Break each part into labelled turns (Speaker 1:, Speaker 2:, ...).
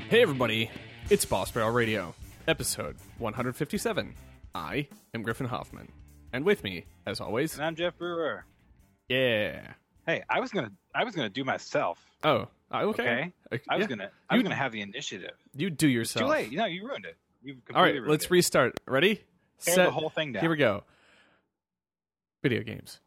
Speaker 1: Hey everybody, it's Boss Barrel Radio, episode 157. I am Griffin Hoffman, and with me, as always,
Speaker 2: And I'm Jeff Brewer.
Speaker 1: yeah.
Speaker 2: Hey, I was gonna do myself.
Speaker 1: Oh, okay.
Speaker 2: I was gonna have the initiative.
Speaker 1: You do yourself.
Speaker 2: Too late. You know, you ruined it. You completely
Speaker 1: All right,
Speaker 2: ruined
Speaker 1: let's
Speaker 2: it.
Speaker 1: restart. Ready?
Speaker 2: Tear the whole thing down.
Speaker 1: Here we go. Video games.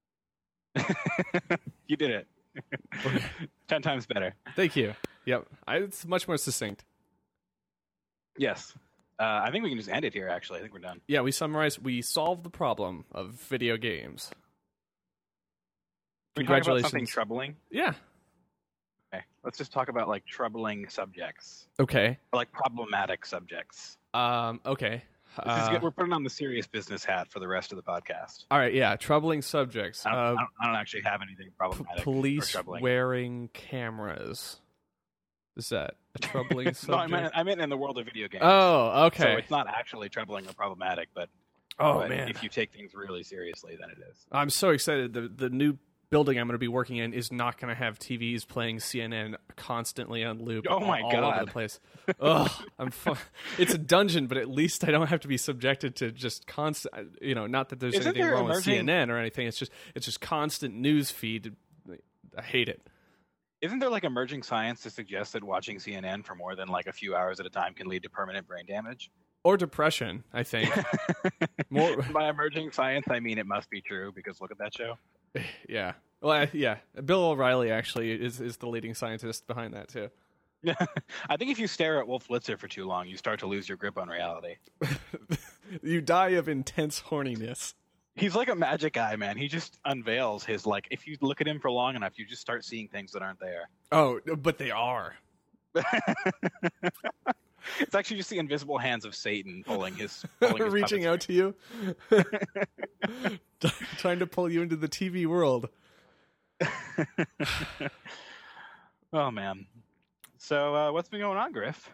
Speaker 2: You did it. 10 times better.
Speaker 1: Thank you. Yep, it's much more succinct.
Speaker 2: Yes. I think we can just end it here. Actually, I think we're done.
Speaker 1: Yeah, we solved the problem of video games.
Speaker 2: Can we talk about
Speaker 1: Congratulations.
Speaker 2: something troubling?
Speaker 1: Yeah.
Speaker 2: Okay. Let's just talk about like troubling subjects
Speaker 1: Okay.
Speaker 2: or like problematic subjects.
Speaker 1: Okay.
Speaker 2: We're putting on the serious business hat for the rest of the podcast.
Speaker 1: All right, yeah, troubling subjects.
Speaker 2: I don't actually have anything problematic or
Speaker 1: Police
Speaker 2: troubling.
Speaker 1: wearing cameras. Is that a troubling
Speaker 2: No,
Speaker 1: subject?
Speaker 2: I meant in the world of video games.
Speaker 1: Oh, okay.
Speaker 2: So it's not actually troubling or problematic, but
Speaker 1: man,
Speaker 2: if you take things really seriously, then it is.
Speaker 1: I'm so excited. The new building I'm going to be working in is not going to have TVs playing CNN constantly on loop.
Speaker 2: Oh my
Speaker 1: all
Speaker 2: God.
Speaker 1: over the place. Ugh, it's a dungeon, but at least I don't have to be subjected to just constant. You know, not that there's
Speaker 2: Isn't
Speaker 1: anything
Speaker 2: there
Speaker 1: wrong
Speaker 2: emerging-
Speaker 1: with CNN or anything. It's just constant news feed. I hate it.
Speaker 2: Isn't there like emerging science to suggest that watching CNN for more than like a few hours at a time can lead to permanent brain damage?
Speaker 1: Or depression, I think. More.
Speaker 2: By emerging science, I mean it must be true because look at that show.
Speaker 1: Yeah. Well, yeah. Bill O'Reilly actually is the leading scientist behind that too.
Speaker 2: I think if you stare at Wolf Blitzer for too long, you start to lose your grip on reality.
Speaker 1: You die of intense horniness.
Speaker 2: He's like a magic guy, man. He just unveils his like. If you look at him for long enough, you just start seeing things that aren't there.
Speaker 1: Oh, but they are.
Speaker 2: It's actually just the invisible hands of Satan pulling his
Speaker 1: Reaching out to you. Trying to pull you into the TV world.
Speaker 2: Oh man. So what's been going on, Griff?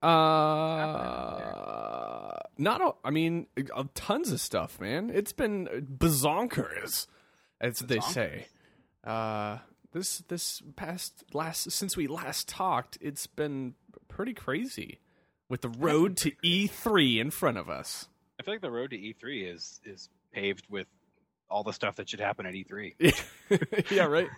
Speaker 1: Tons of stuff, man. It's been bazonkers, as they say. Since we last talked, it's been pretty crazy with the road to E3 in front of us.
Speaker 2: I feel like the road to E3 is paved with all the stuff that should happen at E3.
Speaker 1: Yeah, right.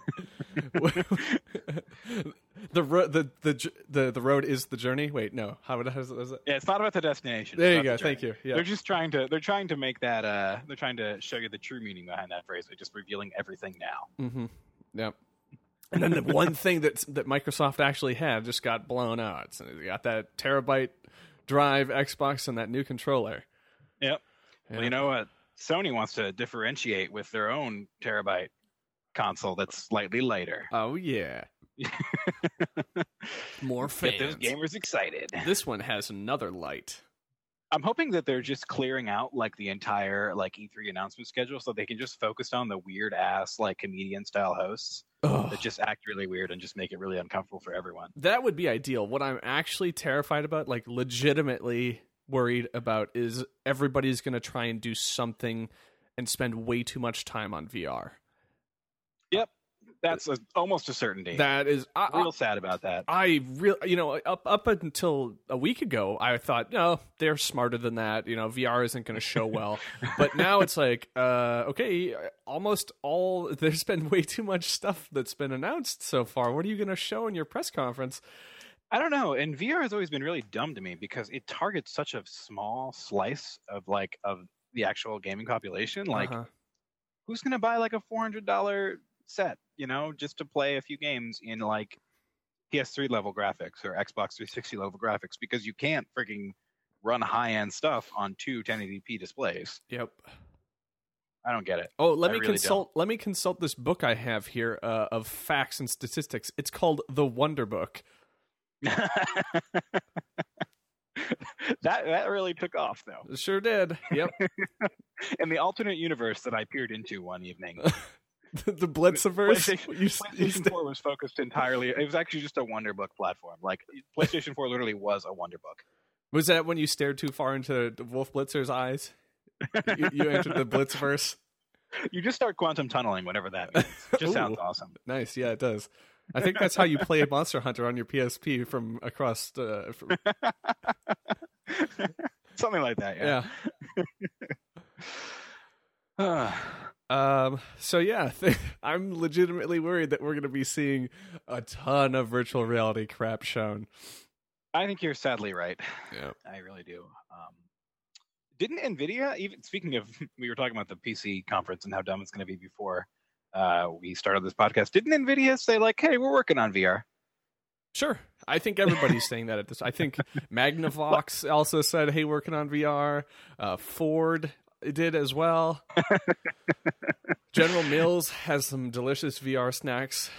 Speaker 1: The road is the journey. Wait, no. How is it?
Speaker 2: Yeah, it's not about the destination.
Speaker 1: There
Speaker 2: It's
Speaker 1: you
Speaker 2: about
Speaker 1: go.
Speaker 2: the journey.
Speaker 1: Thank you. Yeah.
Speaker 2: They're trying to make that they're trying to show you the true meaning behind that phrase by just revealing everything now.
Speaker 1: Mm-hmm. Yep. And then the one thing that Microsoft actually had just got blown out. So they got that terabyte drive Xbox and that new controller.
Speaker 2: Yep.
Speaker 1: Yeah.
Speaker 2: Well, you know what? Sony wants to differentiate with their own terabyte console that's slightly lighter.
Speaker 1: Oh yeah. More fans.
Speaker 2: Get those gamers excited.
Speaker 1: This one has another light.
Speaker 2: I'm hoping that they're just clearing out like the entire like E3 announcement schedule so they can just focus on the weird ass like comedian style hosts that just act really weird and just make it really uncomfortable for everyone.
Speaker 1: That would be ideal. What I'm actually terrified about, like legitimately worried about, is everybody's going to try and do something and spend way too much time on VR.
Speaker 2: Yep. That's almost a certainty.
Speaker 1: That is
Speaker 2: real sad about that.
Speaker 1: Up until a week ago, I thought, no, they're smarter than that. You know, VR isn't going to show well. But now it's like, okay, there's been way too much stuff that's been announced so far. What are you going to show in your press conference?
Speaker 2: I don't know. And VR has always been really dumb to me because it targets such a small slice of the actual gaming population. Like, who's going to buy like a $400 set, you know, just to play a few games in like PS3 level graphics or Xbox 360 level graphics because you can't freaking run high-end stuff on two 1080p displays.
Speaker 1: Yep.
Speaker 2: I don't get it.
Speaker 1: Oh, let me consult this book I have here of facts and statistics. It's called The Wonder Book.
Speaker 2: That really took off though.
Speaker 1: It sure did. Yep.
Speaker 2: In the alternate universe that I peered into one evening.
Speaker 1: The Blitziverse.
Speaker 2: PlayStation 4 was focused entirely. It was actually just a Wonder Book platform. Like PlayStation 4 literally was a Wonder Book.
Speaker 1: Was that when you stared too far into Wolf Blitzer's eyes? You entered the Blitziverse.
Speaker 2: You just start quantum tunneling, whatever that means. It just sounds awesome.
Speaker 1: Nice. Yeah, it does. I think that's how you play Monster Hunter on your PSP from across
Speaker 2: something like that. Yeah.
Speaker 1: So yeah, I'm legitimately worried that we're going to be seeing a ton of virtual reality crap shown.
Speaker 2: I think you're sadly right.
Speaker 1: Yeah,
Speaker 2: I really do. Didn't NVIDIA, even speaking of, we were talking about the PC conference and how dumb it's going to be before we started this podcast. Didn't NVIDIA say like, "Hey, we're working on VR"?
Speaker 1: Sure. I think everybody's saying that at this. I think Magnavox also said, "Hey, working on VR." Ford did as well. General Mills has some delicious VR snacks.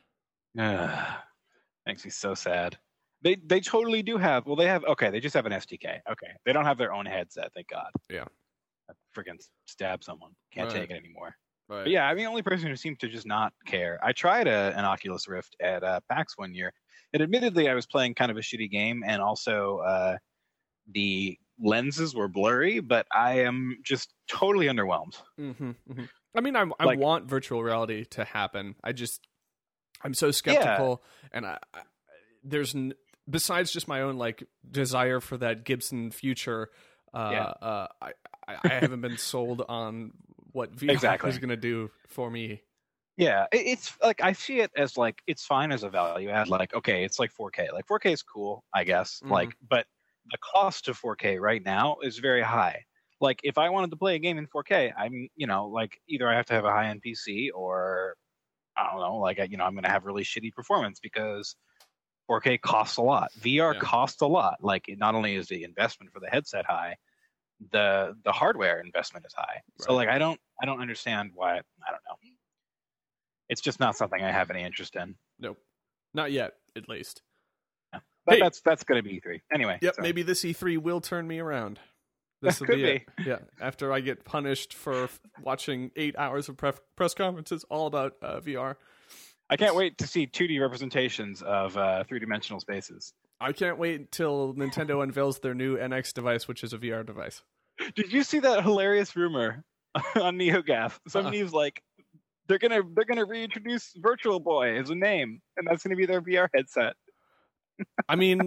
Speaker 2: Makes me so sad. They totally do have. Well, they have. Okay, they just have an SDK. Okay, they don't have their own headset. Thank God.
Speaker 1: Yeah.
Speaker 2: Freaking stab someone. Can't take it anymore.
Speaker 1: Right.
Speaker 2: But yeah, I'm the only person who seemed to just not care. I tried an Oculus Rift at PAX one year, and admittedly, I was playing kind of a shitty game, and also the lenses were blurry. But I am just totally underwhelmed.
Speaker 1: Mm-hmm, mm-hmm. I mean, I want virtual reality to happen. I'm so skeptical, and there's besides just my own like desire for that Gibson future. I haven't been sold on what VR is going to do for me.
Speaker 2: Yeah, it's like I see it as like it's fine as a value add. Like, okay, it's like 4K. Like 4K is cool, I guess. Mm-hmm. Like, but the cost of 4K right now is very high. Like, if I wanted to play a game in 4K, I'm, like either I have to have a high-end PC or I don't know, like, I'm going to have really shitty performance because 4K costs a lot. VR costs a lot. Like, not only is the investment for the headset high, the hardware investment is high. Right. So, like, I don't understand why. I don't know. It's just not something I have any interest in.
Speaker 1: Nope, not yet, at least.
Speaker 2: Yeah. But that's going to be E3 anyway.
Speaker 1: Yep, maybe this E3 will turn me around. This will be it. Yeah, after I get punished for watching 8 hours of press conferences all about VR.
Speaker 2: I can't wait to see 2D representations of three-dimensional spaces.
Speaker 1: I can't wait until Nintendo unveils their new NX device, which is a VR device.
Speaker 2: Did you see that hilarious rumor on NeoGAF? Somebody was like, they're gonna reintroduce Virtual Boy as a name, and that's gonna be their VR headset.
Speaker 1: I mean,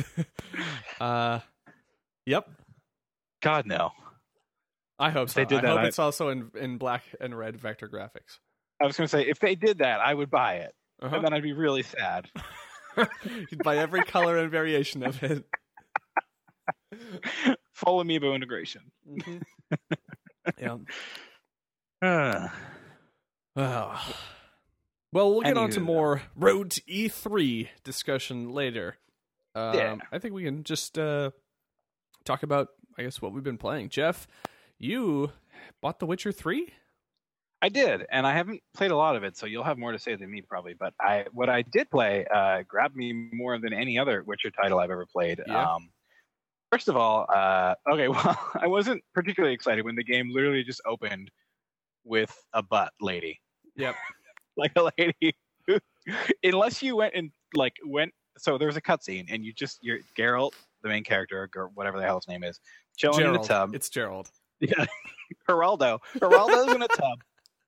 Speaker 1: yep.
Speaker 2: God, no.
Speaker 1: I hope so.
Speaker 2: They did that,
Speaker 1: I hope it's also in black and red vector graphics.
Speaker 2: I was going to say, if they did that, I would buy it. And then I'd be really sad.
Speaker 1: You'd buy every color and variation of it.
Speaker 2: Full amiibo integration.
Speaker 1: Mm-hmm. Yeah. Well, we'll get on to more Road to E3 discussion later. I think we can just talk about, I guess, what we've been playing. Jeff, you bought The Witcher 3?
Speaker 2: I did, and I haven't played a lot of it, so you'll have more to say than me probably. But what I did play grabbed me more than any other Witcher title I've ever played. Yeah. First of all, okay, well, I wasn't particularly excited when the game literally just opened with a butt lady.
Speaker 1: Yep.
Speaker 2: Like a lady who, unless you went, so there's a cutscene, and you're Geralt, the main character, or whatever the hell his name is, chilling in the tub.
Speaker 1: It's Gerald.
Speaker 2: Yeah. Geraldo's in a tub.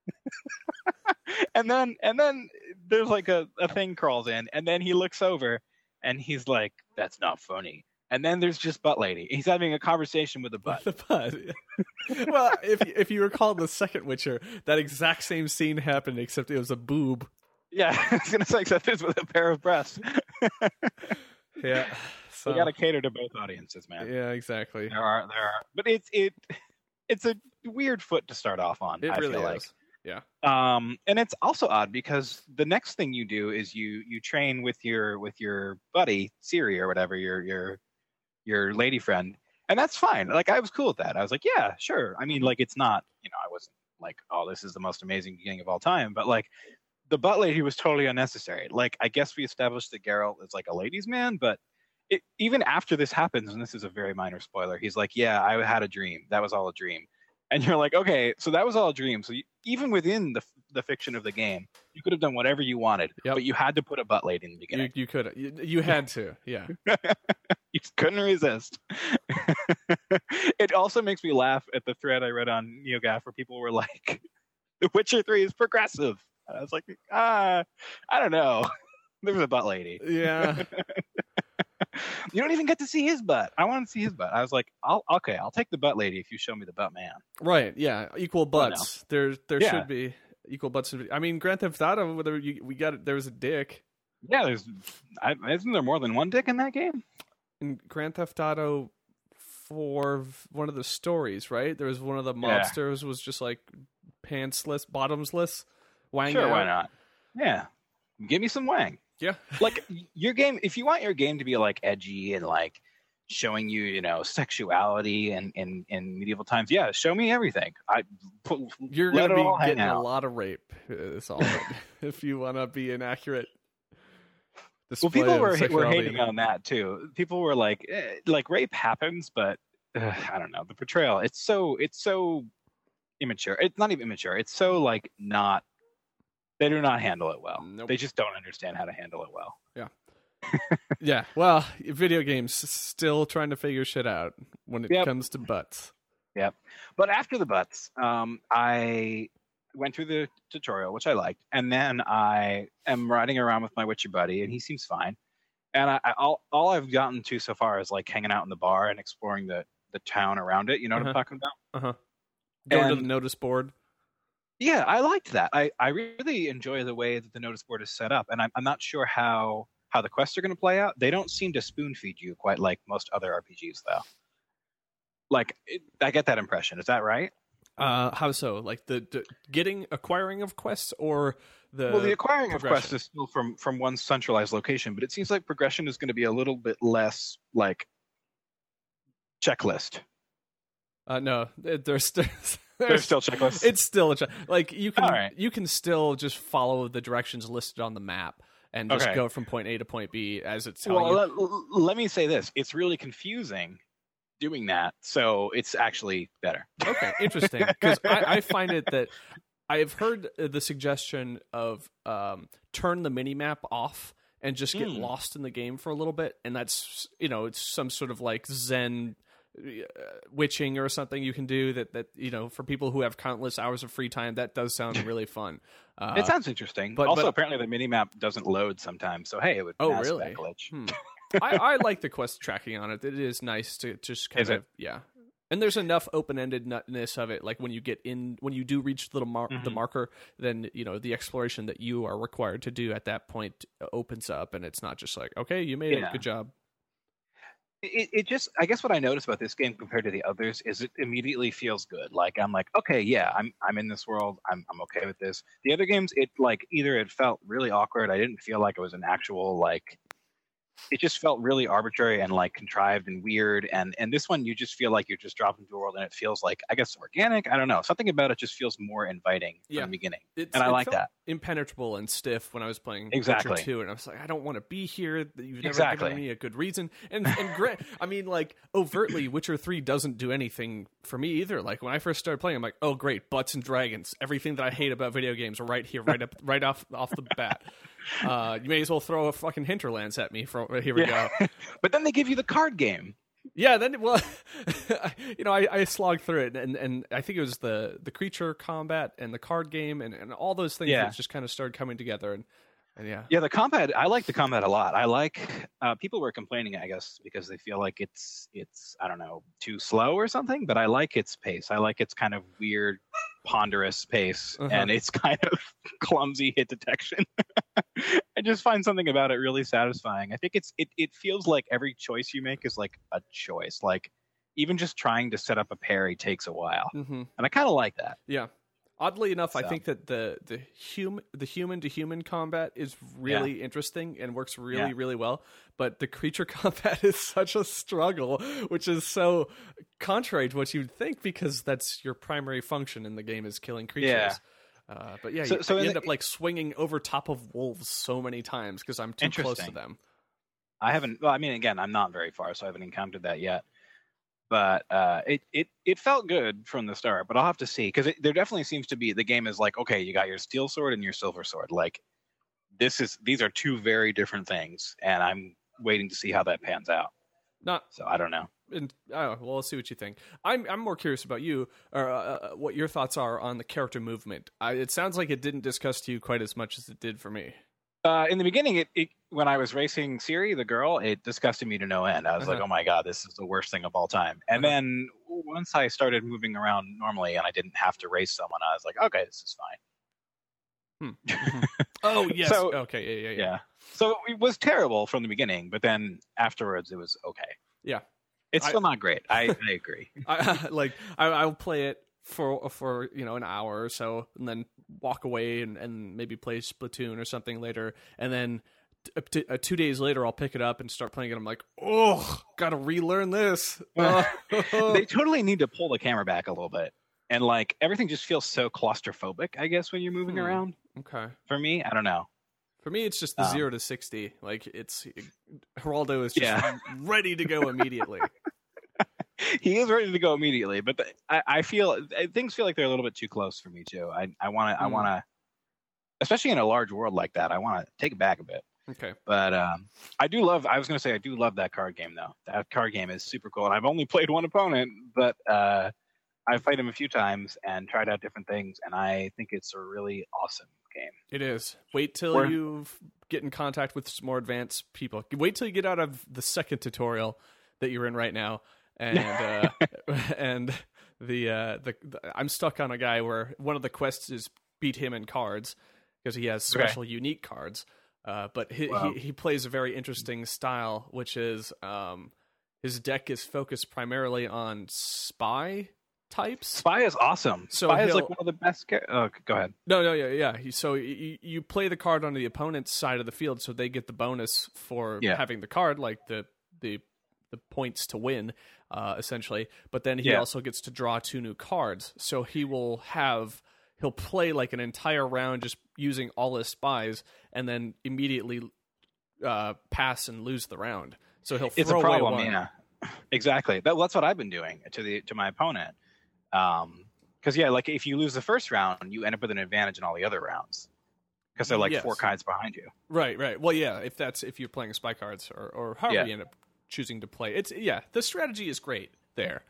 Speaker 2: and then there's like a thing crawls in, and then he looks over and he's like, "That's not funny." And then there's just butt lady. He's having a conversation with the butt.
Speaker 1: Well, if you recall the second Witcher, that exact same scene happened, except it was a boob.
Speaker 2: Yeah, I was gonna say, except it's with a pair of breasts.
Speaker 1: Yeah, so
Speaker 2: you gotta cater to both audiences, man.
Speaker 1: Yeah, exactly.
Speaker 2: There are, but it's a weird foot to start off on.
Speaker 1: It really
Speaker 2: feel like.
Speaker 1: is. Yeah.
Speaker 2: And it's also odd because the next thing you do is you train with your buddy Ciri or whatever, your lady friend, and that's fine. Like, I was cool with that. I was like, yeah, sure. I mean, like, it's not, I wasn't like, oh, this is the most amazing beginning of all time, but like, the butt lady was totally unnecessary. Like, I guess we established that Geralt is like a ladies' man, but even after this happens, and this is a very minor spoiler, he's like, yeah, I had a dream. That was all a dream. And you're like, okay, so that was all a dream. So even within the fiction of the game, you could have done whatever you wanted, but you had to put a butt lady in the beginning.
Speaker 1: You could. You had to, yeah.
Speaker 2: You couldn't resist. It also makes me laugh at the thread I read on NeoGAF where people were like, The Witcher 3 is progressive. And I was like, I don't know. There was a butt lady.
Speaker 1: Yeah.
Speaker 2: You don't even get to see his butt. I want to see his butt. I was like, I'll take the butt lady if you show me the butt man.
Speaker 1: Right. Yeah. Equal butts. There
Speaker 2: Yeah.
Speaker 1: should be equal butts. I mean, Grand Theft Auto, whether we got it, there was a dick.
Speaker 2: Yeah, isn't there more than one dick in that game?
Speaker 1: In Grand Theft Auto, for one of the stories, right? There was one of the mobsters was just like pantsless, bottomsless, wang
Speaker 2: Sure,
Speaker 1: out.
Speaker 2: why not? Yeah, give me some wang.
Speaker 1: Yeah.
Speaker 2: Like your game, if you want your game to be like edgy and like showing you, sexuality and in medieval times, yeah, show me everything.
Speaker 1: You're
Speaker 2: let
Speaker 1: gonna
Speaker 2: it all
Speaker 1: be
Speaker 2: hang
Speaker 1: getting
Speaker 2: out.
Speaker 1: a lot of rape. Is all that, if you want to be inaccurate.
Speaker 2: Well, people
Speaker 1: display of
Speaker 2: were
Speaker 1: sexuality.
Speaker 2: hating on that too. People were like rape happens, but I don't know, the portrayal. It's so immature. It's not even immature. It's so like not. They do not handle it well.
Speaker 1: Nope.
Speaker 2: They just don't understand how to handle it well.
Speaker 1: Yeah, well, video games still trying to figure shit out when it
Speaker 2: Yep.
Speaker 1: comes to butts.
Speaker 2: Yep. But after the butts, I went through the tutorial, which I liked, and then I am riding around with my Witcher buddy, and he seems fine. And all I've gotten to so far is like hanging out in the bar and exploring the town around it. You know what I'm talking about?
Speaker 1: Going to the
Speaker 2: And-
Speaker 1: notice board.
Speaker 2: Yeah, I liked that. I really enjoy the way that the notice board is set up, and I'm not sure how the quests are going to play out. They don't seem to spoon feed you quite like most other RPGs, though. Like, I get that impression. Is that right?
Speaker 1: How so? Like the acquiring of quests, or
Speaker 2: The acquiring of quests
Speaker 1: progression?
Speaker 2: is still from one centralized location, but it seems like progression is going to be a little bit less like checklist.
Speaker 1: No, there's still
Speaker 2: There's still checklists.
Speaker 1: It's still like you can
Speaker 2: All right.
Speaker 1: you can still just follow the directions listed on the map and just
Speaker 2: Okay.
Speaker 1: go from point A to point B as it's telling
Speaker 2: Well,
Speaker 1: you.
Speaker 2: let me say this: it's really confusing doing that, so it's actually better.
Speaker 1: Okay, interesting. Because I find it that I've heard the suggestion of turn the mini map off and just get lost in the game for a little bit, and that's it's some sort of like Zen witching or something you can do that for people who have countless hours of free time, that does sound really fun.
Speaker 2: It sounds interesting,
Speaker 1: but-
Speaker 2: also
Speaker 1: but-
Speaker 2: apparently the minimap doesn't load sometimes. So hey, it would
Speaker 1: Oh,
Speaker 2: pass
Speaker 1: really?
Speaker 2: that glitch.
Speaker 1: I like the quest tracking on it. It is nice to just kind
Speaker 2: Is
Speaker 1: of and there's enough open-endedness of it. Like when you do reach the marker, then the exploration that you are required to do at that point opens up, and it's not just like, okay, you made it, good job.
Speaker 2: It just, I guess what I noticed about this game compared to the others is it immediately feels good. Like I'm like, okay, yeah, I'm in this world. I'm okay with this. The other games, it like either it felt really awkward. I didn't feel like it was an actual like. It just felt really arbitrary and like contrived and weird. And this one, you just feel like you're just dropped into a world, and it feels like, I guess, organic. I don't know. Something about it just feels more inviting from the beginning, and I like that.
Speaker 1: Impenetrable and stiff when I was playing
Speaker 2: Exactly.
Speaker 1: Witcher 2, and I was like, I don't want to be here. You've never
Speaker 2: Exactly.
Speaker 1: given me a good reason. And I mean, like, overtly, Witcher 3 doesn't do anything for me either. Like when I first started playing, I'm like, oh great, butts and dragons. Everything that I hate about video games are right here, right off the bat. You may as well throw a fucking Hinterlands at me. Here we go.
Speaker 2: But then they give you the card game.
Speaker 1: Yeah, then I slogged through it, and I think it was the creature combat and the card game and all those things that just kind of started coming together, and yeah.
Speaker 2: Yeah, the combat, I like the combat a lot. I like people were complaining, I guess, because they feel like it's I don't know, too slow or something, but I like its pace. I like its kind of weird, ponderous pace, and it's kind of clumsy hit detection. I just find something about it really satisfying. I think it feels like every choice you make is like a choice. Like even just trying to set up a parry takes a while, and I kind of like that.
Speaker 1: Yeah. Oddly enough, I think that the human to human combat is really interesting and works really, really well. But the creature combat is such a struggle, which is so contrary to what you'd think, because that's your primary function in the game is killing creatures.
Speaker 2: Yeah.
Speaker 1: But yeah,
Speaker 2: So
Speaker 1: you end up like swinging over top of wolves so many times because I'm too close to them.
Speaker 2: I haven't. Well, I mean, again, I'm not very far, so I haven't encountered that yet. But it felt good from the start. But I'll have to see, because there definitely seems to be, the game is like, okay, you got your steel sword and your silver sword. Like these are two very different things, and I'm waiting to see how that pans out. So I don't know.
Speaker 1: And well, we'll see what you think. I'm more curious about you, or what your thoughts are on the character movement. It sounds like it didn't discuss to you quite as much as it did for me.
Speaker 2: In the beginning, when I was racing Siri, the girl, it disgusted me to no end. I was like, oh my God, this is the worst thing of all time. And then once I started moving around normally and I didn't have to race someone, I was like, okay, this is fine.
Speaker 1: Oh, yes.
Speaker 2: So,
Speaker 1: okay, yeah.
Speaker 2: So it was terrible from the beginning, but then afterwards it was okay.
Speaker 1: Yeah.
Speaker 2: It's still not great. I agree.
Speaker 1: I'll play it for an hour or so, and then walk away and maybe play Splatoon or something later, and then 2 days later I'll pick it up and start playing it. I'm like, oh, gotta relearn this.
Speaker 2: They totally need to pull the camera back a little bit, and like everything just feels so claustrophobic, I guess, when you're moving around.
Speaker 1: Okay.
Speaker 2: For me, I don't know.
Speaker 1: For me, it's just the 0 to 60. Like Geraldo is just ready to go immediately.
Speaker 2: He is ready to go immediately, but I feel things feel like they're a little bit too close for me too. I want to, especially in a large world like that, I want to take it back a bit.
Speaker 1: Okay.
Speaker 2: But I do love that card game though. That card game is super cool, and I've only played one opponent, but I've played him a few times and tried out different things, and I think it's a really awesome game.
Speaker 1: It is. Wait till you get in contact with some more advanced people. Wait till you get out of the second tutorial that you're in right now, and and the I'm stuck on a guy where one of the quests is beat him in cards because he has special unique cards. But he plays a very interesting style, which is his deck is focused primarily on spy types.
Speaker 2: Spy is awesome. So Spy is like one of the best. Go ahead.
Speaker 1: No, yeah. So you play the card on the opponent's side of the field, so they get the bonus for having the card, like the points to win, essentially. But then he also gets to draw 2 new cards. So he'll play like an entire round just using all his spies, and then immediately pass and lose the round. So he'll throw
Speaker 2: it's a problem,
Speaker 1: away one.
Speaker 2: Yeah, exactly. That's what I've been doing to my opponent. Because like if you lose the first round, you end up with an advantage in all the other rounds because they're like 4 cards behind you.
Speaker 1: Right. Well, yeah. If you're playing spy cards or however you end up choosing to play, the strategy is great there.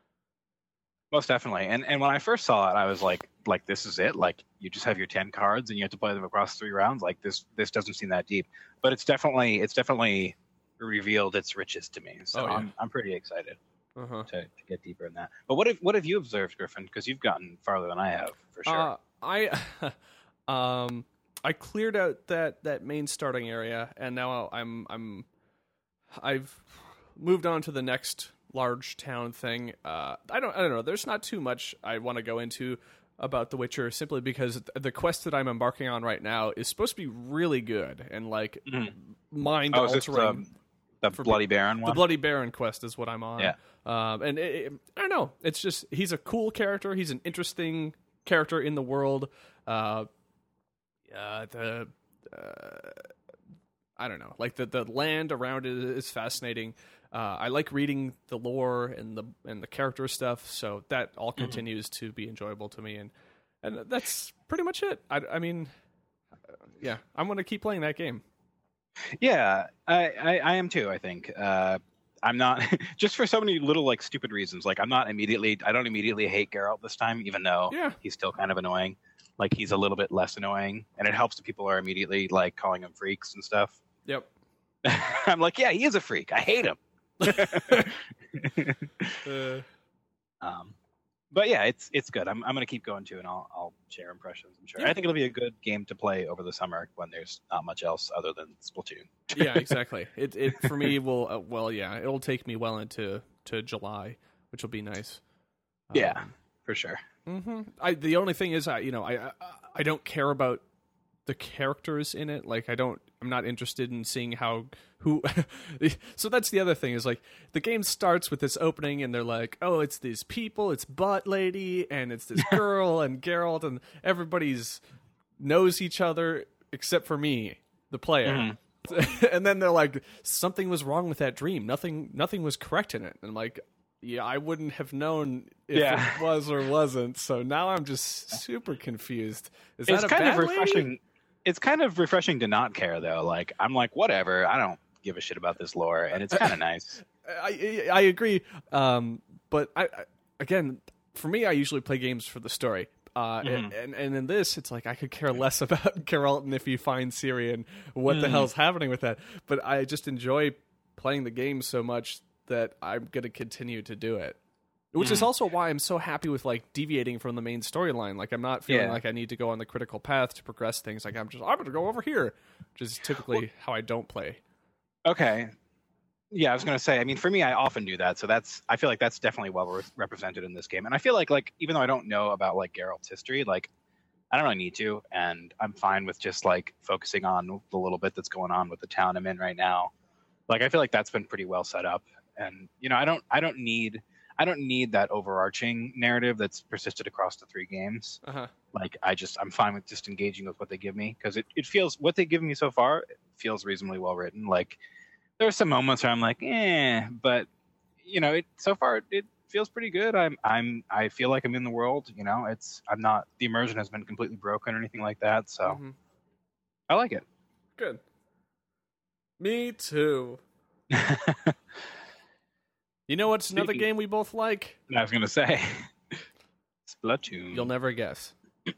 Speaker 2: Most definitely. And when I first saw it, I was like this is it. Like you just have your 10 cards and you have to play them across 3 rounds. Like this doesn't seem that deep, but it's definitely revealed its riches to me. So I'm pretty excited. To get deeper in that. But what have you observed, Griffin? Because you've gotten farther than I have, for sure.
Speaker 1: I cleared out that main starting area, and now I've moved on to the next large town thing. I don't know. There's not too much I want to go into about The Witcher, simply because the quest that I'm embarking on right now is supposed to be really good and like mind altering.
Speaker 2: The Bloody Baron one?
Speaker 1: The Bloody Baron quest is what I'm on.
Speaker 2: Yeah.
Speaker 1: And I don't know. It's just, he's a cool character. He's an interesting character in the world. I don't know. Like the land around it is fascinating. I like reading the lore and the character stuff. So that all continues to be enjoyable to me. And that's pretty much it. I mean, yeah, I'm going to keep playing that game.
Speaker 2: Yeah, I am too, I think. I'm not just for so many little like stupid reasons. Like I don't immediately hate Geralt this time, even though he's still kind of annoying. Like he's a little bit less annoying, and it helps that people are immediately like calling him freaks and stuff.
Speaker 1: Yep.
Speaker 2: I'm like, yeah, he is a freak. I hate him. But yeah, it's good. I'm gonna keep going too, and I'll share impressions. I'm sure. I think it'll be a good game to play over the summer when there's not much else other than Splatoon.
Speaker 1: Yeah, exactly. It for me will it'll take me well into July, which will be nice.
Speaker 2: Yeah, for sure.
Speaker 1: Mm-hmm. The only thing is, I don't care about the characters in it. Like I'm not interested in seeing who. So that's the other thing is like the game starts with this opening and they're like, oh, it's these people, it's Butt Lady and it's this girl and Geralt and everybody's knows each other except for me, the player. And then they're like, something was wrong with that dream. Nothing was correct in it. And I'm like, yeah, I wouldn't have known if it was or wasn't. So now I'm just super confused. Is that a bad lady?
Speaker 2: It's kind of refreshing to not care, though. Like, I'm like, whatever. I don't give a shit about this lore, and it's kind of nice.
Speaker 1: I agree. But again, for me, I usually play games for the story. And in this, it's like I could care less about Geralt and if you find Ciri and what the hell's happening with that. But I just enjoy playing the game so much that I'm going to continue to do it. Which is also why I'm so happy with like deviating from the main storyline. Like I'm not feeling like I need to go on the critical path to progress things. Like I'm going to go over here, which is typically how I don't play.
Speaker 2: Okay. Yeah, I was going to say, I mean, for me, I often do that. So I feel like that's definitely well represented in this game. And I feel like even though I don't know about like Geralt's history, like I don't really need to, and I'm fine with just like focusing on the little bit that's going on with the town I'm in right now. Like I feel like that's been pretty well set up. And I don't need that overarching narrative that's persisted across the 3 games. Like I'm fine with just engaging with what they give me, because it feels, what they give me so far, it feels reasonably well written. Like there are some moments where I'm like, but so far it feels pretty good. I feel like I'm in the world. I'm not, the immersion has been completely broken or anything like that. So I like it.
Speaker 1: Good. Me too. You know what's another game we both like?
Speaker 2: I was going to say Splatoon.
Speaker 1: You'll never guess.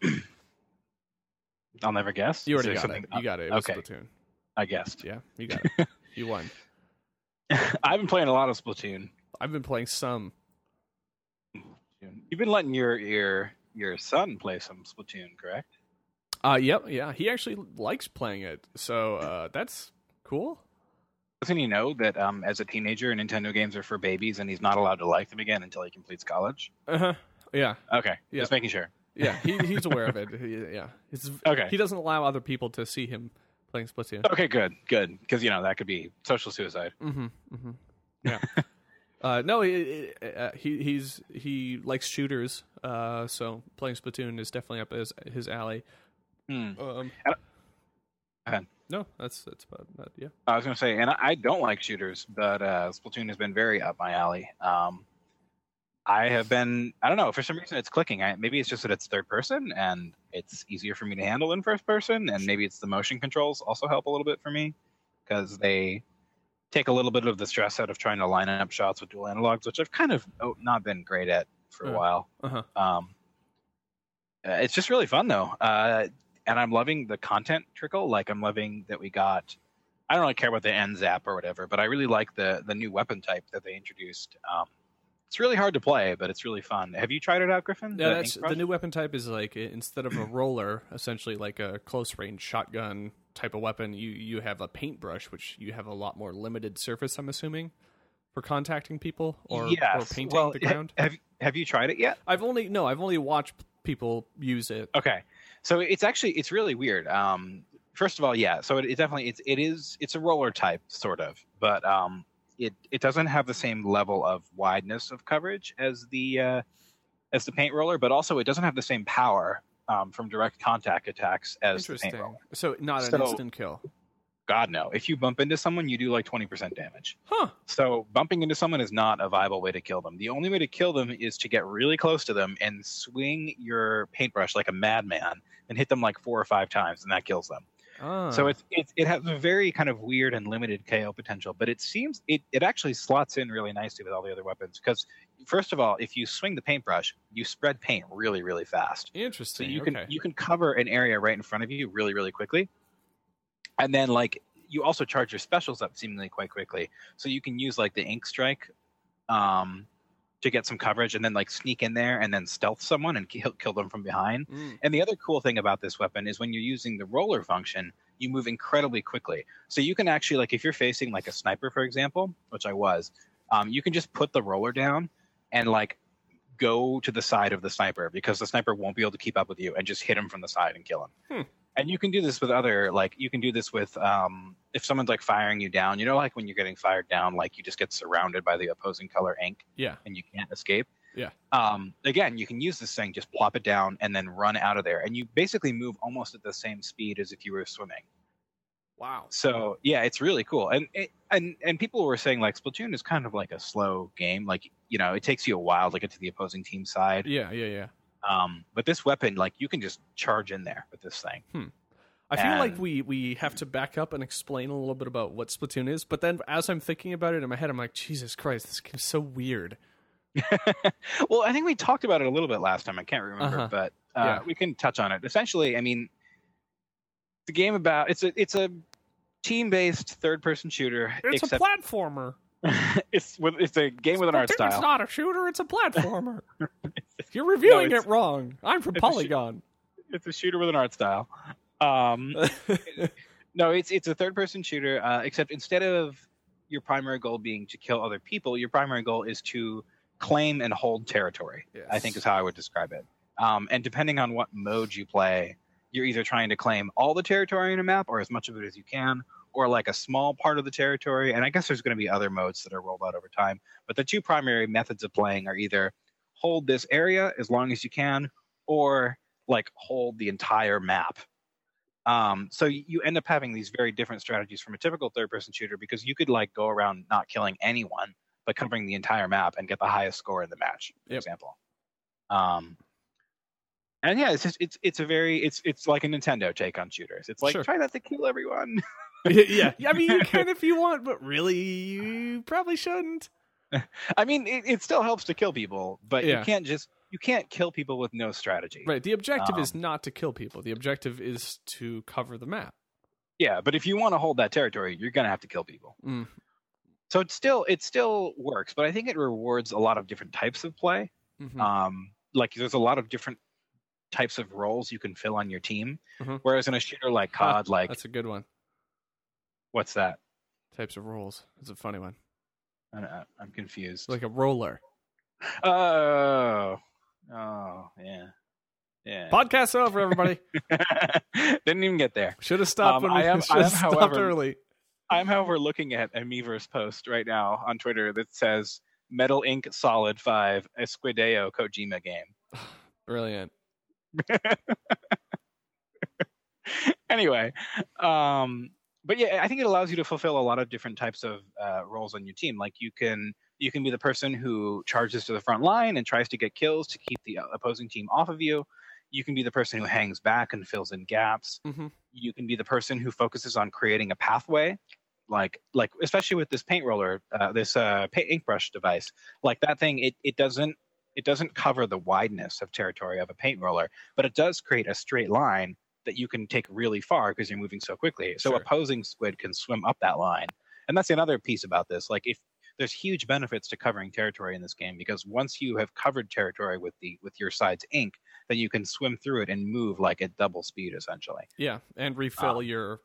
Speaker 2: I'll never guess?
Speaker 1: You already got it. You got it. It was
Speaker 2: okay.
Speaker 1: Splatoon.
Speaker 2: I guessed.
Speaker 1: Yeah, you got it. You won.
Speaker 2: I've been playing a lot of Splatoon.
Speaker 1: I've been playing some.
Speaker 2: You've been letting your son play some Splatoon, correct?
Speaker 1: Yep, yeah. He actually likes playing it, so that's cool.
Speaker 2: Doesn't he know that as a teenager, Nintendo games are for babies, and he's not allowed to like them again until he completes college?
Speaker 1: Yeah.
Speaker 2: Okay. Yep. Just making sure.
Speaker 1: Yeah, he's aware of it. Okay. He doesn't allow other people to see him playing Splatoon.
Speaker 2: Okay, good. Because that could be social suicide.
Speaker 1: Yeah. No, he likes shooters. So playing Splatoon is definitely up his alley. No, that's about that. Yeah.
Speaker 2: I was going to say, and I don't like shooters, but Splatoon has been very up my alley. I have been, I don't know, for some reason it's clicking. Maybe it's just that it's third person and it's easier for me to handle in first person, and maybe it's the motion controls also help a little bit for me, because they take a little bit of the stress out of trying to line up shots with dual analogs, which I've kind of not been great at for a while. It's just really fun though. And I'm loving the content trickle. Like I'm loving that we got, I don't really care about the end zap or whatever, but I really like the new weapon type that they introduced. It's really hard to play, but it's really fun. Have you tried it out, Griffin?
Speaker 1: Yeah, the new weapon type is like, instead of a roller, essentially like a close range shotgun type of weapon, you have a paintbrush, which you have a lot more limited surface, I'm assuming, for contacting people or painting the ground.
Speaker 2: Have you tried it yet?
Speaker 1: I've only watched people use it.
Speaker 2: Okay. So it's really weird. First of all, yeah. So it definitely it's a roller type sort of, but it doesn't have the same level of wideness of coverage as the paint roller, but also it doesn't have the same power from direct contact attacks as the paint roller.
Speaker 1: So not an instant kill.
Speaker 2: God no. If you bump into someone, you do like 20% damage.
Speaker 1: Huh.
Speaker 2: So bumping into someone is not a viable way to kill them. The only way to kill them is to get really close to them and swing your paintbrush like a madman and hit them like 4 or 5 times, and that kills them. So it has a very kind of weird and limited KO potential, but it seems it actually slots in really nicely with all the other weapons, because first of all, if you swing the paintbrush, you spread paint really, really fast.
Speaker 1: Interesting.
Speaker 2: So you can cover an area right in front of you really, really quickly. And then, like, you also charge your specials up seemingly quite quickly. So you can use, like, the ink strike to get some coverage and then, like, sneak in there and then stealth someone and kill them from behind. And the other cool thing about this weapon is when you're using the roller function, you move incredibly quickly. So you can actually, like, if you're facing, like, a sniper, for example, which I was, you can just put the roller down and, like, go to the side of the sniper, because the sniper won't be able to keep up with you, and just hit him from the side and kill him. And you can do this with if someone's like firing you down, like when you're getting fired down, like you just get surrounded by the opposing color ink, and you can't escape. Again, you can use this thing, just plop it down and then run out of there, and you basically move almost at the same speed as if you were swimming.
Speaker 1: Wow.
Speaker 2: So yeah, it's really cool. And people were saying, like, Splatoon is kind of like a slow game, like, it takes you a while to get to the opposing team side.
Speaker 1: Yeah.
Speaker 2: But this weapon, like, you can just charge in there with this thing.
Speaker 1: I feel like we have to back up and explain a little bit about what Splatoon is, but then as I'm thinking about it in my head, I'm like, Jesus Christ, this game's so weird.
Speaker 2: Well, I think we talked about it a little bit last time. I can't remember, but We can touch on it. Essentially, I mean, the game about it's a team-based third-person shooter.
Speaker 1: It's a platformer.
Speaker 2: It's a game with an art style.
Speaker 1: It's not a shooter. It's a platformer. You're reviewing it wrong. I'm from Polygon.
Speaker 2: It's a shooter with an art style. No, it's a third-person shooter. Except instead of your primary goal being to kill other people, your primary goal is to claim and hold territory. Yes. I think is how I would describe it. And depending on what mode you play, you're either trying to claim all the territory in a map or as much of it as you can, or like a small part of the territory. And I guess there's going to be other modes that are rolled out over time. But the two primary methods of playing are either hold this area as long as you can, or like hold the entire map. So you end up having these very different strategies from a typical third-person shooter, because you could like go around not killing anyone, but covering the entire map and get the highest score in the match, for example. And yeah, it's like a Nintendo take on shooters. It's like, try not to kill everyone.
Speaker 1: Yeah. I mean, you can if you want, but really, you probably shouldn't.
Speaker 2: I mean, it still helps to kill people, but you can't kill people with no strategy.
Speaker 1: Right. The objective is not to kill people. The objective is to cover the map.
Speaker 2: Yeah, but if you want to hold that territory, you're going to have to kill people.
Speaker 1: Mm.
Speaker 2: So it still works, but I think it rewards a lot of different types of play.
Speaker 1: Mm-hmm.
Speaker 2: Like there's a lot of different types of roles you can fill on your team. Mm-hmm. Whereas in a shooter like COD,
Speaker 1: that's a good one.
Speaker 2: What's that?
Speaker 1: Types of roles. It's a funny one.
Speaker 2: I'm confused.
Speaker 1: Like a roller.
Speaker 2: Oh, yeah.
Speaker 1: Podcast over, everybody.
Speaker 2: Didn't even get there.
Speaker 1: Should have stopped when we stopped early.
Speaker 2: I'm, however, looking at a Miiverse post right now on Twitter that says Metal Ink Solid 5 Esquideo Kojima game.
Speaker 1: Brilliant.
Speaker 2: Anyway, but yeah, I think it allows you to fulfill a lot of different types of roles on your team. Like you can be the person who charges to the front line and tries to get kills to keep the opposing team off of you. You can be the person who hangs back and fills in gaps.
Speaker 1: Mm-hmm.
Speaker 2: You can be the person who focuses on creating a pathway, like especially with this paint roller, this ink brush device. Like that thing, it doesn't cover the wideness of territory of a paint roller, but it does create a straight line that you can take really far because you're moving so quickly. So opposing squid can swim up that line. And that's another piece about this. Like if there's huge benefits to covering territory in this game, because once you have covered territory with your side's ink, then you can swim through it and move like at double speed essentially.
Speaker 1: Yeah, and refill your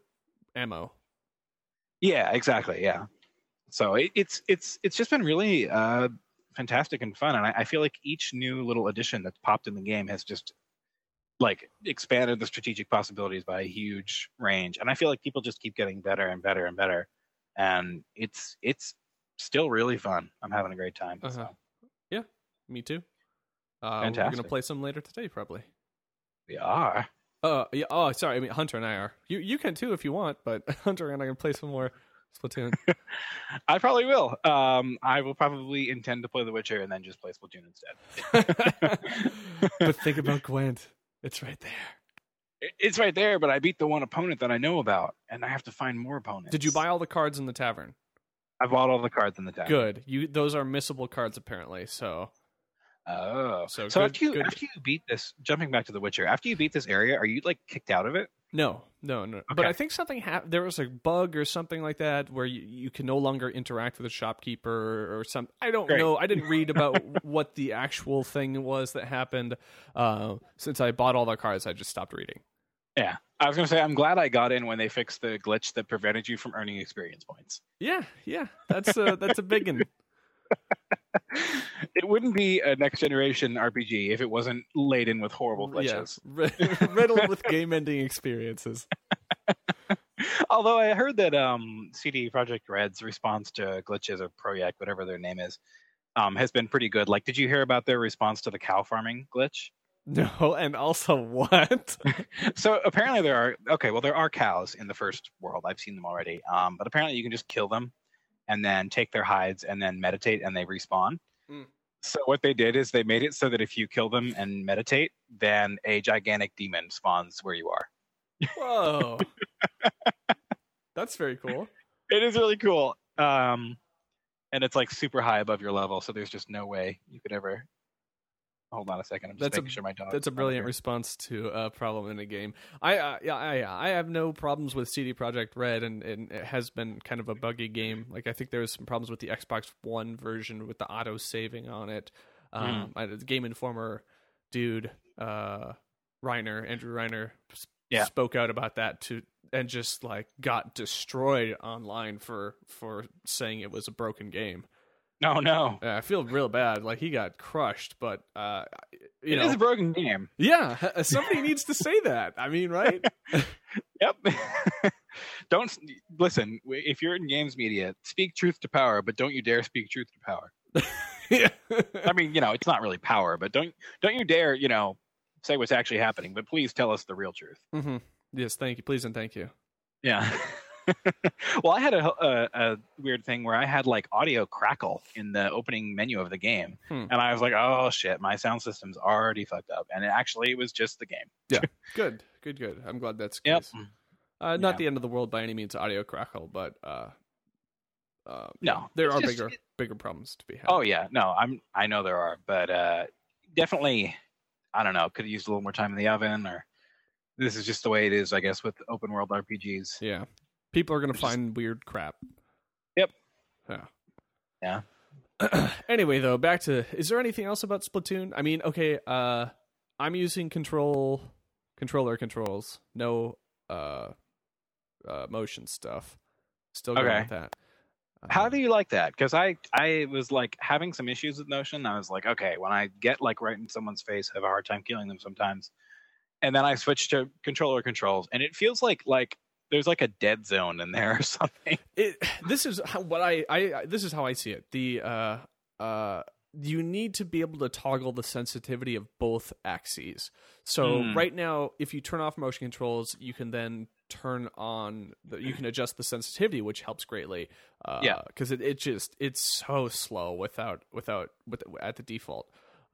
Speaker 1: ammo.
Speaker 2: Yeah, exactly. Yeah. So it's just been really fantastic and fun, and I feel like each new little addition that's popped in the game has just like expanded the strategic possibilities by a huge range, and I feel like people just keep getting better and better and better, and it's still really fun. I'm having a great time.
Speaker 1: Uh-huh. So. Yeah, me too.
Speaker 2: Fantastic.
Speaker 1: We're gonna play some later today, probably.
Speaker 2: We are.
Speaker 1: Yeah. Oh, sorry. I mean, Hunter and I are. You can too if you want, but Hunter and I can play some more Splatoon.
Speaker 2: I probably will. I will probably intend to play The Witcher and then just play Splatoon instead.
Speaker 1: But think about Gwent. It's right there.
Speaker 2: It's right there, but I beat the one opponent that I know about, and I have to find more opponents.
Speaker 1: Did you buy all the cards in the tavern?
Speaker 2: I bought all the cards in the tavern.
Speaker 1: Good. Those are missable cards apparently. So.
Speaker 2: Oh. So after you beat this, jumping back to The Witcher, after you beat this area, are you like kicked out of it?
Speaker 1: No.
Speaker 2: Okay.
Speaker 1: But I think something happened. There was a bug or something like that where you can no longer interact with a shopkeeper or something. I don't know. I didn't read about what the actual thing was that happened. Since I bought all the cards, I just stopped reading.
Speaker 2: Yeah. I was going to say, I'm glad I got in when they fixed the glitch that prevented you from earning experience points.
Speaker 1: Yeah. That's a big one.
Speaker 2: It wouldn't be a next generation RPG if it wasn't laden with horrible glitches.
Speaker 1: Yeah. Riddled with game-ending experiences.
Speaker 2: Although I heard that CD Projekt Red's response to glitches or Project, whatever their name is, has been pretty good. Like, did you hear about their response to the cow farming glitch?
Speaker 1: No, and also what?
Speaker 2: So apparently there are cows in the first world. I've seen them already. But apparently you can just kill them and then take their hides and then meditate and they respawn.
Speaker 1: Mm.
Speaker 2: So what they did is they made it so that if you kill them and meditate, then a gigantic demon spawns where you are.
Speaker 1: Whoa. That's very cool.
Speaker 2: It is really cool. And it's like super high above your level, so there's just no way you could ever Hold on a second. I'm just making sure my dog.
Speaker 1: That's a brilliant response to a problem in a game. I have no problems with CD Projekt Red, and it has been kind of a buggy game. Like, I think there was some problems with the Xbox One version with the auto saving on it. The Game Informer dude, Andrew Reiner, spoke out about that and just like got destroyed online for saying it was a broken game.
Speaker 2: No.
Speaker 1: I feel real bad. Like, he got crushed, but
Speaker 2: it is a broken game.
Speaker 1: Yeah, somebody needs to say that. I mean, right?
Speaker 2: Yep. Don't listen. If you're in games media, speak truth to power, but don't you dare speak truth to power.
Speaker 1: Yeah.
Speaker 2: I mean, it's not really power, but don't you dare, say what's actually happening. But please tell us the real truth.
Speaker 1: Mm-hmm. Yes, thank you. Please and thank you.
Speaker 2: Yeah. Well, I had a weird thing where I had like audio crackle in the opening menu of the game, and I was like, "Oh shit, my sound system's already fucked up." And it was just the game.
Speaker 1: Yeah, good. I'm glad that's the case. Not the end of the world by any means, audio crackle, but
Speaker 2: no,
Speaker 1: there are bigger problems to be had.
Speaker 2: Oh yeah, no, I know there are, but definitely, I don't know, could have used a little more time in the oven, or this is just the way it is, I guess, with open world RPGs.
Speaker 1: Yeah. People are going to find weird crap.
Speaker 2: Yep.
Speaker 1: Yeah. Anyway, though, back to, is there anything else about Splatoon? I mean, okay, I'm using controller controls, no motion stuff. Still going with that.
Speaker 2: How do you like that? Because I was like having some issues with motion. I was like, okay, when I get like right in someone's face, I have a hard time killing them sometimes. And then I switched to controller controls, and it feels like there's like a dead zone in there or something.
Speaker 1: This is how I see it. You need to be able to toggle the sensitivity of both axes. So right now, if you turn off motion controls, you can then you can adjust the sensitivity, which helps greatly. Because it's so slow at the default.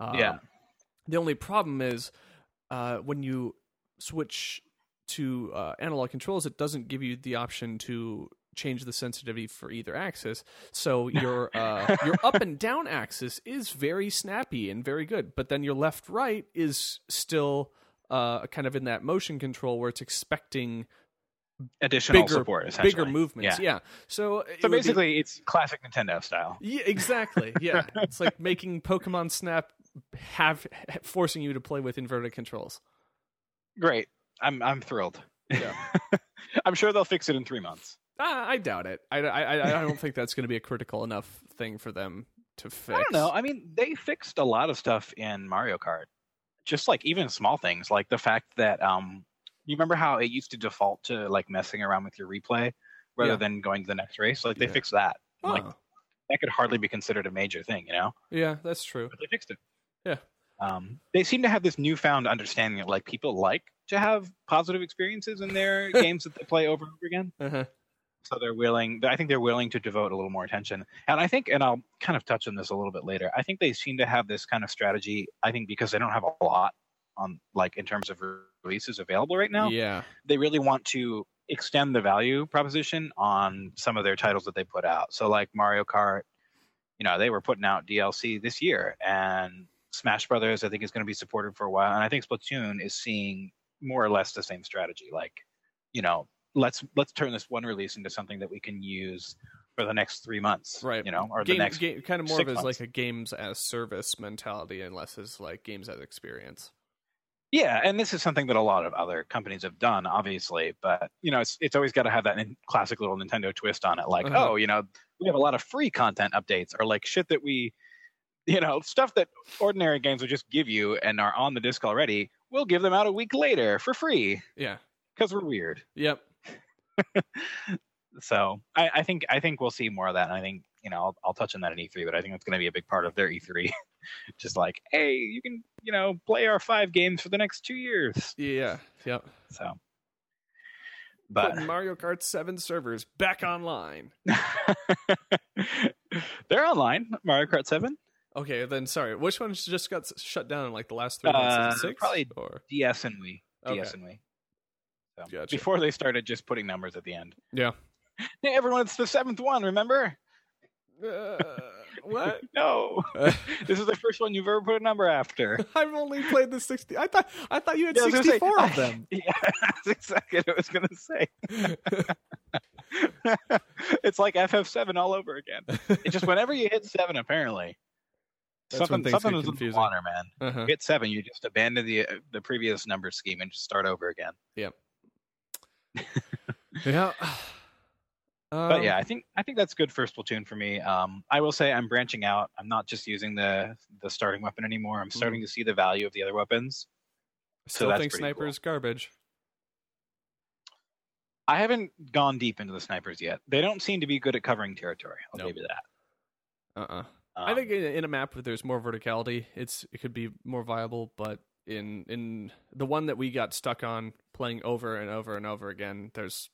Speaker 1: The only problem is when you switch to analog controls, it doesn't give you the option to change the sensitivity for either axis. So your up and down axis is very snappy and very good, but then your left right is still kind of in that motion control where it's expecting
Speaker 2: additional support, essentially.
Speaker 1: Bigger movements. Yeah. So
Speaker 2: basically, it's classic Nintendo style.
Speaker 1: Yeah, exactly. Yeah, it's like making Pokemon Snap forcing you to play with inverted controls.
Speaker 2: Great. I'm thrilled.
Speaker 1: Yeah.
Speaker 2: I'm sure they'll fix it in 3 months.
Speaker 1: I doubt it. I don't think that's going to be a critical enough thing for them to fix.
Speaker 2: I don't know. I mean, they fixed a lot of stuff in Mario Kart. Just like even small things, like the fact that you remember how it used to default to like messing around with your replay rather than going to the next race? Like they fixed that.
Speaker 1: Oh.
Speaker 2: Like that could hardly be considered a major thing,
Speaker 1: Yeah, that's true.
Speaker 2: But they fixed it.
Speaker 1: Yeah.
Speaker 2: They seem to have this newfound understanding that like people like to have positive experiences in their games that they play over and over again.
Speaker 1: Uh-huh.
Speaker 2: So I think they're willing to devote a little more attention. And I think, and I'll kind of touch on this a little bit later, I think they seem to have this kind of strategy, I think because they don't have a lot on like in terms of releases available right now.
Speaker 1: Yeah.
Speaker 2: They really want to extend the value proposition on some of their titles that they put out. So like Mario Kart, they were putting out DLC this year, and Smash Brothers I think is going to be supported for a while. And I think Splatoon is seeing more or less the same strategy. Like, let's turn this one release into something that we can use for the next 3 months,
Speaker 1: right?
Speaker 2: Or the next
Speaker 1: kind of more of as
Speaker 2: months.
Speaker 1: like a games as service mentality, and less as like games as experience.
Speaker 2: Yeah, and this is something that a lot of other companies have done, obviously. But it's always got to have that classic little Nintendo twist on it, like we have a lot of free content updates, or like shit that we, stuff that ordinary games would just give you and are on the disc already. We'll give them out a week later for free.
Speaker 1: Yeah,
Speaker 2: because we're weird.
Speaker 1: Yep.
Speaker 2: So I think we'll see more of that, and I think I'll touch on that in E3, but I think that's going to be a big part of their E3. Just like, hey, you can play our 5 games for the next 2 years.
Speaker 1: Yeah. Yep.
Speaker 2: So, but
Speaker 1: putting Mario Kart 7 servers back online.
Speaker 2: They're online. Mario Kart 7.
Speaker 1: Okay, then sorry. Which ones just got shut down in like the last 3 months? 6?
Speaker 2: Probably
Speaker 1: or
Speaker 2: DS and Wii.
Speaker 1: Okay.
Speaker 2: DS and Wii. So,
Speaker 1: gotcha.
Speaker 2: Before they started just putting numbers at the end.
Speaker 1: Yeah.
Speaker 2: Hey, everyone, it's the 7th one, remember?
Speaker 1: What?
Speaker 2: No. This is the first one you've ever put a number after.
Speaker 1: I've only played the 60. I thought you had
Speaker 2: Yeah,
Speaker 1: 64 of them.
Speaker 2: Yeah, that's exactly what I was going to say. It's like FF7 all over again. It just whenever you hit 7, apparently, something was in the water, man. You hit 7, you just abandon the previous number scheme and just start over again.
Speaker 1: Yep. Yeah.
Speaker 2: But yeah, I think that's good for Splatoon for me. I will say I'm branching out. I'm not just using the starting weapon anymore. I'm starting to see the value of the other weapons.
Speaker 1: Still think sniper's garbage.
Speaker 2: I haven't gone deep into the snipers yet. They don't seem to be good at covering territory. I'll give you that.
Speaker 1: I think in a map where there's more verticality, it could be more viable. But in the one that we got stuck on playing over and over and over again, there's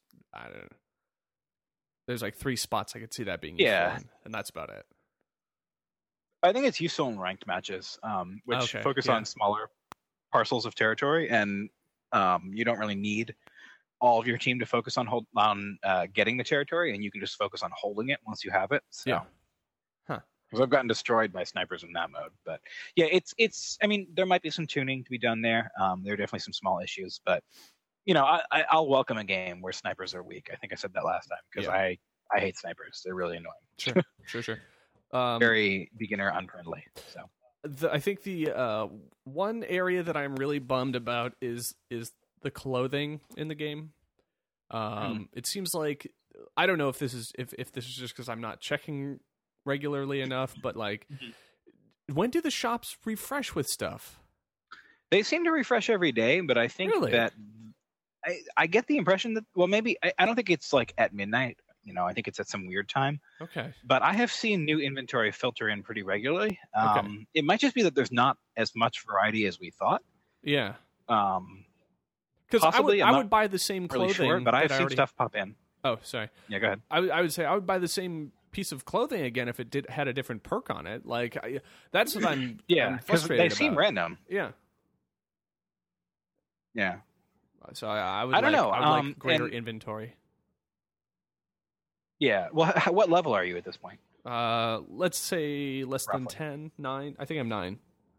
Speaker 1: like 3 spots I could see that being useful in, and that's about it.
Speaker 2: I think it's useful in ranked matches, which focus on smaller parcels of territory, and you don't really need all of your team to focus on getting the territory, and you can just focus on holding it once you have it. So.
Speaker 1: Yeah.
Speaker 2: Because I've gotten destroyed by snipers in that mode. But yeah, it's. I mean, there might be some tuning to be done there. There are definitely some small issues, but I'll welcome a game where snipers are weak. I think I said that last time because I hate snipers. They're really annoying.
Speaker 1: Sure.
Speaker 2: Very beginner unfriendly. So
Speaker 1: I think the one area that I'm really bummed about is the clothing in the game. It seems like, I don't know if this is just because I'm not checking regularly enough, but like, when do the shops refresh with stuff?
Speaker 2: They seem to refresh every day, but I think that I get the impression that, well, maybe I don't think it's like at midnight. I think it's at some weird time.
Speaker 1: Okay. But
Speaker 2: I have seen new inventory filter in pretty regularly. It might just be that there's not as much variety as we thought.
Speaker 1: Yeah. Because I would buy the same clothing,
Speaker 2: really sure, but I've seen stuff pop in.
Speaker 1: Oh, sorry.
Speaker 2: Yeah, go ahead.
Speaker 1: I would say I would buy the same piece of clothing again if it had a different perk on it. Like that's what I'm
Speaker 2: I'm frustrated about. They seem random.
Speaker 1: Yeah.
Speaker 2: Yeah.
Speaker 1: So I don't know. I would like greater inventory.
Speaker 2: Yeah. Well, what level are you at this point?
Speaker 1: Let's say less than 10, 9. I think I'm 9.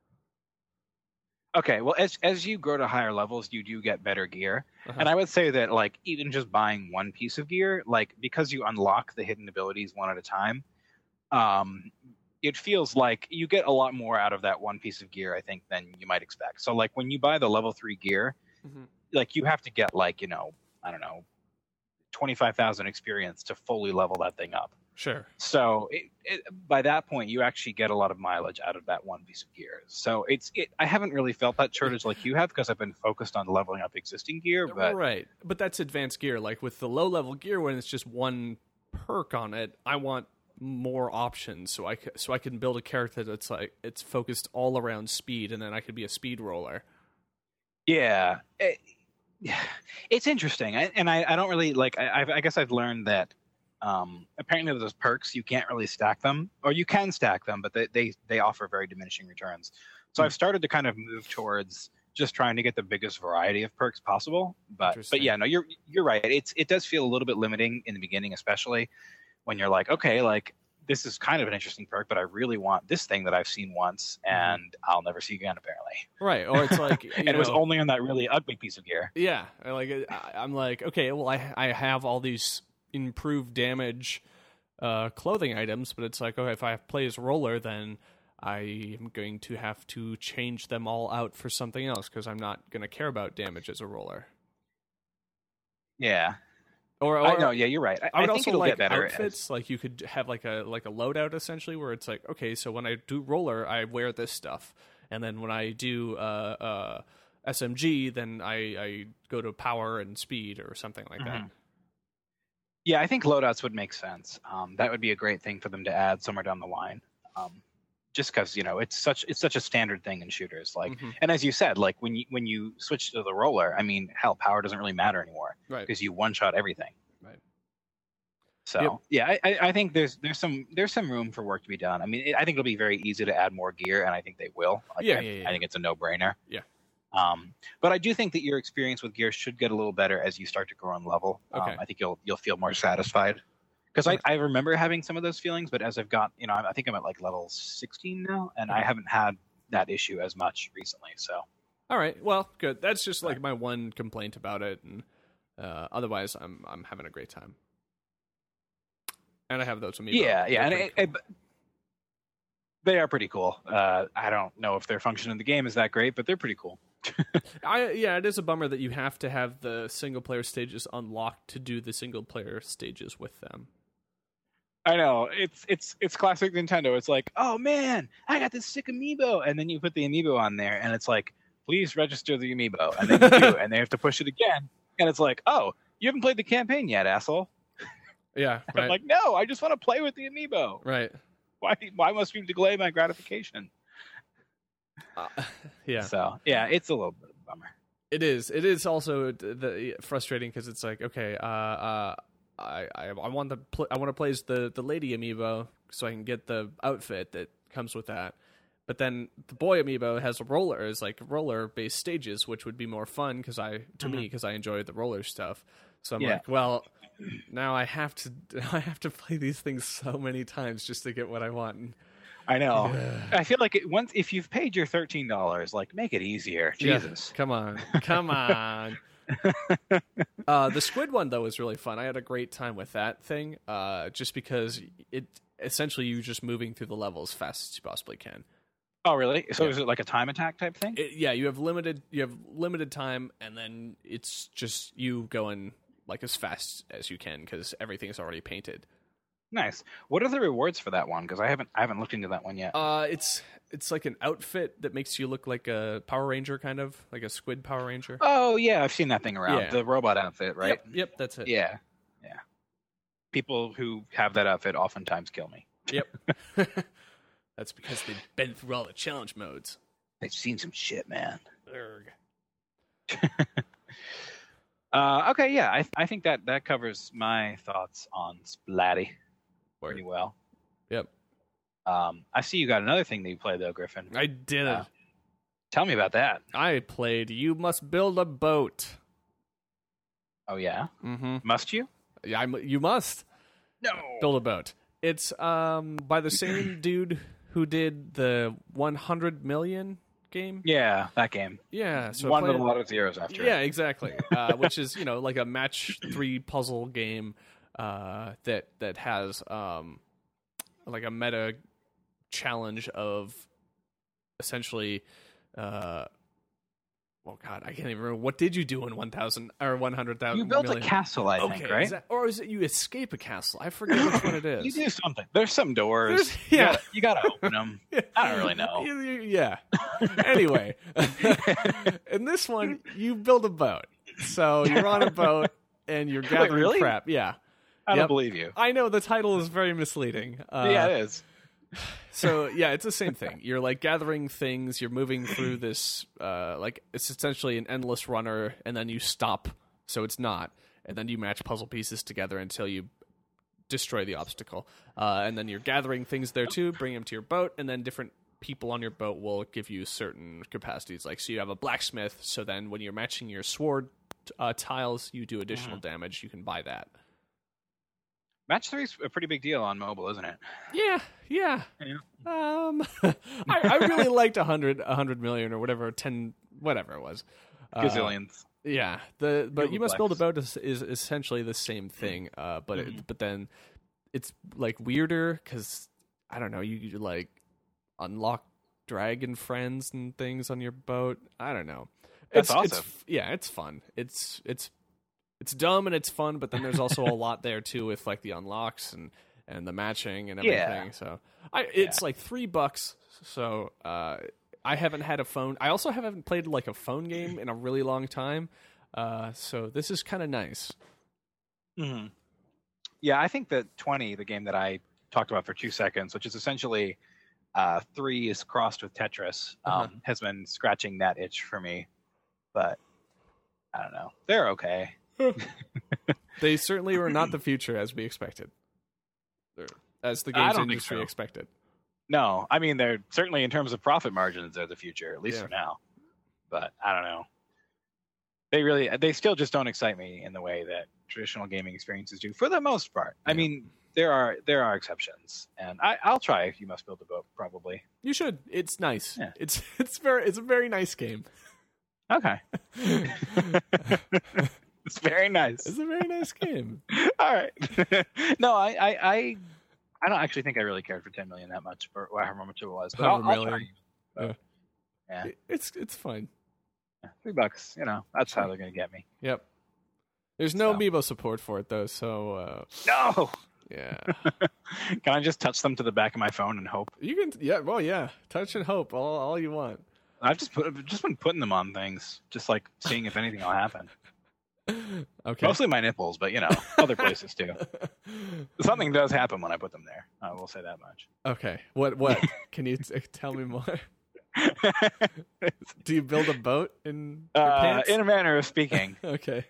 Speaker 2: Okay, well, as you grow to higher levels, you do get better gear. And I would say that, like, even just buying one piece of gear, like, because you unlock the hidden abilities one at a time, it feels like you get a lot more out of that one piece of gear, I think, than you might expect. So, like, when you buy the level 3 gear, like, you have to get, like, I don't know, 25,000 experience to fully level that thing up.
Speaker 1: Sure.
Speaker 2: So by that point, you actually get a lot of mileage out of that one piece of gear. So I haven't really felt that shortage like you have because I've been focused on leveling up existing gear. But
Speaker 1: right, but that's advanced gear. Like with the low level gear, when it's just one perk on it, I want more options so I can build a character that's like it's focused all around speed, and then I could be a speed roller.
Speaker 2: Yeah. It's interesting, and I don't really like. I guess I've learned that. Apparently those perks, you can't really stack them, or you can stack them, but they offer very diminishing returns. So I've started to kind of move towards just trying to get the biggest variety of perks possible. But yeah, no, you're right. It does feel a little bit limiting in the beginning, especially when you're like, okay, like this is kind of an interesting perk, but I really want this thing that I've seen once and I'll never see again, apparently.
Speaker 1: Right. Or it's like,
Speaker 2: and it was only on that really ugly piece of gear.
Speaker 1: Yeah. I'm like, okay, well, I have all these improved damage clothing items, but it's like, okay, if I play as roller, then I am going to have to change them all out for something else because I'm not going to care about damage as a roller.
Speaker 2: Yeah.
Speaker 1: Or
Speaker 2: no, yeah, you're right.
Speaker 1: I would
Speaker 2: think
Speaker 1: also
Speaker 2: it'll
Speaker 1: like
Speaker 2: get better
Speaker 1: outfits. Like you could have like a loadout essentially, where it's like, okay, so when I do roller, I wear this stuff, and then when I do SMG, then I go to power and speed or something like that.
Speaker 2: Yeah, I think loadouts would make sense. That would be a great thing for them to add somewhere down the line. Just because it's such a standard thing in shooters. Like, and as you said, like when you switch to the roller, I mean, hell, power doesn't really matter anymore, right? Because you one shot everything,
Speaker 1: right?
Speaker 2: So yeah, I think there's some room for work to be done. I mean, I think it'll be very easy to add more gear, and I think they will. Like, I think it's a no-brainer.
Speaker 1: Yeah.
Speaker 2: But I do think that your experience with gear should get a little better as you start to grow on level.
Speaker 1: Okay.
Speaker 2: I think you'll feel more satisfied Because I remember having some of those feelings, but as I've got, I think I'm at like level 16 now, and I haven't had that issue as much recently. So,
Speaker 1: all right, well, good. That's just like my one complaint about it, and otherwise, I'm having a great time. And I have those amiibo.
Speaker 2: Yeah, and they are pretty cool. I don't know if their function in the game is that great, but they're pretty cool.
Speaker 1: It is a bummer that you have to have the single player stages unlocked to do the single player stages with them.
Speaker 2: I know, it's classic Nintendo. It's like, oh man, I got this sick amiibo, and then you put the amiibo on there, and it's like, please register the amiibo, and then you do, and they have to push it again, and it's like, oh, you haven't played the campaign yet, asshole.
Speaker 1: Yeah, right.
Speaker 2: I'm like, no, I just want to play with the amiibo.
Speaker 1: Right.
Speaker 2: Why must you delay my gratification?
Speaker 1: Yeah.
Speaker 2: So yeah, it's a little bit of a bummer.
Speaker 1: It is. It is also frustrating because it's like, okay, I want to play as the lady amiibo so I can get the outfit that comes with that. But then the boy amiibo has roller based stages, which would be more fun because me because I enjoy the roller stuff. So I'm like, well, now I have to play these things so many times just to get what I want.
Speaker 2: I know. Yeah. I feel like if you've paid your $13, like, make it easier. Jesus,
Speaker 1: come on. The squid one though was really fun. I had a great time with that thing, just because it essentially you just moving through the level as fast as you possibly can.
Speaker 2: Oh, really? So is it like a time attack type thing?
Speaker 1: You have limited time, and then it's just you going like as fast as you can because everything is already painted.
Speaker 2: Nice. What are the rewards for that one? Because I haven't looked into that one yet.
Speaker 1: It's like an outfit that makes you look like a Power Ranger, kind of like a squid Power Ranger.
Speaker 2: Oh yeah, I've seen that thing around.
Speaker 1: Yeah.
Speaker 2: The robot outfit, right?
Speaker 1: Yep, that's it.
Speaker 2: Yeah. People who have that outfit oftentimes kill me.
Speaker 1: Yep. That's because they've been through all the challenge modes.
Speaker 2: They've seen some shit, man.
Speaker 1: Urgh.
Speaker 2: Okay, yeah, I think that covers my thoughts on Splatty pretty well.
Speaker 1: Yep.
Speaker 2: I see you got another thing that you played though, Griffin.
Speaker 1: I did.
Speaker 2: Tell me about that.
Speaker 1: I played You Must Build a Boat.
Speaker 2: Oh yeah?
Speaker 1: Mm-hmm.
Speaker 2: Must you?
Speaker 1: Yeah, you must.
Speaker 2: No.
Speaker 1: Build a boat. It's by the same dude who did the 100 Million game.
Speaker 2: Yeah, that game.
Speaker 1: Yeah, so
Speaker 2: one with a lot of zeros after.
Speaker 1: Yeah, exactly. Which is like a match 3 puzzle game that has like a meta challenge of essentially. Oh God, I can't even remember. What did you do in 1,000 or 100,000?
Speaker 2: You built
Speaker 1: million?
Speaker 2: A castle, I think, right?
Speaker 1: Or is it you escape a castle? I forget which one it is.
Speaker 2: You do something. There's some doors. You gotta open them. I don't really know.
Speaker 1: Yeah. Anyway, in this one, you build a boat. So you're on a boat and you're gathering crap. Yeah.
Speaker 2: I don't believe you.
Speaker 1: I know the title is very misleading.
Speaker 2: Yeah, it is.
Speaker 1: So yeah, it's the same thing. You're like gathering things. You're moving through this, like it's essentially an endless runner, and then you stop, so it's not, and then you match puzzle pieces together until you destroy the obstacle, and then you're gathering things there too, bring them to your boat, and then different people on your boat will give you certain capacities. Like so, you have a blacksmith, so then when you're matching your sword tiles, you do additional damage. You can buy that.
Speaker 2: Match 3 is a pretty big deal on mobile, isn't it?
Speaker 1: Yeah. I really liked 100 million or whatever, 10, whatever it was.
Speaker 2: Gazillions.
Speaker 1: Yeah. But You Must Build a Boat is essentially the same thing. But then it's like weirder because I don't know. You like unlock dragon friends and things on your boat. I don't know.
Speaker 2: That's awesome.
Speaker 1: It's fun. It's dumb and it's fun, but then there's also a lot there too with like the unlocks and the matching and everything.
Speaker 2: Yeah.
Speaker 1: So it's like $3. So I haven't had a phone. I also haven't played like a phone game in a really long time. So this is kind of nice.
Speaker 2: Mm-hmm. Yeah, I think that 20, the game that I talked about for 2 seconds, which is essentially 3 is crossed with Tetris, has been scratching that itch for me. But I don't know. They're okay.
Speaker 1: They certainly were not the future as we expected. As the games industry expected.
Speaker 2: No, I mean, they're certainly in terms of profit margins, they're the future, at least for now. But I don't know. They still just don't excite me in the way that traditional gaming experiences do, for the most part. Yeah. I mean, there are exceptions, and I'll try If You Must Build a Boat. Probably
Speaker 1: you should. It's nice.
Speaker 2: Yeah.
Speaker 1: It's a very nice game.
Speaker 2: Okay. It's very nice.
Speaker 1: It's a very nice game.
Speaker 2: All right. No, I don't actually think I really cared for 10 million that much, or however much it was. But I'll try. Yeah.
Speaker 1: It's fine.
Speaker 2: $3. That's how they're gonna get me.
Speaker 1: Yep. There's no amiibo support for it though, so
Speaker 2: no.
Speaker 1: Yeah.
Speaker 2: Can I just touch them to the back of my phone and hope?
Speaker 1: You can. Yeah. Well, yeah. Touch and hope all you want.
Speaker 2: I've just been putting them on things, just like seeing if anything will happen.
Speaker 1: Okay.
Speaker 2: Mostly my nipples, but other places too. Something does happen when I put them there. I will say that much.
Speaker 1: Okay. What? Can you tell me more? Do you build a boat in your pants?
Speaker 2: In a manner of speaking.
Speaker 1: Okay.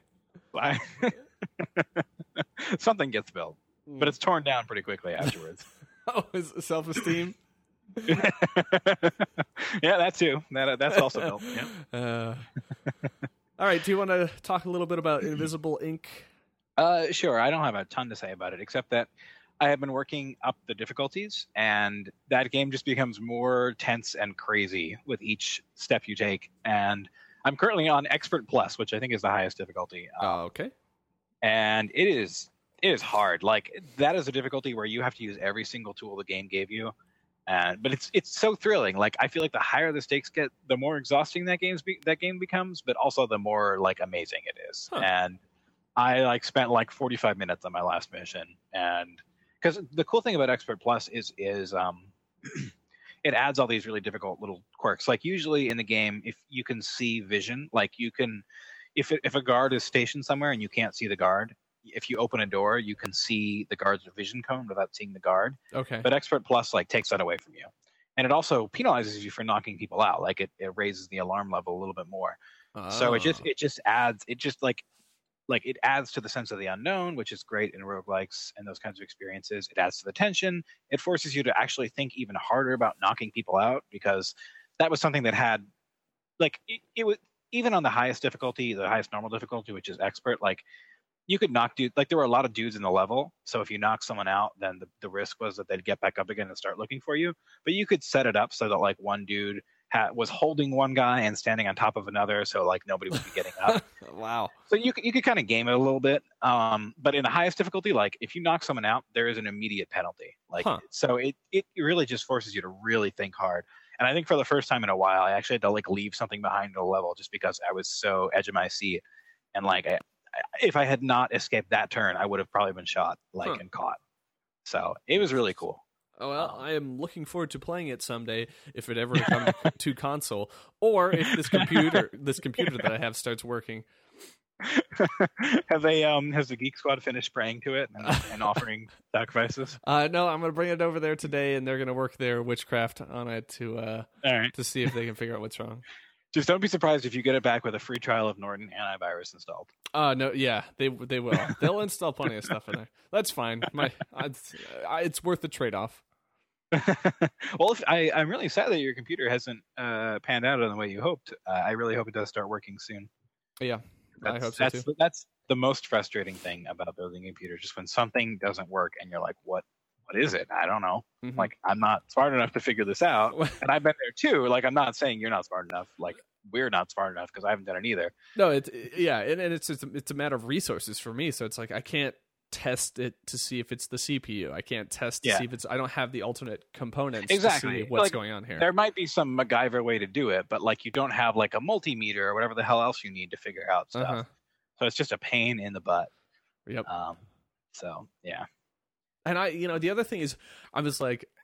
Speaker 2: Something gets built, but it's torn down pretty quickly afterwards.
Speaker 1: Oh, is self-esteem?
Speaker 2: Yeah, that too. That's also built. Yeah.
Speaker 1: All right. Do you want to talk a little bit about Invisible Ink?
Speaker 2: Sure. I don't have a ton to say about it, except that I have been working up the difficulties, and that game just becomes more tense and crazy with each step you take. And I'm currently on Expert Plus, which I think is the highest difficulty.
Speaker 1: Okay.
Speaker 2: And it is hard. Like, that is a difficulty where you have to use every single tool the game gave you. But it's so thrilling. Like, I feel like the higher the stakes get, the more exhausting that game becomes, but also the more like amazing it is.
Speaker 1: Huh.
Speaker 2: And I spent 45 minutes on my last mission, and because the cool thing about Expert Plus is it adds all these really difficult little quirks. Like, usually in the game, if you can see vision, like you can, if a guard is stationed somewhere and you can't see the guard, if you open a door, you can see the guard's vision cone without seeing the guard.
Speaker 1: Okay.
Speaker 2: But Expert Plus takes that away from you, and it also penalizes you for knocking people out. Like, it raises the alarm level a little bit more. So it just adds it adds to the sense of the unknown, which is great in roguelikes and those kinds of experiences. It adds to the tension. It forces you to actually think even harder about knocking people out, because that was something that had it was even on the highest difficulty, the highest normal difficulty, which is expert. You could knock dudes. There were a lot of dudes in the level, so if you knock someone out, then the risk was that they'd get back up again and start looking for you. But you could set it up so that one dude was holding one guy and standing on top of another, so nobody would be getting up.
Speaker 1: Wow.
Speaker 2: So you could kind of game it a little bit. But in the highest difficulty, if you knock someone out, there is an immediate penalty. So it really just forces you to really think hard. And I think for the first time in a while, I actually had to leave something behind in the level just because I was so edge of my seat. And if I had not escaped that turn, I would have probably been shot and caught. So it was really cool.
Speaker 1: Oh, well, I am looking forward to playing it someday if it ever comes to console, or if this computer that I have starts working.
Speaker 2: Has the Geek Squad finished praying to it and offering sacrifices?
Speaker 1: No, I'm going to bring it over there today, and they're going to work their witchcraft on it to see if they can figure out what's wrong.
Speaker 2: Just don't be surprised if you get it back with a free trial of Norton Antivirus installed.
Speaker 1: No, yeah, they will. They'll install plenty of stuff in there. That's fine. It's worth the trade-off.
Speaker 2: Well, I'm really sad that your computer hasn't panned out in the way you hoped. I really hope it does start working soon.
Speaker 1: Yeah, I hope so too.
Speaker 2: That's the most frustrating thing about building a computer, just when something doesn't work and you're like, what is it? I don't know.
Speaker 1: Mm-hmm.
Speaker 2: I'm not smart enough to figure this out. And I've been there too. I'm not saying you're not smart enough. We're not smart enough because I haven't done it either.
Speaker 1: No, and it's a matter of resources for me. So it's I can't test it to see if it's the CPU. I can't test to see if I don't have the alternate components to see what's going on here.
Speaker 2: There might be some MacGyver way to do it, but you don't have a multimeter or whatever the hell else you need to figure out stuff. Uh-huh. So it's just a pain in the butt.
Speaker 1: Yep.
Speaker 2: So yeah.
Speaker 1: And the other thing is, I was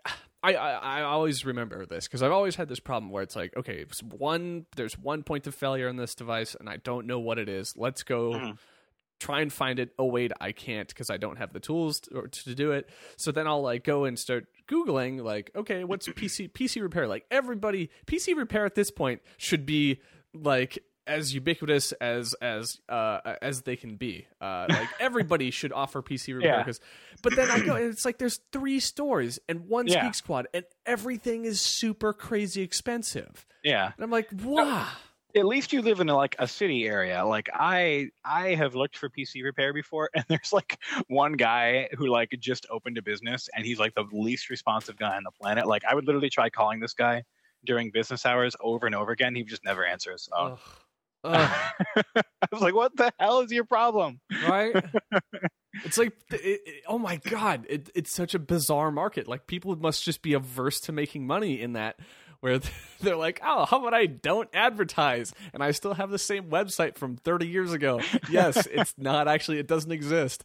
Speaker 1: I always remember this because I've always had this problem where it's okay, there's one point of failure in this device and I don't know what it is. Let's go try and find it. Oh wait, I can't because I don't have the tools to do it. So then I'll go and start Googling okay, what's PC repair? Everybody, PC repair at this point should be as ubiquitous as they can be. Everybody should offer PC repair.
Speaker 2: Yeah.
Speaker 1: But then I go, and it's there's 3 stores and one's Geek Squad, and everything is super crazy expensive.
Speaker 2: Yeah.
Speaker 1: And I'm wow.
Speaker 2: At least you live in like a city area. Like I have looked for PC repair before, and there's like one guy who like just opened a business, and he's like the least responsive guy on the planet. Like I would literally try calling this guy during business hours over and over again. He would just never answer his phone. I was like, what the hell is your problem?
Speaker 1: Right? It's like, oh my God, it's such a bizarre market. Like people must just be averse to making money in that, where they're like, oh, how about I don't advertise? And I still have the same website from 30 years ago. Yes, it's not actually, it doesn't exist.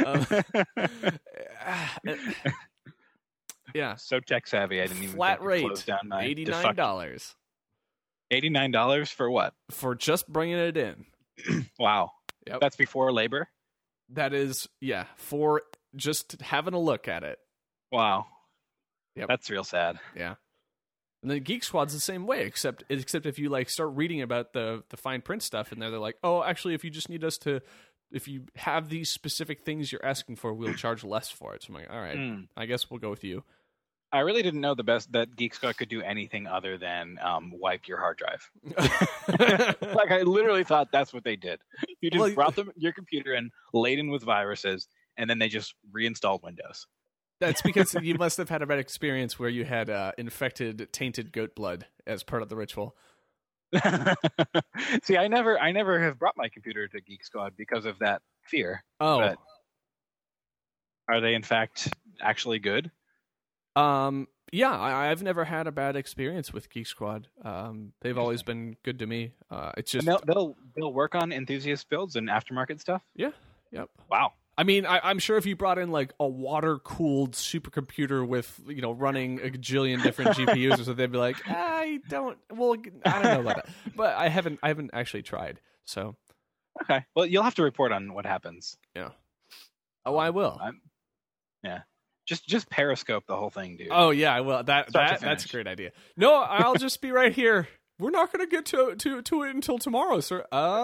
Speaker 1: Yeah.
Speaker 2: So tech savvy, I didn't even
Speaker 1: flat
Speaker 2: think to
Speaker 1: rate,
Speaker 2: close down my
Speaker 1: $89.
Speaker 2: $89 for what?
Speaker 1: For just bringing it in.
Speaker 2: Wow.
Speaker 1: Yep.
Speaker 2: That's before labor?
Speaker 1: That is, yeah, for just having a look at it.
Speaker 2: Wow.
Speaker 1: Yep.
Speaker 2: That's real sad.
Speaker 1: Yeah. And the Geek Squad's the same way, except if you like start reading about the fine print stuff in there, they're like, oh, actually, if you just need us to, if you have these specific things you're asking for, we'll charge less for it. So I'm like, all right, I guess we'll go with you.
Speaker 2: I really didn't know that Geek Squad could do anything other than wipe your hard drive. Like I literally thought that's what they did. You just brought your computer in laden with viruses, and then they just reinstalled Windows.
Speaker 1: That's because you must have had a bad experience where you had infected, tainted goat blood as part of the ritual.
Speaker 2: See, I never have brought my computer to Geek Squad because of that fear.
Speaker 1: Oh,
Speaker 2: but are they in fact actually good?
Speaker 1: Yeah, I've never had a bad experience with Geek Squad. They've always been good to me. It's just
Speaker 2: they'll work on enthusiast builds and aftermarket stuff.
Speaker 1: Yeah. Yep.
Speaker 2: Wow.
Speaker 1: I mean, I'm sure if you brought in like a water-cooled supercomputer with, running a gajillion different GPUs or something, they'd be like, I don't know about that. But I haven't actually tried. So.
Speaker 2: Okay. Well, you'll have to report on what happens.
Speaker 1: Yeah. Oh, I will.
Speaker 2: Yeah. Just Periscope the whole thing, dude.
Speaker 1: Oh yeah, I will. That's a great idea. No, I'll just be right here. We're not going to get to it until tomorrow, sir.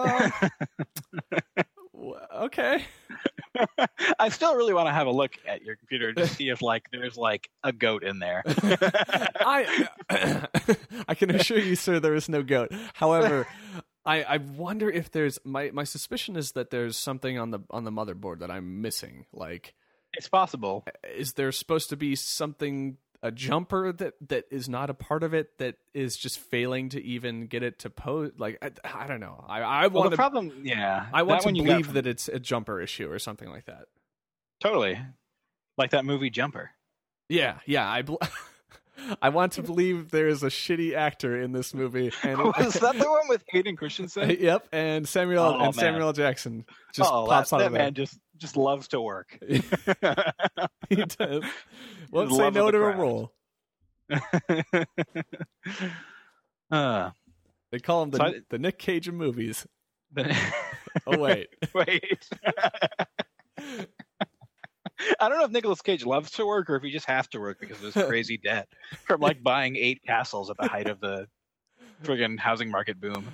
Speaker 1: Okay.
Speaker 2: I still really want to have a look at your computer to see if like there's like a goat in there.
Speaker 1: I can assure you, sir, there is no goat. However, I wonder if there's my suspicion is that there's something on the motherboard that I'm missing. Like,
Speaker 2: it's possible.
Speaker 1: Is there supposed to be a jumper that is not a part of it, that is just failing to even get it to pose? Like, I don't know. I want
Speaker 2: the problem. Yeah,
Speaker 1: I want to believe that it's a jumper issue or something like that.
Speaker 2: Totally, like that movie Jumper.
Speaker 1: Yeah. I want to believe there is a shitty actor in this movie. And
Speaker 2: was that the one with Hayden Christensen?
Speaker 1: Yep, and Samuel L. Jackson just pops out of
Speaker 2: that man just loves to work.
Speaker 1: He does. Won't say no to a role. They call him the Nick Cage of movies. Oh wait.
Speaker 2: I don't know if Nicolas Cage loves to work or if he just has to work because of his crazy debt from like buying 8 castles at the height of the friggin' housing market boom.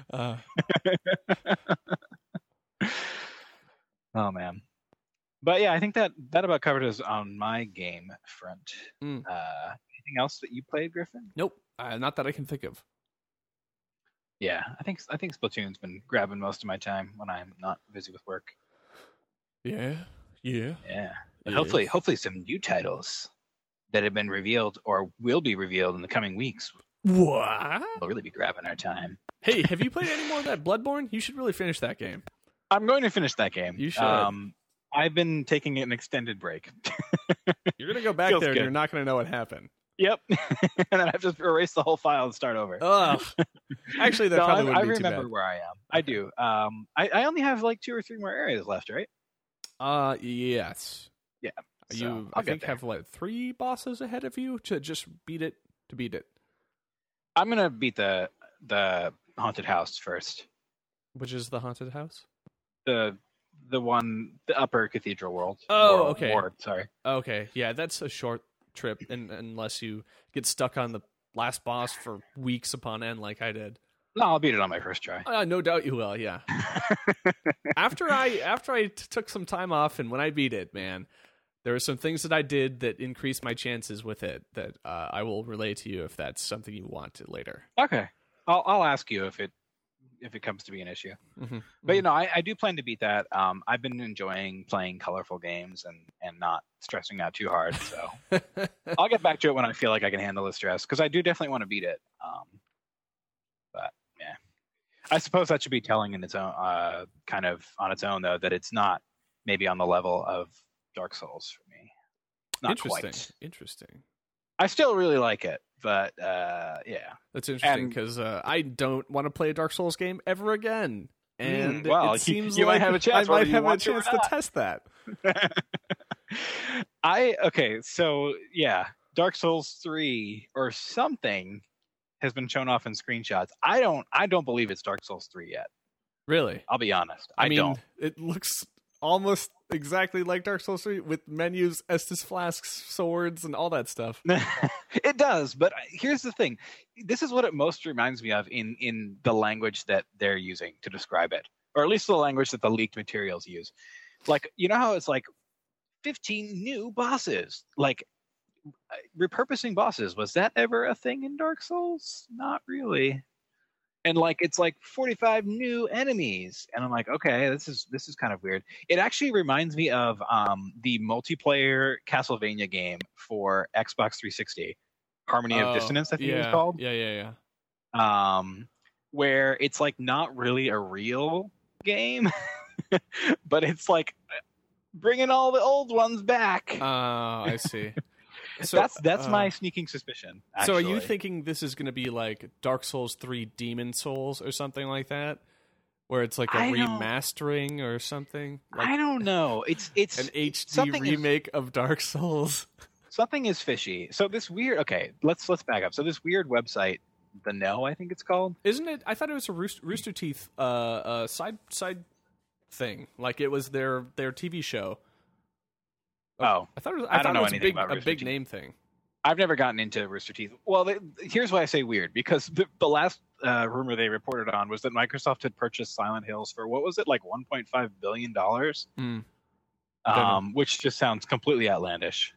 Speaker 2: Oh man. But yeah, I think that about covered us on my game front. Anything else that you played, Griffin?
Speaker 1: Nope, not that I can think of.
Speaker 2: Yeah, I think Splatoon's been grabbing most of my time when I'm not busy with work.
Speaker 1: Yeah.
Speaker 2: But hopefully some new titles that have been revealed or will be revealed in the coming weeks.
Speaker 1: What?
Speaker 2: Will really be grabbing our time.
Speaker 1: Hey, have you played any more of that Bloodborne? You should really finish that game.
Speaker 2: I'm going to finish that game.
Speaker 1: You should.
Speaker 2: I've been taking an extended break.
Speaker 1: You're going to go back there and you're not going to know what happened.
Speaker 2: Yep. And then I have to erase the whole file and start over.
Speaker 1: Ugh. Actually, that probably wouldn't be too bad.
Speaker 2: I remember where I am. I do. I only have like 2 or 3 more areas left, right?
Speaker 1: Yes.
Speaker 2: Yeah.
Speaker 1: You, I think, have 3 bosses ahead of you to just beat it.
Speaker 2: I'm gonna beat the haunted house first.
Speaker 1: Which is the haunted house?
Speaker 2: The one, the upper cathedral world.
Speaker 1: Okay.
Speaker 2: Ward, sorry.
Speaker 1: Okay, yeah, that's a short trip, unless you get stuck on the last boss for weeks upon end, like I did.
Speaker 2: No, I'll beat it on my first try.
Speaker 1: No doubt you will. Yeah. After I took some time off, and when I beat it, man, there were some things that I did that increased my chances with it that I will relay to you if that's something you want later.
Speaker 2: Okay, I'll ask you if it if it comes to be an issue.
Speaker 1: Mm-hmm.
Speaker 2: But you know, I do plan to beat that. I've been enjoying playing colorful games and not stressing out too hard. So I'll get back to it when I feel like I can handle the stress, because I do definitely want to beat it. But yeah, I suppose that should be telling in its own, kind of on its own, though, that it's not maybe on the level of Dark Souls for me. Not
Speaker 1: Interesting.
Speaker 2: quite.
Speaker 1: Interesting.
Speaker 2: I still really like it, but yeah.
Speaker 1: That's interesting because I don't want to play a Dark Souls game ever again. And
Speaker 2: well,
Speaker 1: it seems
Speaker 2: you
Speaker 1: like
Speaker 2: might have a chance.
Speaker 1: I might have a
Speaker 2: want
Speaker 1: chance to test that.
Speaker 2: Okay, so yeah, Dark Souls 3 or something has been shown off in screenshots. I don't believe it's Dark Souls 3 yet.
Speaker 1: Really?
Speaker 2: I'll be honest.
Speaker 1: I mean,
Speaker 2: don't.
Speaker 1: It looks almost exactly like Dark Souls 3 with menus, Estus flasks, swords, and all that stuff.
Speaker 2: It does, but here's the thing. This is what it most reminds me of in the language that they're using to describe it, or at least the language that the leaked materials use. Like, you know how it's like 15 new bosses? Like, repurposing bosses, was that ever a thing in Dark Souls? Not really. And like, it's like 45 new enemies, and I'm like, okay, this is kind of weird. It actually reminds me of the multiplayer Castlevania game for Xbox 360, Harmony of Dissonance, I think it was called.
Speaker 1: Yeah.
Speaker 2: Where it's like not really a real game, but it's like bringing all the old ones back.
Speaker 1: Oh, I see. So
Speaker 2: that's my sneaking suspicion. Actually.
Speaker 1: So are you thinking this is going to be like Dark Souls 3 Demon Souls or something like that? Where it's like a remastering or something? Like
Speaker 2: I don't know. It's
Speaker 1: an HD remake of Dark Souls.
Speaker 2: Something is fishy. So this weird... Okay, let's back up. So this weird website, The Know, I think it's called.
Speaker 1: Isn't it? I thought it was a Rooster Teeth side thing. Like it was their TV show.
Speaker 2: Oh,
Speaker 1: I thought it was,
Speaker 2: I don't know
Speaker 1: it was
Speaker 2: anything about
Speaker 1: a
Speaker 2: Rooster
Speaker 1: big
Speaker 2: Teeth.
Speaker 1: name thing.
Speaker 2: I've never gotten into Rooster Teeth. Well, here's why I say weird, because the last rumor they reported on was that Microsoft had purchased Silent Hills for, what was it, like $1.5 billion? Which just sounds completely outlandish.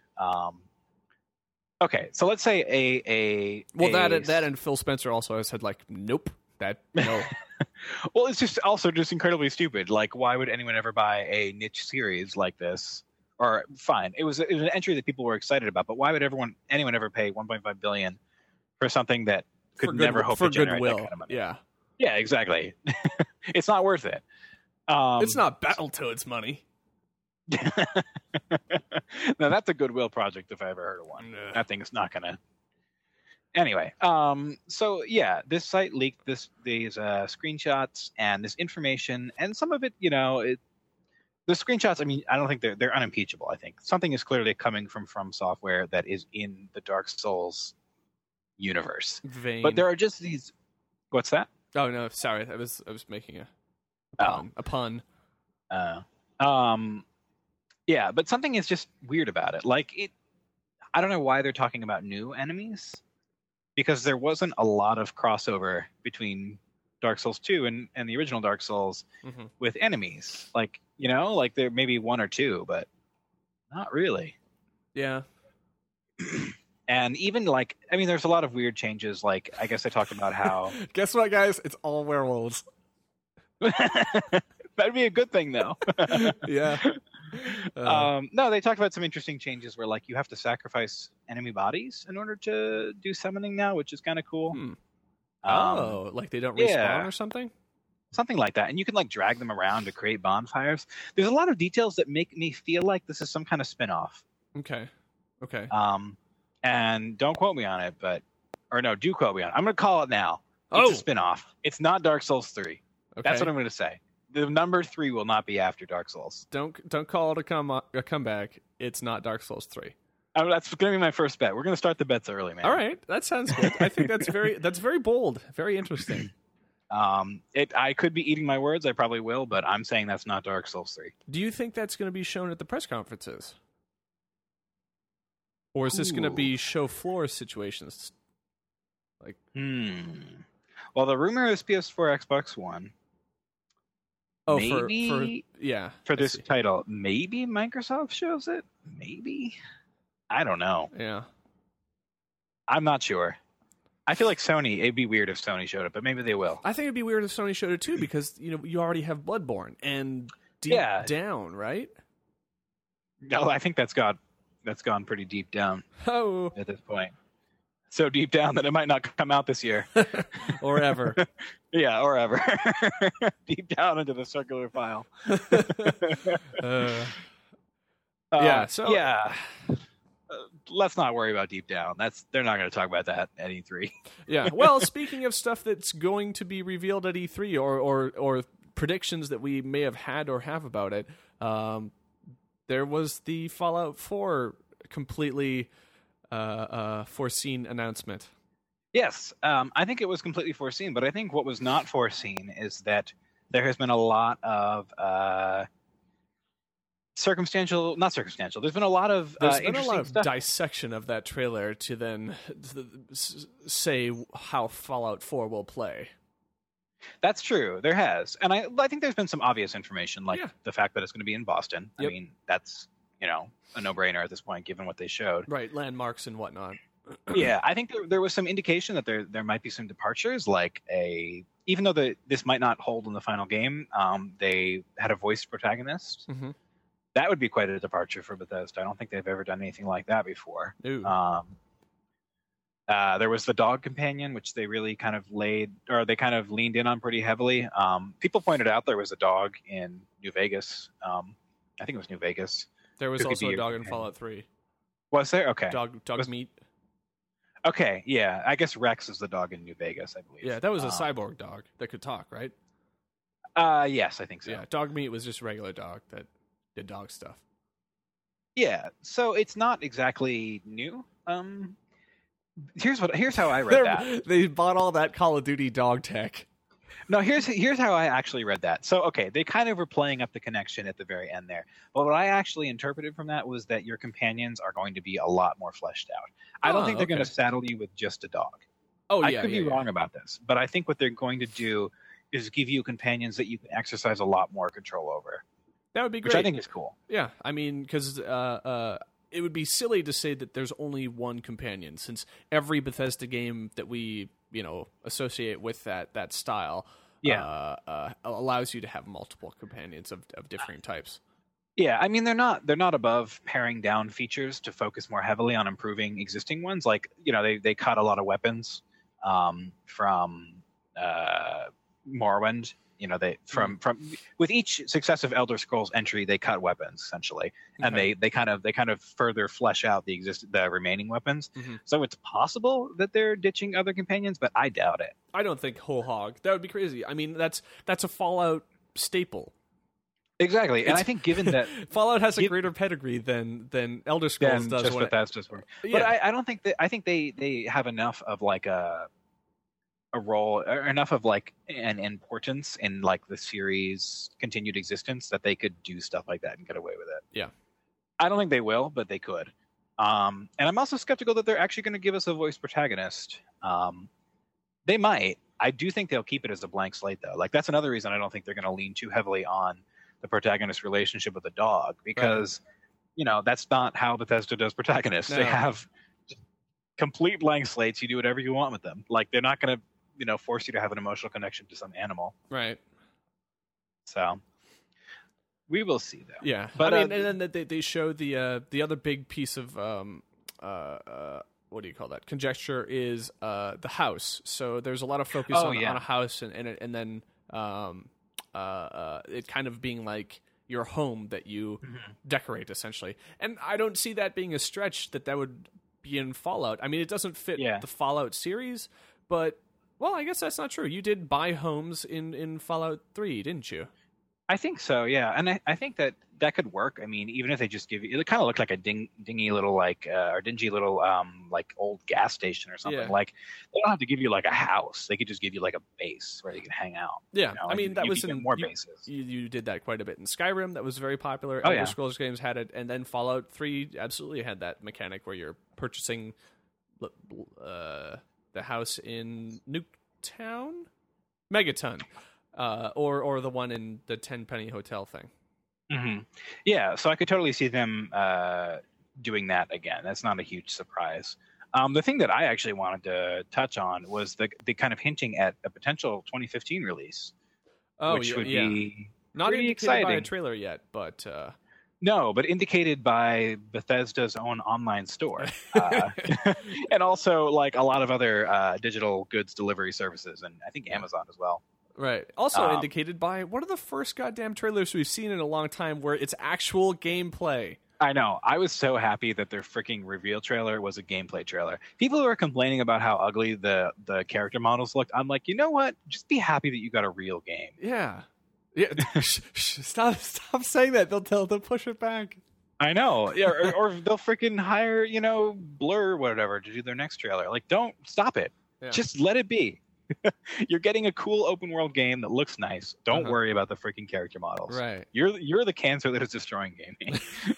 Speaker 2: Okay, so let's say
Speaker 1: that and Phil Spencer also has said, like, nope, no.
Speaker 2: Well, it's just also just incredibly stupid. Like, why would anyone ever buy a niche series like this? Or fine, it was an entry that people were excited about, but why would anyone ever pay $1.5 billion for something that could never hope to generate that kind of money? Yeah, exactly. It's not worth it.
Speaker 1: It's not Battletoads money.
Speaker 2: Now that's a goodwill project if I ever heard of one.
Speaker 1: Nah.
Speaker 2: That thing is not gonna. Anyway, so yeah, this site leaked these screenshots and this information, and some of it, the screenshots, I mean, I don't think they're unimpeachable. I think something is clearly coming from Software that is in the Dark Souls universe.
Speaker 1: Vein.
Speaker 2: But there are just these. What's that?
Speaker 1: Oh no, sorry, I was making a pun.
Speaker 2: Yeah, but something is just weird about it. Like I don't know why they're talking about new enemies, because there wasn't a lot of crossover between Dark Souls 2 and the original Dark Souls with enemies. Like, like there may be one or two, but not really.
Speaker 1: Yeah.
Speaker 2: And even there's a lot of weird changes. Like, I guess I talked about how...
Speaker 1: Guess what, guys? It's all werewolves.
Speaker 2: That'd be a good thing, though.
Speaker 1: Yeah.
Speaker 2: No, they talked about some interesting changes where, like, you have to sacrifice enemy bodies in order to do summoning now, which is kind of cool.
Speaker 1: Like they don't respawn or something?
Speaker 2: Something like that. And you can, like, drag them around to create bonfires. There's a lot of details that make me feel like this is some kind of spin-off.
Speaker 1: Okay.
Speaker 2: And don't quote me on it, do quote me on it. I'm going to call it now. It's a spin-off. It's not Dark Souls 3. Okay. That's what I'm going to say. The number 3 will not be after Dark Souls.
Speaker 1: Don't call it a comeback. It's not Dark Souls 3.
Speaker 2: That's going to be my first bet. We're going to start the bets early, man.
Speaker 1: All right, that sounds good. I think that's very bold, very interesting.
Speaker 2: I could be eating my words. I probably will, but I'm saying that's not Dark Souls 3.
Speaker 1: Do you think that's going to be shown at the press conferences? Or is this going to be show floor situations? Like,
Speaker 2: Well, the rumor is PS4, Xbox One.
Speaker 1: Oh,
Speaker 2: maybe for this title, maybe Microsoft shows it. Maybe, I don't know.
Speaker 1: Yeah,
Speaker 2: I'm not sure. I feel like Sony. It'd be weird if Sony showed up, but maybe they will.
Speaker 1: I think it'd be weird if Sony showed it too, because you already have Bloodborne and Deep Down, right?
Speaker 2: No, I think that's gone pretty deep down.
Speaker 1: Oh,
Speaker 2: at this point, so deep down that it might not come out this year,
Speaker 1: or ever.
Speaker 2: Yeah, or ever. Deep down into the circular file. Let's not worry about Deep Down. They're not going to talk about that at E3.
Speaker 1: Yeah. Well, speaking of stuff that's going to be revealed at E3, or predictions that we may have had or have about it, there was the Fallout 4 completely foreseen announcement.
Speaker 2: Yes, I think it was completely foreseen, but I think what was not foreseen is that there has been a lot of not circumstantial. There's been a lot of stuff.
Speaker 1: Dissection of that trailer to then say how Fallout 4 will play.
Speaker 2: That's true. There has, and I think there's been some obvious information, like the fact that it's going to be in Boston. Yep. I mean, that's a no-brainer at this point, given what they showed.
Speaker 1: Right, landmarks and whatnot.
Speaker 2: Yeah, I think there was some indication that there might be some departures, like even though this might not hold in the final game, they had a voiced protagonist.
Speaker 1: Mm-hmm.
Speaker 2: That would be quite a departure for Bethesda. I don't think they've ever done anything like that before. There was the dog companion, which they really kind of leaned in on pretty heavily. People pointed out there was a dog in New Vegas. I think it was New Vegas.
Speaker 1: There was also a dog in Fallout 3.
Speaker 2: Was there? Okay.
Speaker 1: Dog meat.
Speaker 2: Okay, yeah. I guess Rex is the dog in New Vegas, I believe.
Speaker 1: Yeah, that was a cyborg dog that could talk, right?
Speaker 2: Yes, I think so.
Speaker 1: Yeah, dog meat was just a regular dog that did dog stuff.
Speaker 2: Yeah, so it's not exactly new. Here's how I read that.
Speaker 1: They bought all that Call of Duty dog tech.
Speaker 2: No, here's how I actually read that. So, okay, they kind of were playing up the connection at the very end there. But what I actually interpreted from that was that your companions are going to be a lot more fleshed out. I don't think they're going to saddle you with just a dog. I could be wrong about this, but I think what they're going to do is give you companions that you can exercise a lot more control over.
Speaker 1: That would be great.
Speaker 2: Which I think is cool.
Speaker 1: Yeah, I mean, because it would be silly to say that there's only one companion, since every Bethesda game that we associate with that style allows you to have multiple companions of differing types.
Speaker 2: Yeah, I mean they're not above paring down features to focus more heavily on improving existing ones. Like they cut a lot of weapons from Morrowind. They from with each successive Elder Scrolls entry, they cut weapons essentially, and they kind of further flesh out the remaining weapons. Mm-hmm. So it's possible that they're ditching other companions, but I doubt it.
Speaker 1: I don't think whole hog. That would be crazy. I mean, that's a Fallout staple.
Speaker 2: Exactly, and I think given that
Speaker 1: Fallout has a greater pedigree than Elder Scrolls does,
Speaker 2: just Bethesda's work. Yeah. But I don't think that. I think they have enough of like a role, or enough of like an importance in like the series' continued existence that they could do stuff like that and get away with it.
Speaker 1: Yeah,
Speaker 2: I don't think they will, but they could. And I'm also skeptical that they're actually going to give us a voice protagonist. They might. I do think they'll keep it as a blank slate, though. Like that's another reason I don't think they're going to lean too heavily on the protagonist relationship with the dog, because that's not how Bethesda does protagonists. No. They have complete blank slates. You do whatever you want with them. Like they're not going to force you to have an emotional connection to some animal.
Speaker 1: Right.
Speaker 2: So we will see, though.
Speaker 1: Yeah. But I mean, and then they showed the other big piece of what do you call that? Conjecture is the house. So there's a lot of focus on a house and then it kind of being like your home that you decorate essentially. And I don't see that being a stretch that would be in Fallout. I mean, it doesn't fit the Fallout series, but well, I guess that's not true. You did buy homes in Fallout 3, didn't you?
Speaker 2: I think so, yeah. And I think that could work. I mean, even if they just give you... It kind of looked like a dingy little, or dingy little, old gas station or something. Yeah. Like, they don't have to give you, like, a house. They could just give you, like, a base where you can hang out.
Speaker 1: Yeah, I mean, that was
Speaker 2: in... more bases.
Speaker 1: You did that quite a bit in Skyrim. That was very popular. Elder Scrolls games had it. And then Fallout 3 absolutely had that mechanic where you're purchasing... the house in Nuketown? Megaton. Or the one in the 10-penny hotel thing.
Speaker 2: Mm-hmm. Yeah, so I could totally see them doing that again. That's not a huge surprise. The thing that I actually wanted to touch on was the kind of hinting at a potential 2015 release, which would be
Speaker 1: not
Speaker 2: pretty
Speaker 1: indicated
Speaker 2: exciting.
Speaker 1: by a trailer yet, but
Speaker 2: no, but indicated by Bethesda's own online store, and also like a lot of other digital goods delivery services, and I think Amazon as well.
Speaker 1: Right. Also indicated by one of the first goddamn trailers we've seen in a long time where it's actual gameplay.
Speaker 2: I know. I was so happy that their freaking reveal trailer was a gameplay trailer. People were complaining about how ugly the character models looked. I'm like, you know what? Just be happy that you got a real game.
Speaker 1: Yeah. Yeah. Stop saying that. They'll push it back.
Speaker 2: I know. Yeah. Or they'll freaking hire, Blur or whatever to do their next trailer. Like, don't stop it. Yeah. Just let it be. You're getting a cool open world game that looks nice. Don't worry about the freaking character models.
Speaker 1: Right.
Speaker 2: You're the cancer that is destroying gaming.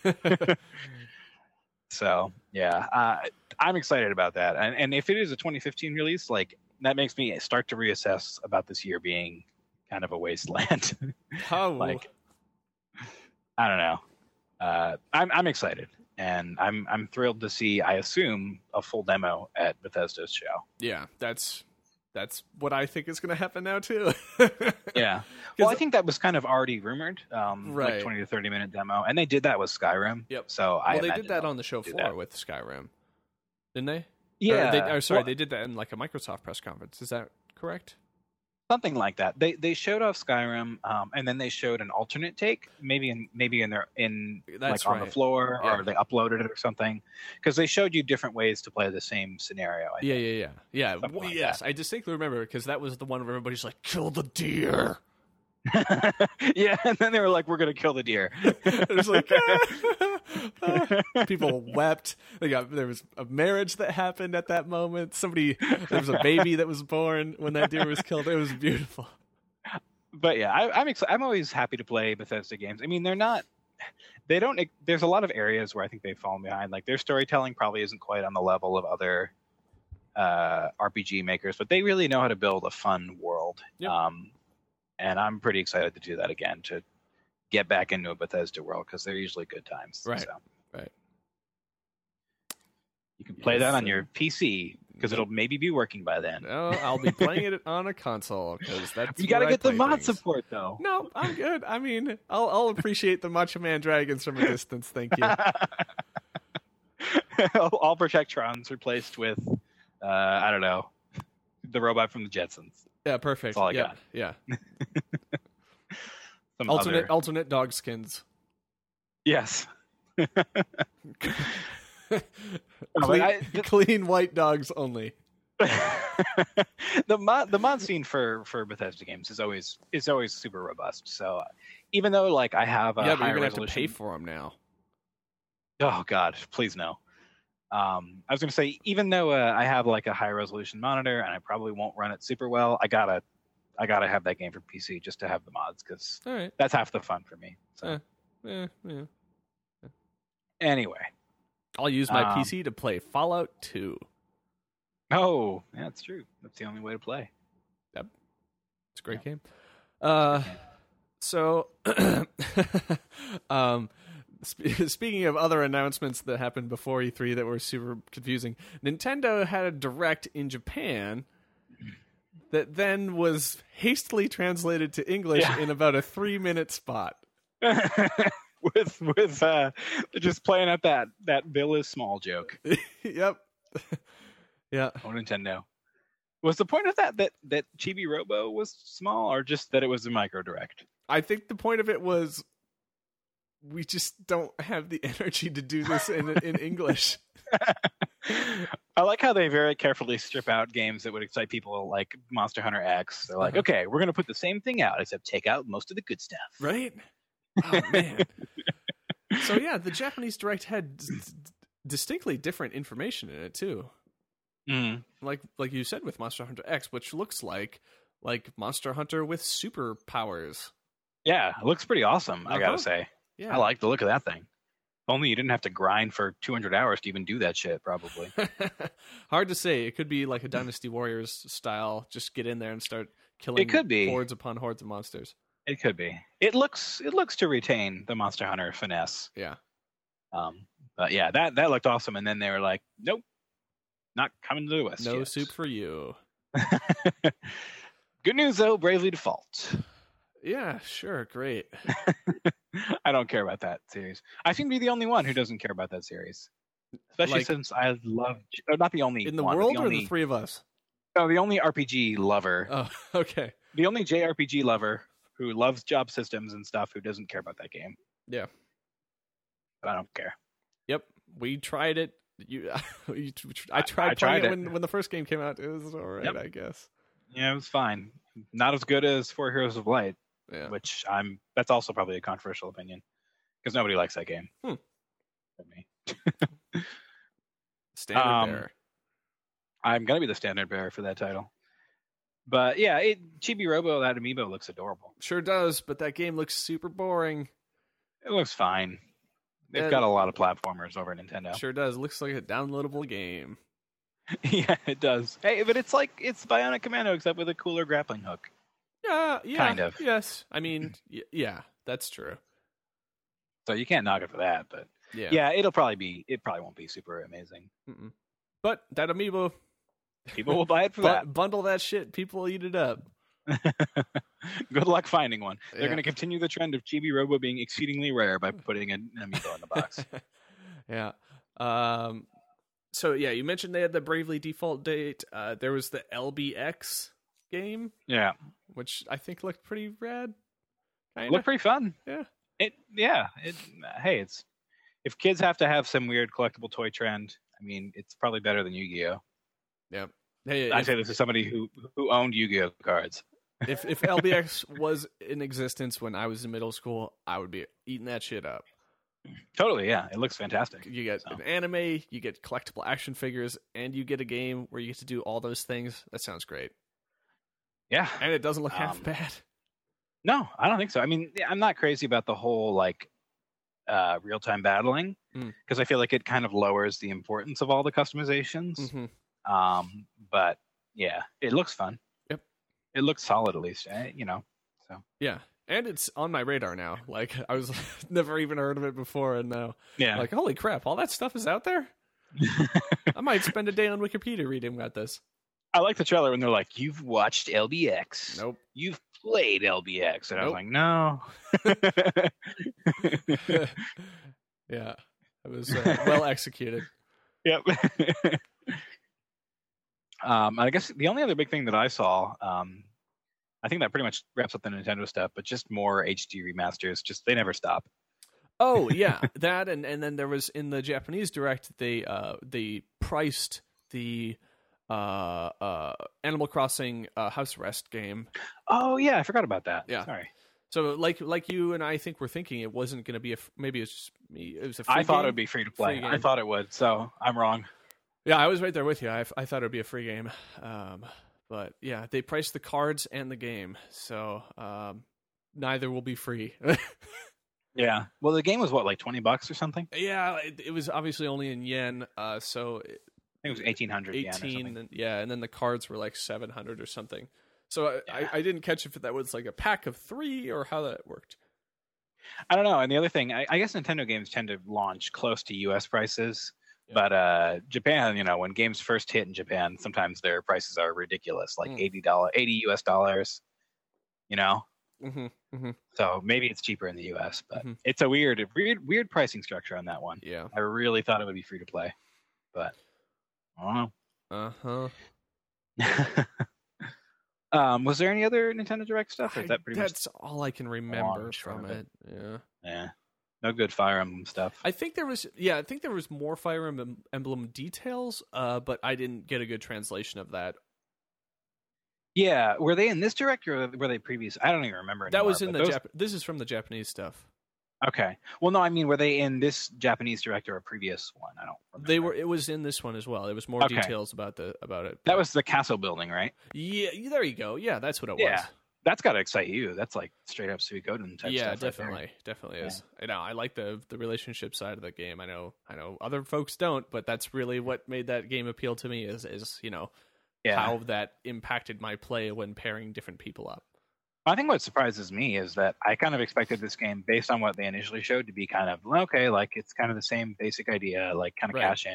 Speaker 2: So yeah, I'm excited about that. And if it is a 2015 release, like that makes me start to reassess about this year being kind of a wasteland.
Speaker 1: Oh.
Speaker 2: Like, I don't know. I'm excited, and I'm thrilled to see, I assume, a full demo at Bethesda's show.
Speaker 1: Yeah, that's what I think is going to happen now too.
Speaker 2: Yeah. Well, I think that was kind of already rumored,
Speaker 1: right.
Speaker 2: Like 20 to 30 minute demo, and they did that with Skyrim.
Speaker 1: Yep.
Speaker 2: So
Speaker 1: they did that on the show floor with Skyrim, didn't they?
Speaker 2: Yeah.
Speaker 1: They did that in like a Microsoft press conference. Is that correct?
Speaker 2: Something like that. They showed off Skyrim, and then they showed an alternate take, maybe on the floor, or they uploaded it or something, because they showed you different ways to play the same scenario.
Speaker 1: Yeah. Yes, I distinctly remember, because that was the one where everybody's like, "Kill the deer."
Speaker 2: Yeah, and then they were like, "We're gonna kill the deer."
Speaker 1: It was like, people wept. There was a marriage that happened at that moment. There was a baby that was born when that deer was killed. It was beautiful.
Speaker 2: But yeah, I'm always happy to play Bethesda games. I mean, there's a lot of areas where I think they've fallen behind. Like, their storytelling probably isn't quite on the level of other RPG makers, but they really know how to build a fun world.
Speaker 1: Yep.
Speaker 2: And I'm pretty excited to do that again, to get back into a Bethesda world, because they're usually good times.
Speaker 1: Right.
Speaker 2: So.
Speaker 1: Right.
Speaker 2: You can play that on your PC, because it'll maybe be working by then.
Speaker 1: No, I'll be playing it on a console, because that's
Speaker 2: you got to get the mod
Speaker 1: things.
Speaker 2: support, though.
Speaker 1: No, I'm good. I mean, I'll appreciate the Macho Man Dragons from a distance. Thank you.
Speaker 2: All Protectrons replaced with, I don't know, the robot from the Jetsons.
Speaker 1: Yeah, perfect.
Speaker 2: That's all I got.
Speaker 1: Yeah.
Speaker 2: Alternate
Speaker 1: dog skins.
Speaker 2: Yes.
Speaker 1: Clean white dogs only.
Speaker 2: The mod scene for Bethesda games is always super robust. So even though like I have
Speaker 1: but you're gonna
Speaker 2: resolution,
Speaker 1: have to pay for them now.
Speaker 2: Oh God, please no. I was going to say, even though I have like a high resolution monitor and I probably won't run it super well, I gotta have that game for PC just to have the mods, because that's half the fun for me. So.
Speaker 1: Yeah.
Speaker 2: Anyway,
Speaker 1: I'll use my PC to play Fallout 2.
Speaker 2: Oh, yeah, that's true. That's the only way to play.
Speaker 1: Yep, it's a great game. So, speaking of other announcements that happened before E3 that were super confusing, Nintendo had a Direct in Japan that then was hastily translated to English in about a 3-minute spot.
Speaker 2: with just playing up that Bill is small joke.
Speaker 1: Yep. Yeah.
Speaker 2: Oh, Nintendo. Was the point of that Chibi Robo was small, or just that it was a micro Direct?
Speaker 1: I think the point of it was, we just don't have the energy to do this in English.
Speaker 2: I like how they very carefully strip out games that would excite people, like Monster Hunter X. They're like, okay, we're going to put the same thing out, except take out most of the good stuff.
Speaker 1: Right? Oh, man. So, yeah, the Japanese Direct had distinctly different information in it, too.
Speaker 2: Mm.
Speaker 1: Like you said with Monster Hunter X, which looks like Monster Hunter with superpowers.
Speaker 2: Yeah, it looks pretty awesome, I gotta say.
Speaker 1: Yeah.
Speaker 2: I like the look of that thing. If only you didn't have to grind for 200 hours to even do that shit, probably.
Speaker 1: Hard to say. It could be like a Dynasty Warriors style. Just get in there and start killing hordes upon hordes of monsters.
Speaker 2: It could be. It looks to retain the Monster Hunter finesse.
Speaker 1: Yeah.
Speaker 2: But yeah, that looked awesome. And then they were like, nope. Not coming to the West
Speaker 1: No
Speaker 2: yet.
Speaker 1: soup for you.
Speaker 2: Good news, though, Bravely Default.
Speaker 1: Yeah, sure, great.
Speaker 2: I don't care about that series. I seem to be the only one who doesn't care about that series. Especially since I love... not the only
Speaker 1: in the
Speaker 2: one,
Speaker 1: world or the three of us?
Speaker 2: No, the only RPG lover.
Speaker 1: Oh, okay.
Speaker 2: The only JRPG lover who loves job systems and stuff who doesn't care about that game.
Speaker 1: Yeah.
Speaker 2: But I don't care.
Speaker 1: Yep. We tried it. I tried playing it when the first game came out. It was all right, I guess.
Speaker 2: Yeah, it was fine. Not as good as 4 Heroes of Light, which that's also probably a controversial opinion because nobody likes that game. But me.
Speaker 1: Standard bearer.
Speaker 2: I'm gonna be the standard bearer for that title. But yeah, Chibi Robo, that amiibo looks adorable.
Speaker 1: Sure does, but that game looks super boring.
Speaker 2: It looks fine. They've got a lot of platformers over at Nintendo.
Speaker 1: Sure does. It looks like a downloadable game.
Speaker 2: Yeah, it does. Hey, but it's Bionic Commando except with a cooler grappling hook.
Speaker 1: Yeah,
Speaker 2: kind of.
Speaker 1: Yes, I mean, yeah, that's true.
Speaker 2: So you can't knock it for that, but yeah, it probably won't be super amazing.
Speaker 1: Mm-mm. But that amiibo,
Speaker 2: people will buy it for that.
Speaker 1: Bundle that shit. People will eat it up.
Speaker 2: Good luck finding one. They're going to continue the trend of Chibi Robo being exceedingly rare by putting an amiibo in the box.
Speaker 1: Yeah. So yeah, you mentioned they had the Bravely Default date. There was the LBX game.
Speaker 2: Yeah.
Speaker 1: Which I think looked pretty rad.
Speaker 2: Looked pretty fun.
Speaker 1: Yeah.
Speaker 2: Hey, if kids have to have some weird collectible toy trend, I mean, it's probably better than Yu-Gi-Oh.
Speaker 1: Yeah. Hey,
Speaker 2: I say this is somebody who owned Yu-Gi-Oh cards.
Speaker 1: If LBX was in existence when I was in middle school, I would be eating that shit up.
Speaker 2: Totally, yeah. It looks fantastic.
Speaker 1: You get an anime, you get collectible action figures, and you get a game where you get to do all those things. That sounds great.
Speaker 2: Yeah.
Speaker 1: And it doesn't look half bad.
Speaker 2: No, I don't think so. I mean, I'm not crazy about the whole, real-time battling, because I feel like it kind of lowers the importance of all the customizations.
Speaker 1: Mm-hmm.
Speaker 2: But, yeah, it looks fun.
Speaker 1: Yep.
Speaker 2: It looks solid, at least, so.
Speaker 1: Yeah. And it's on my radar now. Like, I was never even heard of it before, and now, holy crap, all that stuff is out there? I might spend a day on Wikipedia reading about this.
Speaker 2: I like the trailer when they're like, "You've watched LBX.
Speaker 1: Nope.
Speaker 2: You've played LBX." And
Speaker 1: nope.
Speaker 2: I was like, "No."
Speaker 1: Yeah. It was well executed.
Speaker 2: Yep. I guess the only other big thing that I saw, I think that pretty much wraps up the Nintendo stuff, but just more HD remasters. Just they never stop.
Speaker 1: Oh yeah, that and then there was in the Japanese Direct they priced the Animal Crossing House Arrest game.
Speaker 2: Oh yeah, I forgot about that.
Speaker 1: Yeah,
Speaker 2: sorry.
Speaker 1: So like you and I think we're thinking it wasn't going to be maybe it was a free
Speaker 2: I thought
Speaker 1: game?
Speaker 2: it would be free to play. I thought it would, so I'm wrong.
Speaker 1: Yeah, I was right there with you. I thought it would be a free game. But yeah, they priced the cards and the game, so neither will be free.
Speaker 2: Yeah. Well, the game was what, like $20 or something?
Speaker 1: Yeah, it was obviously only in yen, so
Speaker 2: I think it was 1,800 yen or something.
Speaker 1: And then the cards were like 700 or something. So I didn't catch if that was like a pack of 3 or how that worked.
Speaker 2: I don't know. And the other thing, I guess Nintendo games tend to launch close to U.S. prices. Yeah. But Japan, when games first hit in Japan, sometimes their prices are ridiculous, like $80 US.
Speaker 1: Mm-hmm, mm-hmm.
Speaker 2: So maybe it's cheaper in the U.S., but it's a weird pricing structure on that one.
Speaker 1: Yeah,
Speaker 2: I really thought it would be free to play, but I don't know. Was there any other Nintendo Direct stuff? Or is that pretty
Speaker 1: that's all I can remember from it.
Speaker 2: Yeah. No good Fire Emblem stuff.
Speaker 1: I think there was more Fire Emblem details, but I didn't get a good translation of that.
Speaker 2: Yeah, were they in this Direct or were they previous? I don't even remember anymore.
Speaker 1: That was in the this is from the Japanese stuff.
Speaker 2: Okay. Well, no, I mean, were they in this Japanese Direct or a previous one? I don't remember.
Speaker 1: They were. It was in this one as well. There was more details about it.
Speaker 2: That was the castle building, right?
Speaker 1: Yeah, there you go. Yeah, that's what it was.
Speaker 2: Yeah. That's got to excite you. That's like straight up Suikoden type stuff.
Speaker 1: Yeah, definitely is. Yeah. I like the relationship side of the game. I know other folks don't, but that's really what made that game appeal to me is how that impacted my play when pairing different people up.
Speaker 2: I think what surprises me is that I kind of expected this game based on what they initially showed to be kind of okay, like it's kind of the same basic idea, like kind of cash in.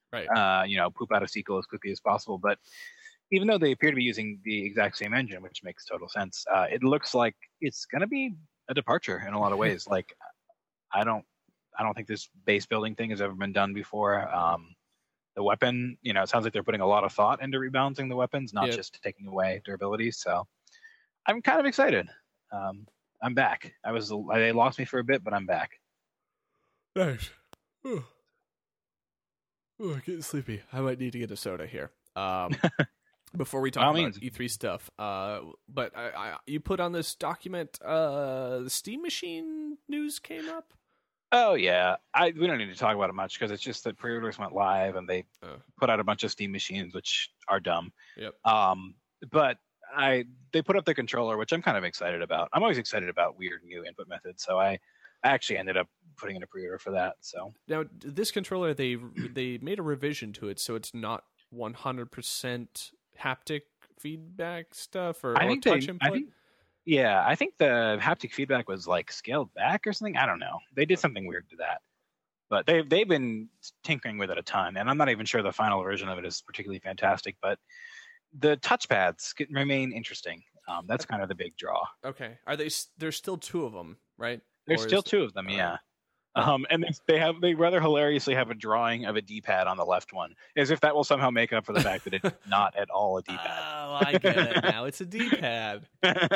Speaker 1: right.
Speaker 2: Poop out a sequel as quickly as possible. But even though they appear to be using the exact same engine, which makes total sense, it looks like it's going to be a departure in a lot of ways. Like, I don't think this base building thing has ever been done before. The weapon, it sounds like they're putting a lot of thought into rebalancing the weapons, not just taking away durability. So I'm kind of excited. I'm back. They lost me for a bit, but I'm back.
Speaker 1: Nice. Ooh, getting sleepy. I might need to get a soda here. Before we talk about E3 stuff, but you put on this document, the Steam Machine news came up.
Speaker 2: Oh yeah, we don't need to talk about it much because it's just that pre-orders went live and they put out a bunch of Steam Machines, which are dumb.
Speaker 1: Yep.
Speaker 2: But they put up the controller, which I'm kind of excited about. I'm always excited about weird new input methods, so I actually ended up putting in a pre-order for that. So
Speaker 1: now this controller, they made a revision to it, so it's not 100% haptic feedback stuff or touch input.
Speaker 2: I think the haptic feedback was like scaled back or something. I don't know. They did something weird to that, but they've been tinkering with it a ton, and I'm not even sure the final version of it is particularly fantastic. But the touchpads remain interesting. That's kind of the big draw.
Speaker 1: Okay, there's still two of them, right?
Speaker 2: There's still two of them, yeah. And they rather hilariously have a drawing of a D-pad on the left one, as if that will somehow make up for the fact that it's not at all a D-pad.
Speaker 1: Oh, I get it now. It's a D-pad.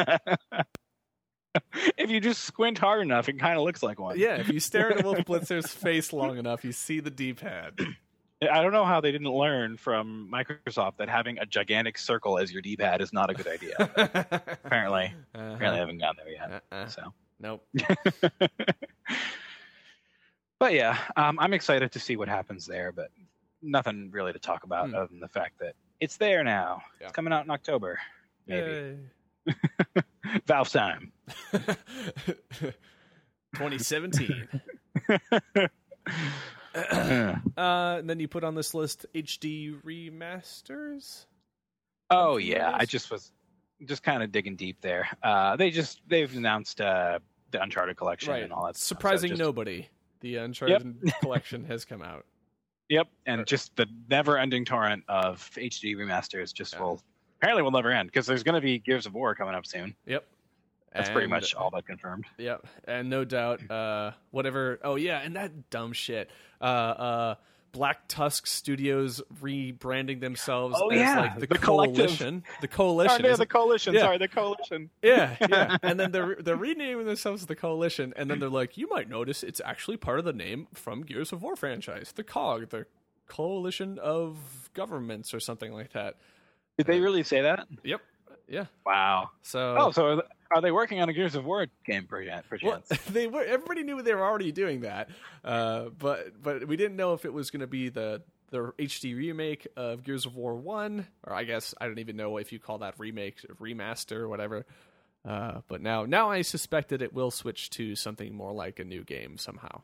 Speaker 2: If you just squint hard enough, it kind of looks like one.
Speaker 1: Yeah, if you stare at Wolf Blitzer's face long enough, you see the D-pad.
Speaker 2: I don't know how they didn't learn from Microsoft that having a gigantic circle as your D-pad is not a good idea. Apparently I haven't gotten there yet. So
Speaker 1: nope.
Speaker 2: But yeah, I'm excited to see what happens there, but nothing really to talk about other than the fact that it's there now. Yeah. It's coming out in October, maybe. Valve time.
Speaker 1: 2017. And then you put on this list HD remasters.
Speaker 2: Oh yeah, I was just kind of digging deep there. They've announced the Uncharted collection and all that.
Speaker 1: Surprising nobody. The Uncharted collection has come out.
Speaker 2: Yep, and just the never-ending torrent of HD remasters apparently will never end because there's going to be Gears of War coming up soon.
Speaker 1: Yep.
Speaker 2: That's pretty much all but confirmed.
Speaker 1: Yep, and no doubt, whatever. Oh yeah, and that dumb shit. Black Tusk Studios rebranding themselves as like the Coalition. The Coalition.
Speaker 2: Oh, yeah, the Coalition. Yeah. Sorry, the Coalition.
Speaker 1: Yeah. And then they're renaming themselves the Coalition, and then they're like, you might notice it's actually part of the name from Gears of War franchise, the COG, the Coalition of Governments, or something like that.
Speaker 2: Did they really say that?
Speaker 1: Yep. Yeah.
Speaker 2: Wow. So are they working on a Gears of War game perchance?
Speaker 1: Well, they were. Everybody knew they were already doing that, but we didn't know if it was going to be the HD remake of Gears of War 1, or I guess I don't even know if you call that remake, remaster, or whatever. But now I suspect that it will switch to something more like a new game somehow.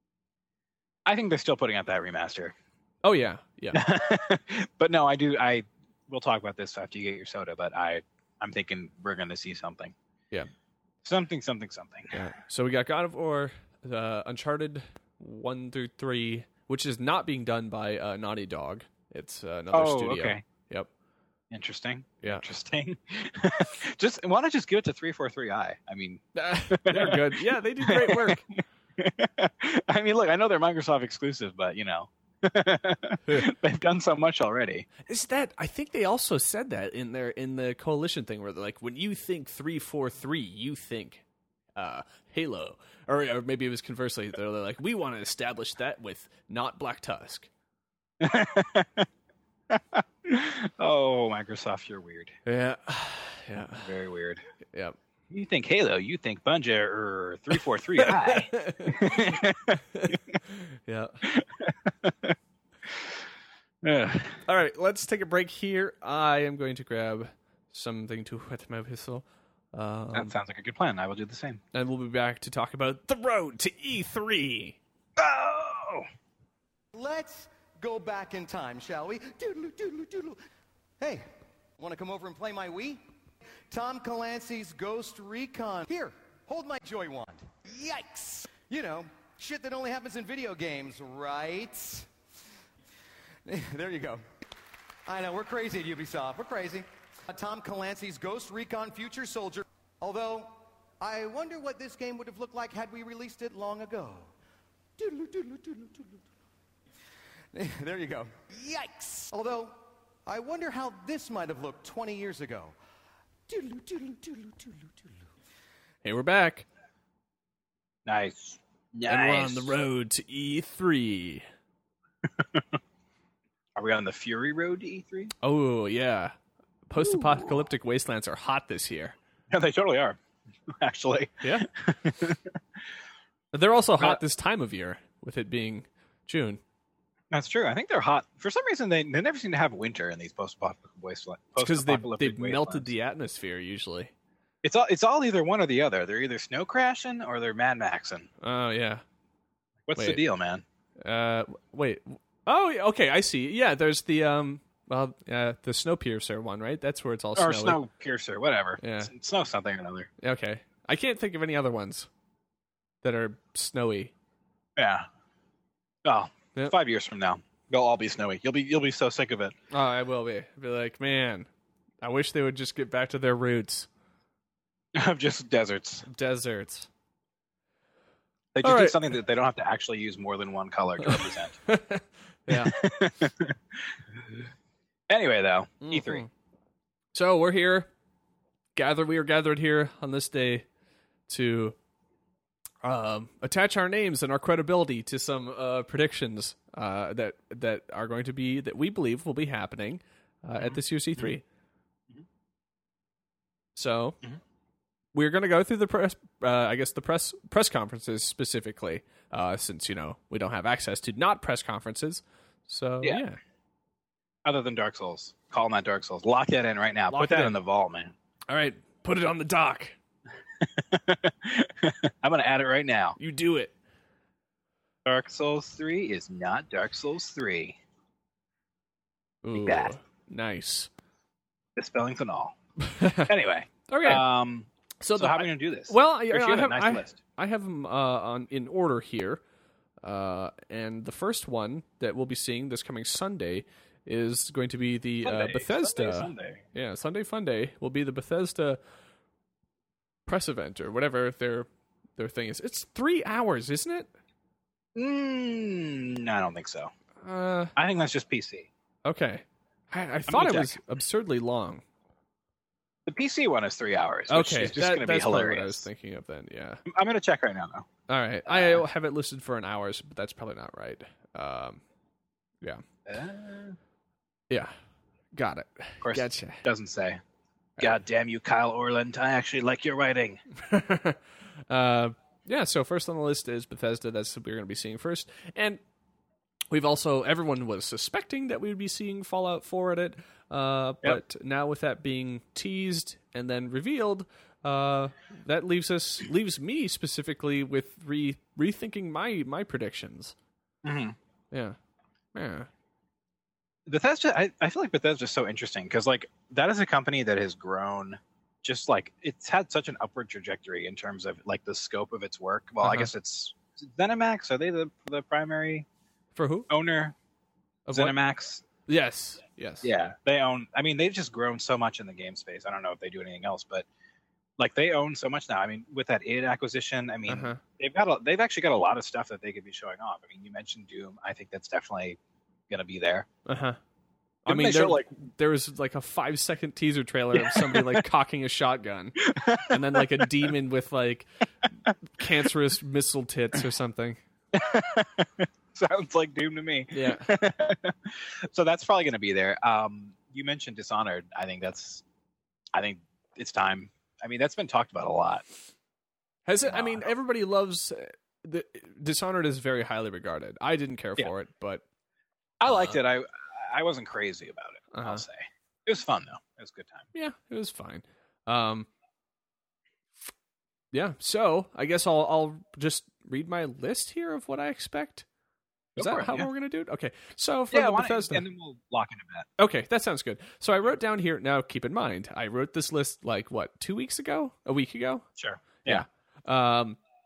Speaker 2: I think they're still putting out that remaster.
Speaker 1: Oh yeah.
Speaker 2: But no, we'll talk about this after you get your soda, but I'm thinking we're going to see something.
Speaker 1: Yeah.
Speaker 2: Something.
Speaker 1: Yeah. So we got God of War, Uncharted 1 through 3, which is not being done by Naughty Dog. It's another studio.
Speaker 2: Okay.
Speaker 1: Yep.
Speaker 2: Interesting.
Speaker 1: Yeah.
Speaker 2: Interesting. Why not just give it to 343i? I mean,
Speaker 1: they're good. Yeah, they do great work.
Speaker 2: I mean, look, I know they're Microsoft exclusive, but they've done so much already.
Speaker 1: I think they also said that in the Coalition thing, where they're like, when you think 343, you think Halo, or maybe it was conversely. They're like, we want to establish that with not Black Tusk.
Speaker 2: Oh, Microsoft, you're weird.
Speaker 1: Yeah.
Speaker 2: Very weird.
Speaker 1: Yeah.
Speaker 2: You think Halo, you think Bungie or 343i.
Speaker 1: Yeah. All right, let's take a break here. I am going to grab something to wet my whistle.
Speaker 2: That sounds like a good plan. I will do the same.
Speaker 1: And we'll be back to talk about the road to E3.
Speaker 2: Oh!
Speaker 3: Let's go back in time, shall we? Doodle, doodle, doodle. Hey, want to come over and play my Wii? Tom Clancy's Ghost Recon. Here, hold my Joy Wand. Yikes! Shit that only happens in video games, right? There you go. I know, we're crazy at Ubisoft. We're crazy. Tom Clancy's Ghost Recon Future Soldier. Although, I wonder what this game would have looked like had we released it long ago. There you go. Yikes! Although, I wonder how this might have looked 20 years ago.
Speaker 1: Hey, we're back.
Speaker 2: Nice.
Speaker 1: And we're on the road to E3.
Speaker 2: Are we on the Fury Road to E3?
Speaker 1: Oh, yeah. Post-apocalyptic wastelands are hot this year.
Speaker 2: Yeah, they totally are, actually.
Speaker 1: Yeah. They're also hot this time of year, with it being June.
Speaker 2: That's true. I think they're hot. For some reason, they never seem to have winter in these post-apocalyptic wastelands.
Speaker 1: Because they've melted the atmosphere, usually.
Speaker 2: It's all either one or the other. They're either snow crashing or they're Mad Maxing.
Speaker 1: Oh, yeah.
Speaker 2: What's the deal, man?
Speaker 1: Wait. Oh, okay, I see. Yeah, there's the the Snowpiercer one, right? That's where it's all snowy.
Speaker 2: Or Snowpiercer, whatever.
Speaker 1: Yeah.
Speaker 2: Snow something or another.
Speaker 1: Okay. I can't think of any other ones that are snowy.
Speaker 2: Yeah. Oh,
Speaker 1: yep.
Speaker 2: 5 years from now, they'll all be snowy. You'll be so sick of it.
Speaker 1: Oh, I will be. I'll be like, man, I wish they would just get back to their roots.
Speaker 2: Of just deserts.
Speaker 1: Deserts.
Speaker 2: They just do something that they don't have to actually use more than one color to represent.
Speaker 1: Yeah.
Speaker 2: Anyway, though, E3.
Speaker 1: So we're here. We are gathered here on this day to attach our names and our credibility to some predictions that are going to be, that we believe will be happening at this year's E3.
Speaker 2: Mm-hmm.
Speaker 1: So we're going to go through the press conferences specifically, since we don't have access to not press conferences. So yeah.
Speaker 2: Other than Dark Souls, calling that Dark Souls. Lock that in right now. Put that in the vault, man.
Speaker 1: All right, put it on the dock.
Speaker 2: I'm going to add it right now.
Speaker 1: You do it.
Speaker 2: Dark Souls 3 is not Dark Souls 3.
Speaker 1: Ooh,
Speaker 2: like that.
Speaker 1: Nice.
Speaker 2: The spellings and all. Anyway.
Speaker 1: Okay.
Speaker 2: So how are we going to do this?
Speaker 1: Well, I have them in order here. And the first one that we'll be seeing this coming Sunday is going to be the Bethesda.
Speaker 2: Sunday.
Speaker 1: Yeah, Sunday Fun Day will be the Bethesda press event or whatever their thing is. It's 3 hours, isn't it?
Speaker 2: No, I don't think so. I think that's just PC.
Speaker 1: Okay. I thought it was absurdly long.
Speaker 2: The PC one is 3 hours.
Speaker 1: Okay,
Speaker 2: which is just going to be hilarious.
Speaker 1: What I was thinking of then. Yeah.
Speaker 2: I'm going to check right now, though.
Speaker 1: All right. I have it listed for an hour, but that's probably not right. Yeah. Yeah. Got it.
Speaker 2: Of course,
Speaker 1: gotcha.
Speaker 2: Doesn't say. God damn you, Kyle Orland. I actually like your writing.
Speaker 1: Yeah, so first on the list is Bethesda. That's what we're going to be seeing first. And everyone was suspecting that we would be seeing Fallout 4 at it. But now with that being teased and then revealed, that leaves me specifically with rethinking my predictions.
Speaker 2: Mm-hmm.
Speaker 1: Yeah.
Speaker 2: Bethesda, I feel like Bethesda's so interesting because that is a company that has grown, just it's had such an upward trajectory in terms of the scope of its work. Well, I guess it's ZeniMax. Are they the primary
Speaker 1: for who
Speaker 2: owner of ZeniMax?
Speaker 1: Yes.
Speaker 2: Yeah, they own. I mean, they've just grown so much in the game space. I don't know if they do anything else, but they own so much now. I mean, with that id acquisition, I mean, they've actually got a lot of stuff that they could be showing off. I mean, you mentioned Doom. I think that's definitely going to be there.
Speaker 1: I mean, there was a 5-second teaser trailer of somebody cocking a shotgun, and then a demon with cancerous missile tits or something.
Speaker 2: Sounds like Doom to me.
Speaker 1: Yeah.
Speaker 2: So that's probably going to be there. You mentioned Dishonored. I think it's time. I mean, that's been talked about a lot.
Speaker 1: Has it? I mean, everybody loves Dishonored is very highly regarded. I didn't care for it, but
Speaker 2: I liked it. I wasn't crazy about it. I'll say it was fun though. It was a good time.
Speaker 1: Yeah, it was fine. Yeah. So I guess I'll just read my list here of what I expect. Is that how we're going to do it? Okay. So for the Bethesda,
Speaker 2: and then we'll lock into that.
Speaker 1: Okay, that sounds good. So I wrote down here. Now, keep in mind, I wrote this list 2 weeks ago, a week ago.
Speaker 2: Sure.
Speaker 1: Yeah.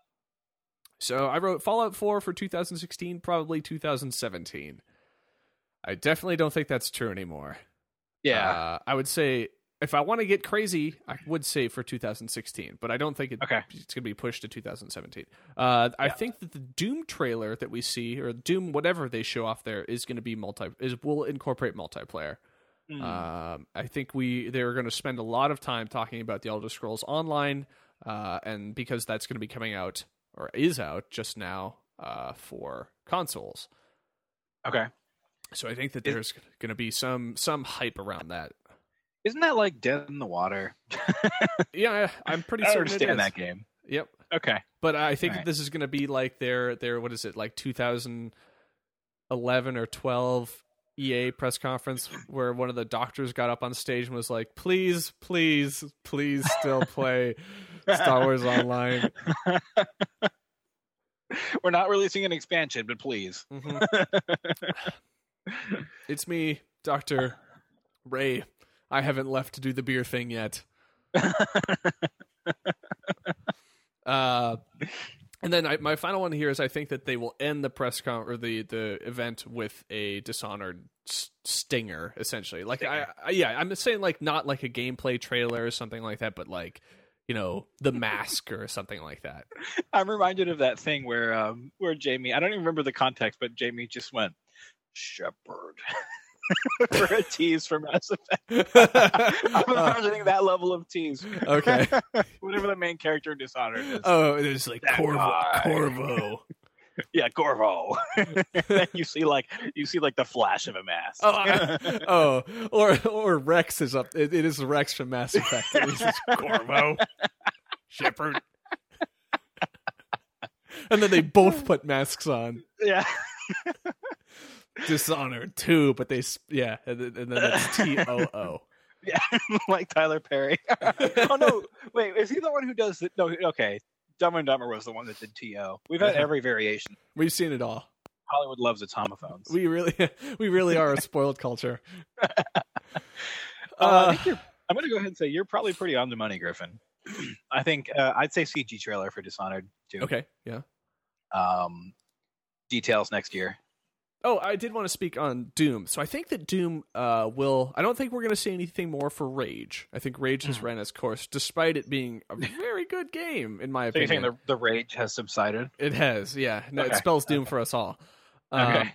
Speaker 1: So I wrote Fallout 4 for 2016, probably 2017. I definitely don't think that's true anymore.
Speaker 2: Yeah.
Speaker 1: I would say if I want to get crazy, I would say for 2016, but I don't think it's going to be pushed to 2017. I think that the Doom trailer that we see, or Doom whatever they show off there, is going to be will incorporate multiplayer. I think they're going to spend a lot of time talking about the Elder Scrolls Online, and because that's going to be coming out or is out just now for consoles.
Speaker 2: Okay.
Speaker 1: So I think that there's going to be some hype around that.
Speaker 2: Isn't that like Dead in the Water?
Speaker 1: Yeah, I'm pretty certain it is.
Speaker 2: That game.
Speaker 1: Yep.
Speaker 2: Okay.
Speaker 1: But I think that this is going to be like their what is it, like 2011 or 12 EA press conference where one of the doctors got up on stage and was like, please, please, please still play Star Wars Online.
Speaker 2: We're not releasing an expansion, but please.
Speaker 1: Mm-hmm. It's me, Dr. Ray. I haven't left to do the beer thing yet. And then my final one here is I think that they will end the press or the event with a Dishonored stinger, essentially. Like I'm saying like not like a gameplay trailer or something like that, but like, you know, the mask or something like that.
Speaker 2: I'm reminded of that thing where Jamie, I don't even remember the context, but Jamie just went Shepard for a tease for Mass Effect. I'm imagining that level of tease.
Speaker 1: Okay.
Speaker 2: Whatever the main character in Dishonored is.
Speaker 1: Oh, it's like Corvo.
Speaker 2: Yeah, Corvo. you see like the flash of a mask.
Speaker 1: Or Rex is up. It is Rex from Mass Effect. It's just Corvo, Shepard, and then they both put masks on.
Speaker 2: Yeah.
Speaker 1: Dishonored 2, but and then it's TOO.
Speaker 2: Yeah, like Tyler Perry. Oh no, wait, is he the one who does it? No, okay. Dumb and Dumber was the one that did TO. We've had every variation.
Speaker 1: We've seen it all.
Speaker 2: Hollywood loves its homophones.
Speaker 1: We really are a spoiled culture.
Speaker 2: I think I'm going to go ahead and say you're probably pretty on the money, Griffin. I think I'd say CG trailer for Dishonored 2.
Speaker 1: Okay, yeah.
Speaker 2: Details next year.
Speaker 1: Oh, I did want to speak on Doom. So I think that Doom will... I don't think we're going to see anything more for Rage. I think Rage has ran its course, despite it being a very good game, in my opinion.
Speaker 2: So you're saying the Rage has subsided?
Speaker 1: It has, yeah. No, okay. It spells Doom for us all.
Speaker 2: Okay.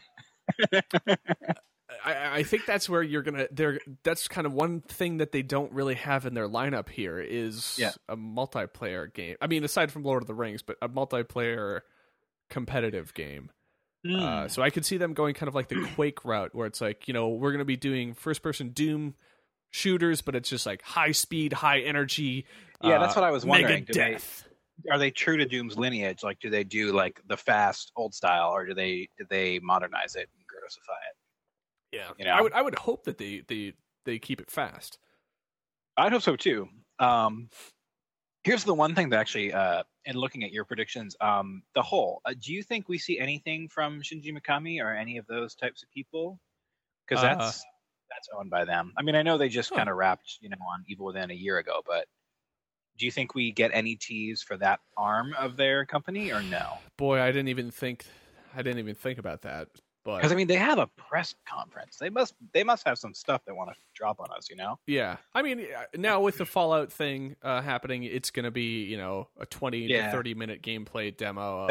Speaker 1: I think that's where you're going to... That's kind of one thing that they don't really have in their lineup here is a multiplayer game. I mean, aside from Lord of the Rings, but a multiplayer competitive game. So I could see them going kind of like the Quake route, where it's like, you know, we're going to be doing first-person Doom shooters, but it's just like high speed, high energy.
Speaker 2: Yeah, that's what I was wondering.
Speaker 1: Are
Speaker 2: they true to Doom's lineage? Like, do they do like the fast old style, or do they modernize it and grossify it?
Speaker 1: Yeah, you know? I would hope that they keep it fast.
Speaker 2: I'd hope so too. Here's the one thing that actually, in looking at your predictions, the whole, do you think we see anything from Shinji Mikami or any of those types of people? Because that's owned by them. I mean, I know they just kind of wrapped, you know, on Evil Within a year ago, but do you think we get any tease for that arm of their company or no?
Speaker 1: Boy, I didn't even think about that.
Speaker 2: Because I mean, they have a press conference. They must have some stuff they want to drop on us, you know?
Speaker 1: Yeah, I mean, now with the Fallout thing happening, it's going to be, you know, a 20 to 30 minute gameplay demo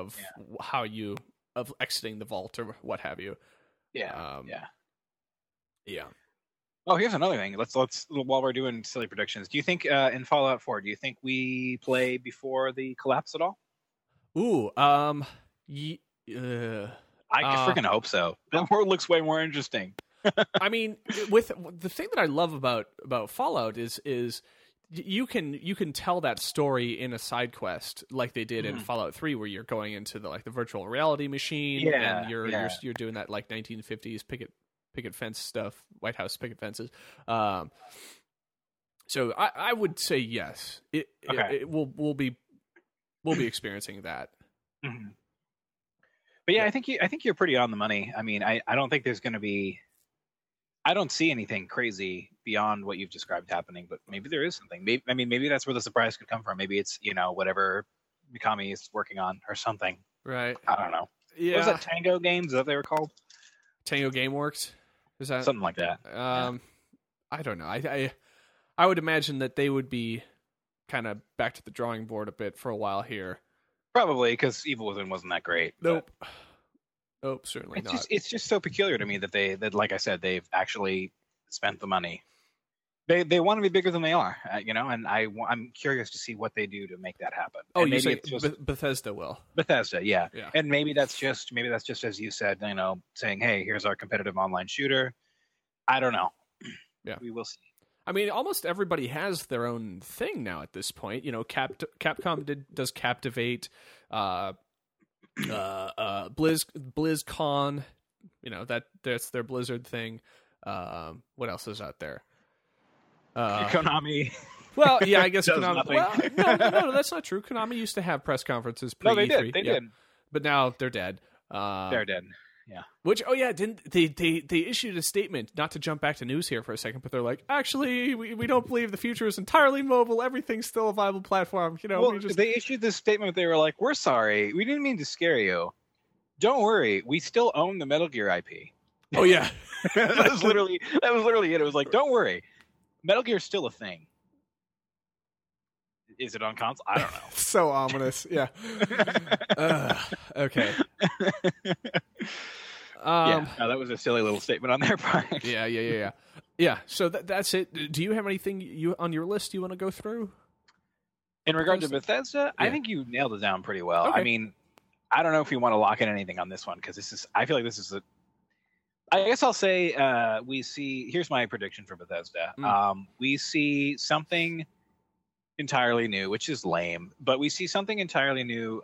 Speaker 1: of exiting the vault or what have you.
Speaker 2: Yeah.
Speaker 1: Yeah.
Speaker 2: Oh, here's another thing. Let's while we're doing silly predictions, do you think in Fallout 4, do you think we play before the collapse at all?
Speaker 1: Ooh,
Speaker 2: I freaking hope so. That world looks way more interesting.
Speaker 1: I mean, with the thing that I love about Fallout is you can tell that story in a side quest like they did in Fallout 3, where you're going into the virtual reality machine and you're doing that like 1950s picket fence stuff, White House picket fences. So I would say yes. We'll be experiencing that.
Speaker 2: Mm-hmm. But yeah, I think you're pretty on the money. I mean, I don't think there's going to be. I don't see anything crazy beyond what you've described happening, but maybe there is something. Maybe that's where the surprise could come from. Maybe it's, you know, whatever Mikami is working on or something.
Speaker 1: Right.
Speaker 2: I don't know.
Speaker 1: Yeah.
Speaker 2: What was that, Tango Games? Is that what they were called?
Speaker 1: Tango GameWorks. Is that
Speaker 2: something like that?
Speaker 1: I don't know. I would imagine that they would be kind of back to the drawing board a bit for a while here.
Speaker 2: Probably because Evil Within wasn't that great.
Speaker 1: Nope. Nope, certainly not.
Speaker 2: It's just so peculiar to me that like I said, they've actually spent the money. They want to be bigger than they are, and I'm curious to see what they do to make that happen.
Speaker 1: Oh,
Speaker 2: and
Speaker 1: you say Bethesda will.
Speaker 2: Bethesda, yeah. And maybe that's just as you said, saying, hey, here's our competitive online shooter. I don't know.
Speaker 1: Yeah,
Speaker 2: we will see.
Speaker 1: I mean, almost everybody has their own thing now at this point. Capcom does Captivate, BlizzCon. That's their Blizzard thing. What else is out there?
Speaker 2: Konami.
Speaker 1: Well, yeah, I guess
Speaker 2: does
Speaker 1: Konami.
Speaker 2: nothing.
Speaker 1: Well, no, that's not true. Konami used to have press conferences pre-E3.
Speaker 2: No, they did. They did.
Speaker 1: But now they're dead.
Speaker 2: They're dead. Yeah.
Speaker 1: Which, didn't they issued a statement, not to jump back to news here for a second, but they're like, actually, we don't believe the future is entirely mobile. Everything's still a viable platform.
Speaker 2: They issued this statement. They were like, we're sorry. We didn't mean to scare you. Don't worry. We still own the Metal Gear IP.
Speaker 1: Oh, yeah.
Speaker 2: that was literally it. It was like, don't worry. Metal Gear's still a thing. Is it on console? I don't know.
Speaker 1: So ominous. Yeah. Okay.
Speaker 2: That was a silly little statement on their part.
Speaker 1: Yeah. So that's it. Do you have anything on your list you want to go through?
Speaker 2: In regard to Bethesda, I think you nailed it down pretty well.
Speaker 1: Okay.
Speaker 2: I mean, I don't know if you want to lock in anything on this one because I feel like this is I guess I'll say here's my prediction for Bethesda. We see something entirely new, which is lame, but we see something entirely new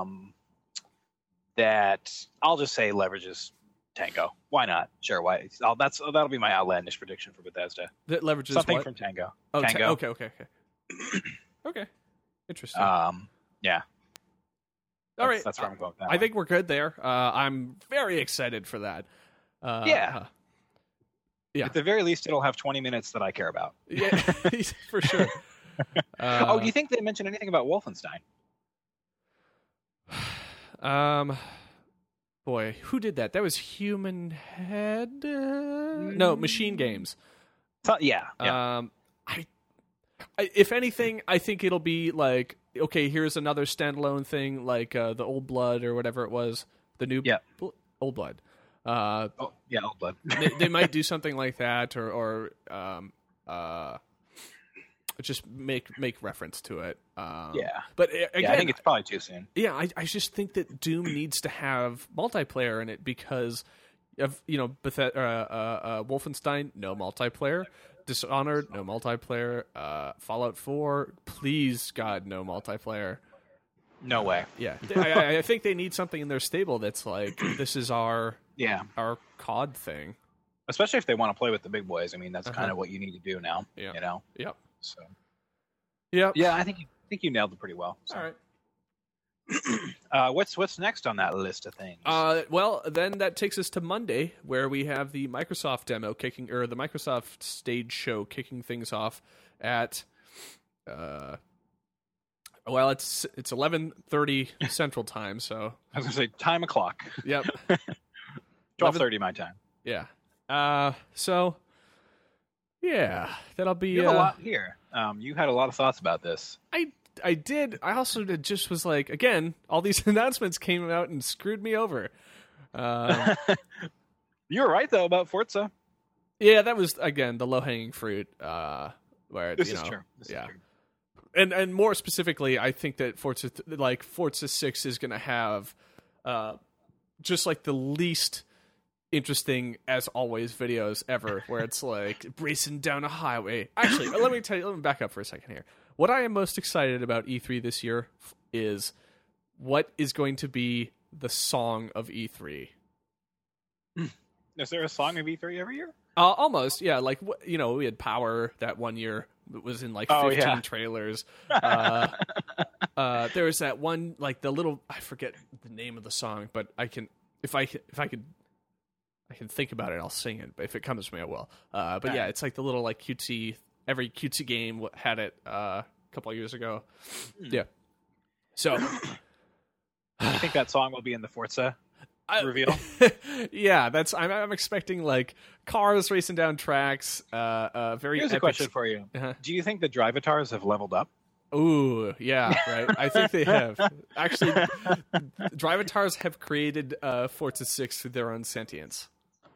Speaker 2: that I'll just say leverages Tango. Why not? Sure, why? That'll be my outlandish prediction for Bethesda.
Speaker 1: That leverages
Speaker 2: something
Speaker 1: what?
Speaker 2: from Tango.
Speaker 1: Oh,
Speaker 2: Tango.
Speaker 1: Okay. Okay. Interesting.
Speaker 2: Yeah.
Speaker 1: All right.
Speaker 2: That's where I'm going with that.
Speaker 1: I think we're good there. I'm very excited for that.
Speaker 2: Yeah. At the very least, it'll have 20 minutes that I care about.
Speaker 1: Yeah, for sure.
Speaker 2: Do you think they mentioned anything about Wolfenstein?
Speaker 1: Boy, who did that? That was Human Head? No, Machine Games.
Speaker 2: Yeah.
Speaker 1: If anything, I think it'll be like, okay, here's another standalone thing, like the Old Blood or whatever it was. The new Old Blood.
Speaker 2: Old Blood.
Speaker 1: they might do something like that, or just make reference to it. But again,
Speaker 2: I think it's probably too soon.
Speaker 1: Yeah, I just think that Doom needs to have multiplayer in it because of Wolfenstein, no multiplayer. Dishonored, no multiplayer. Fallout 4, please God, no multiplayer.
Speaker 2: No way.
Speaker 1: Yeah, I think they need something in their stable that's like, this is our COD thing.
Speaker 2: Especially if they want to play with the big boys. I mean, that's kind of what you need to do now.
Speaker 1: Yeah. Yep.
Speaker 2: So.
Speaker 1: Yep.
Speaker 2: Yeah, I think you nailed it pretty well. So.
Speaker 1: All right.
Speaker 2: What's next on that list of things?
Speaker 1: Well, then that takes us to Monday, where we have the Microsoft demo the Microsoft stage show kicking things off at. Well, it's 11:30 Central Time, so
Speaker 2: I was gonna say time o'clock.
Speaker 1: Yep.
Speaker 2: 12:30 my time.
Speaker 1: Yeah. So. Yeah, that'll be.
Speaker 2: You have a lot here. You had a lot of thoughts about this.
Speaker 1: I did. I also just was like, again, all these announcements came out and screwed me over.
Speaker 2: You were right though about Forza.
Speaker 1: Yeah, that was again the low-hanging fruit. Where
Speaker 2: this is true. This is true.
Speaker 1: And more specifically, I think that Forza 6 is going to have just like the least interesting, as always, videos ever, where it's like racing down a highway. Actually, let me back up for a second here. What I am most excited about E3 this year is what is going to be the song of E3.
Speaker 2: Is there a song of E3 every year?
Speaker 1: Almost, yeah. Like, we had Power that one year. It was in like 15 trailers. There was that one, like the little, I forget the name of the song, but I can, if I can think about it, I'll sing it. But if it comes to me, I will. But yeah, it's like the little like cutesy. Every cutesy game had it a couple of years ago. Yeah. So,
Speaker 2: I think that song will be in the Forza. reveal?
Speaker 1: Yeah, I'm expecting like cars racing down tracks. Very.
Speaker 2: Here's a question for you: Do you think the Drivatars have leveled up?
Speaker 1: Ooh, yeah, right. I think they have. Actually, Drivatars have created Forza 6 through their own sentience.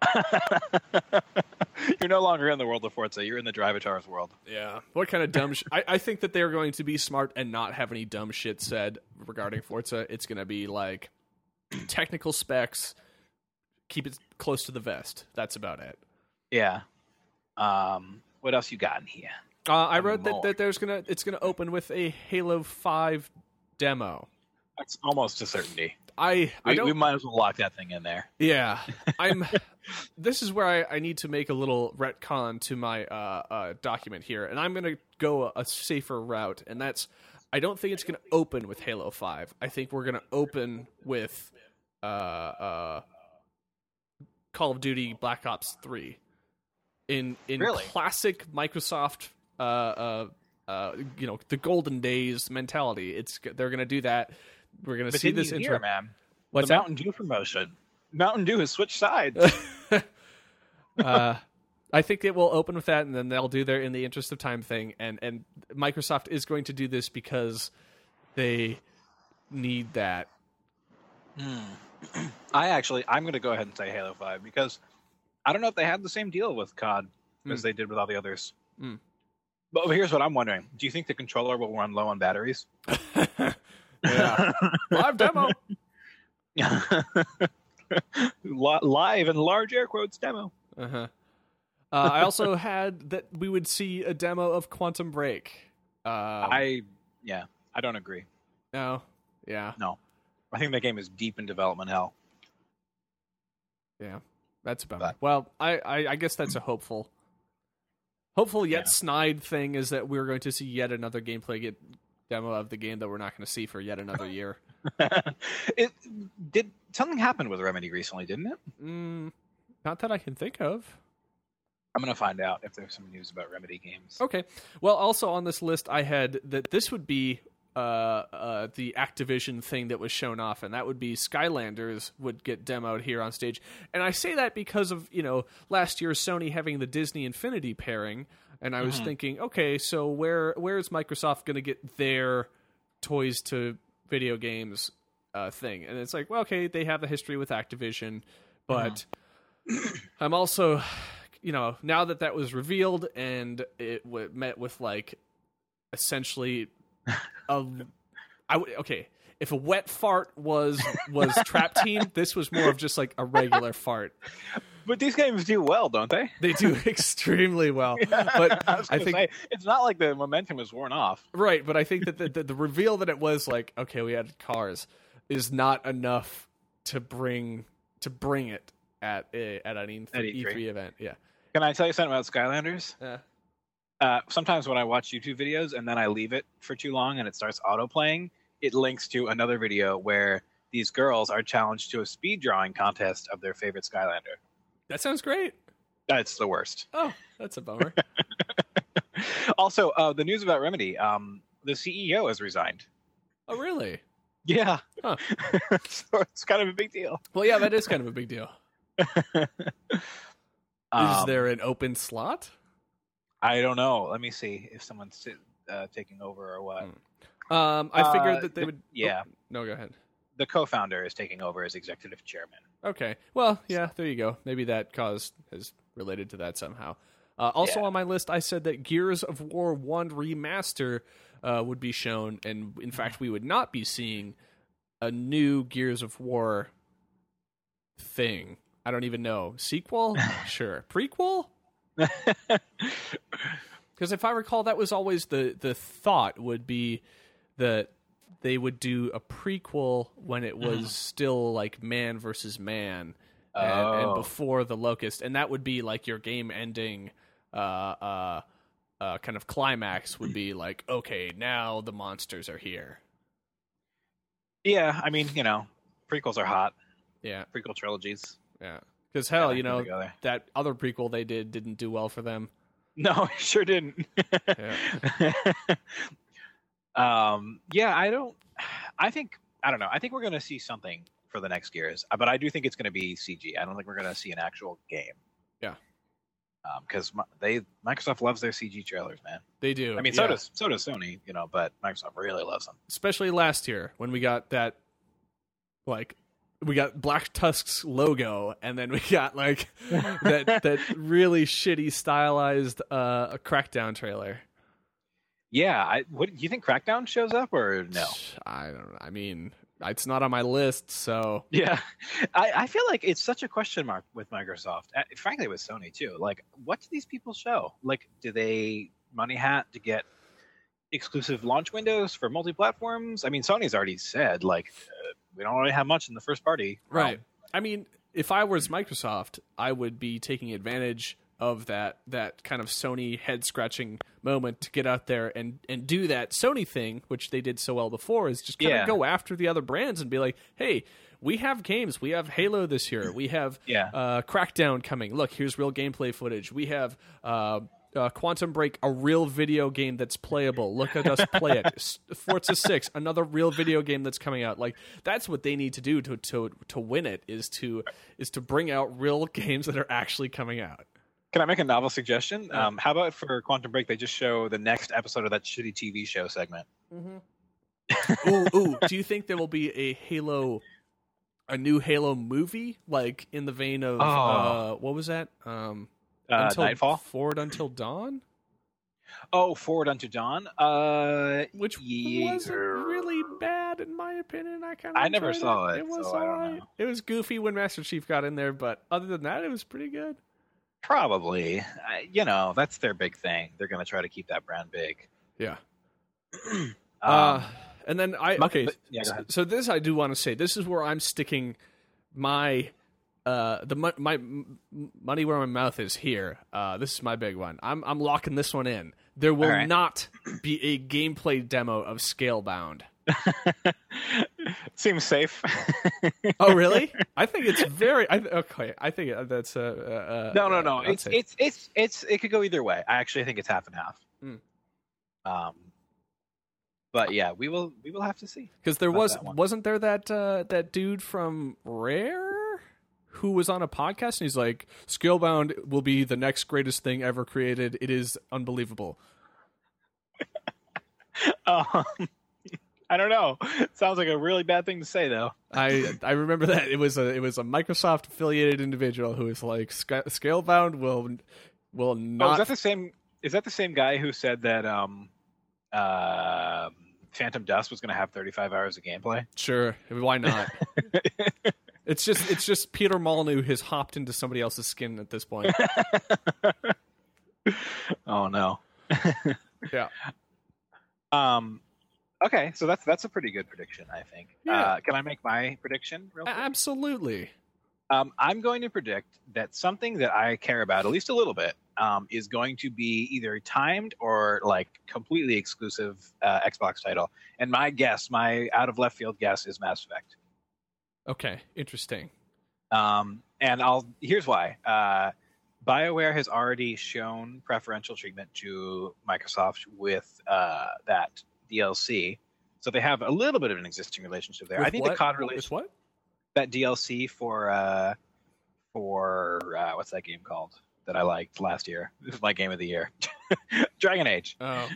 Speaker 2: You're no longer in the world of Forza. You're in the Drivatars world.
Speaker 1: Yeah. What kind of dumb I think that they're going to be smart and not have any dumb shit said regarding Forza. It's going to be like technical specs, keep it close to the vest. That's about it.
Speaker 2: Yeah. What else you got in here?
Speaker 1: I wrote that it's gonna open with a Halo 5 demo.
Speaker 2: That's almost a certainty.
Speaker 1: We
Speaker 2: might as well lock that thing in there.
Speaker 1: Yeah, this is where I need to make a little retcon to my document here, and I'm gonna go a safer route, and that's I don't think it's gonna open with Halo 5. I think we're gonna open with Call of Duty Black Ops 3 in
Speaker 2: really?
Speaker 1: Classic Microsoft. The golden days mentality. They're gonna do that. We're gonna see this intro,
Speaker 2: man.
Speaker 1: What's
Speaker 2: the Mountain Dew promotion? Mountain Dew has switched sides.
Speaker 1: I think it will open with that, and then they'll do their in the interest of time thing. And Microsoft is going to do this because they need that.
Speaker 2: I'm going to go ahead and say Halo 5 because I don't know if they had the same deal with COD as they did with all the others. But here's what I'm wondering. Do you think the controller will run low on batteries?
Speaker 1: Yeah. Live demo.
Speaker 2: Live and large air quotes demo.
Speaker 1: I also had that we would see a demo of Quantum Break.
Speaker 2: I don't agree.
Speaker 1: No. Yeah.
Speaker 2: No. I think that game is deep in development hell.
Speaker 1: Yeah. That's about it. Well, I guess that's a hopeful yet snide thing is that we're going to see yet another gameplay demo of the game that we're not going to see for yet another year.
Speaker 2: Did something happen with Remedy recently, didn't it?
Speaker 1: Not that I can think of.
Speaker 2: I'm going to find out if there's some news about Remedy games.
Speaker 1: Okay. Well, also on this list, I had that this would be the Activision thing that was shown off, and that would be Skylanders would get demoed here on stage. And I say that because of, last year Sony having the Disney Infinity pairing, and I was thinking, okay, so where is Microsoft going to get their toys to video games thing? And it's like, well, okay, they have a history with Activision, but I'm also, now that was revealed and it met with like essentially if a wet fart was Trap Team, this was more of just like a regular fart.
Speaker 2: But these games do well, don't they?
Speaker 1: They do extremely well. Yeah, but I think
Speaker 2: it's not like the momentum is worn off.
Speaker 1: Right, but I think that the reveal that it was like, okay, we had cars is not enough to bring it at an E3 event. Yeah.
Speaker 2: Can I tell you something about Skylanders?
Speaker 1: Yeah.
Speaker 2: Sometimes when I watch YouTube videos and then I leave it for too long and it starts auto-playing, it links to another video where these girls are challenged to a speed drawing contest of their favorite Skylander.
Speaker 1: That sounds great.
Speaker 2: That's the worst.
Speaker 1: Oh, that's a bummer.
Speaker 2: Also, the news about Remedy, the CEO has resigned.
Speaker 1: Oh, really?
Speaker 2: Yeah.
Speaker 1: Huh.
Speaker 2: So it's kind of a big deal.
Speaker 1: Well, yeah, that is kind of a big deal. Is there an open slot?
Speaker 2: I don't know. Let me see if someone's taking over or what.
Speaker 1: I figured that they would...
Speaker 2: Yeah.
Speaker 1: Oh, no, go ahead.
Speaker 2: The co-founder is taking over as executive chairman.
Speaker 1: Okay. Well, yeah, there you go. Maybe that cause is related to that somehow. Also on my list, I said that Gears of War 1 Remaster would be shown, and in fact, we would not be seeing a new Gears of War thing. I don't even know. Sequel? Sure. Prequel? Because if I recall, that was always the thought would be that they would do a prequel when it was still like man versus man and before the Locust, and that would be like your game ending kind of climax would be like, okay, now the monsters are here.
Speaker 2: Yeah, I mean, prequels are hot.
Speaker 1: Yeah.
Speaker 2: Prequel trilogies.
Speaker 1: Yeah. Because hell, that other prequel they didn't do well for them.
Speaker 2: No, it sure didn't.
Speaker 1: Yeah.
Speaker 2: I don't know. I think we're going to see something for the next Gears. But I do think it's going to be CG. I don't think we're going to see an actual game.
Speaker 1: Yeah.
Speaker 2: Because Microsoft loves their CG trailers, man.
Speaker 1: They do.
Speaker 2: I mean, so does Sony, but Microsoft really loves them.
Speaker 1: Especially last year when we got that, we got Black Tusk's logo, and then we got that really shitty stylized Crackdown trailer.
Speaker 2: Yeah, what do you think? Crackdown shows up or no?
Speaker 1: I don't know. I mean, it's not on my list, so
Speaker 2: yeah. I feel like it's such a question mark with Microsoft. Frankly, with Sony too. Like, what do these people show? Like, do they money hat to get exclusive launch windows for multi-platforms? I mean, Sony's already said we don't really have much in the first party.
Speaker 1: Right. I mean, if I was Microsoft, I would be taking advantage of that kind of Sony head-scratching moment to get out there and do that Sony thing, which they did so well before, is just kind of go after the other brands and be like, hey, we have games. We have Halo this year. We have Crackdown coming. Look, here's real gameplay footage. We have Quantum Break, a real video game that's playable. Look at us play it. Forza 6, another real video game that's coming out. Like, that's what they need to do to win it, is to bring out real games that are actually coming out.
Speaker 2: Can I make a novel suggestion? How about for Quantum Break, they just show the next episode of that shitty TV show segment?
Speaker 1: Mm-hmm. Ooh, do you think there will be a new Halo movie, like in the vein of what was that?
Speaker 2: Nightfall?
Speaker 1: Forward Until Dawn?
Speaker 2: Oh, Forward Unto Dawn?
Speaker 1: Which wasn't really bad, in my opinion.
Speaker 2: I never saw it.
Speaker 1: It was
Speaker 2: so
Speaker 1: alright. It was goofy when Master Chief got in there, but other than that, it was pretty good.
Speaker 2: Probably. That's their big thing. They're going to try to keep that brand big.
Speaker 1: Yeah. And then so this I do want to say, this is where I'm sticking my my money where my mouth is here. This is my big one. I'm locking this one in. There will not be a gameplay demo of Scalebound.
Speaker 2: Seems safe.
Speaker 1: Oh, really? I think it's very. I think that's
Speaker 2: no. It could go either way. I actually think it's half and half. But yeah, we will have to see.
Speaker 1: Because there wasn't there that dude from Rare who was on a podcast and he's like, Scalebound will be the next greatest thing ever created. It is unbelievable.
Speaker 2: I don't know. Sounds like a really bad thing to say, though.
Speaker 1: I remember that it was a Microsoft affiliated individual who was like, Scalebound will not.
Speaker 2: Oh, is that the same guy who said that Phantom Dust was going to have 35 hours of gameplay?
Speaker 1: Sure, why not? It's just Peter Molyneux has hopped into somebody else's skin at this point.
Speaker 2: Oh no.
Speaker 1: Yeah.
Speaker 2: Okay, so that's a pretty good prediction, I think.
Speaker 1: Yeah.
Speaker 2: Can I make my prediction real quick?
Speaker 1: Absolutely.
Speaker 2: I'm going to predict that something that I care about, at least a little bit, is going to be either timed or completely exclusive Xbox title. And my out of left field guess is Mass Effect.
Speaker 1: Okay, interesting.
Speaker 2: And here's why. BioWare has already shown preferential treatment to Microsoft with that DLC, so they have a little bit of an existing relationship there.
Speaker 1: With
Speaker 2: I think
Speaker 1: what?
Speaker 2: the COD relationship.
Speaker 1: With what?
Speaker 2: That DLC for what's that game called that I liked last year? This is my game of the year, Dragon Age.
Speaker 1: Oh.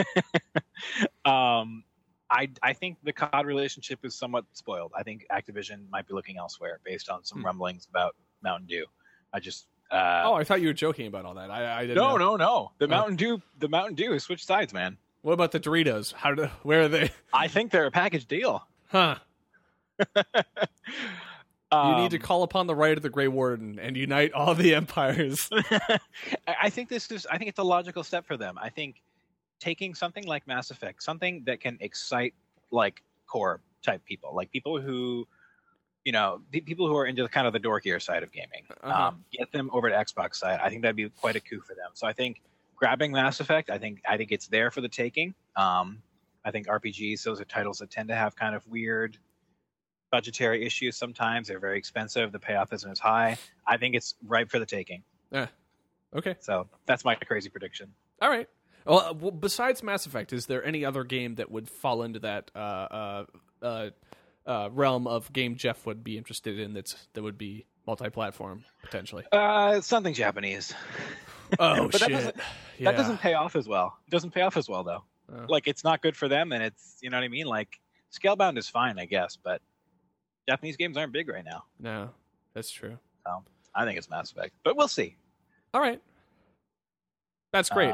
Speaker 2: I think the COD relationship is somewhat spoiled. I think Activision might be looking elsewhere based on some rumblings about Mountain Dew. I thought you
Speaker 1: were joking about all that. I didn't.
Speaker 2: No. The Mountain Dew has switched sides, man.
Speaker 1: What about the Doritos? Where are they?
Speaker 2: I think they're a package deal.
Speaker 1: Huh. You need to call upon the right of the Grey Warden and unite all the empires.
Speaker 2: I think it's a logical step for them. I think taking something like Mass Effect, something that can excite core type people, like people who, people who are into kind of the dorkier side of gaming, get them over to Xbox side. I think that'd be quite a coup for them. So I think grabbing Mass Effect, I think it's there for the taking. I think RPGs, those are titles that tend to have kind of weird budgetary issues sometimes. They're very expensive. The payoff isn't as high. I think it's ripe for the taking.
Speaker 1: Yeah. Okay.
Speaker 2: So that's my crazy prediction.
Speaker 1: All right. Well, besides Mass Effect, is there any other game that would fall into that realm of game Jeff would be interested in that would be multi-platform potentially?
Speaker 2: Something Japanese.
Speaker 1: Oh,
Speaker 2: but
Speaker 1: shit.
Speaker 2: That doesn't pay off as well. It doesn't pay off as well, though.
Speaker 1: Oh.
Speaker 2: Like, it's not good for them, and it's, you know what I mean? Like, Scalebound is fine, I guess, but Japanese games aren't big right now.
Speaker 1: No, that's true.
Speaker 2: So, I think it's Mass Effect. But we'll see.
Speaker 1: All right. That's great.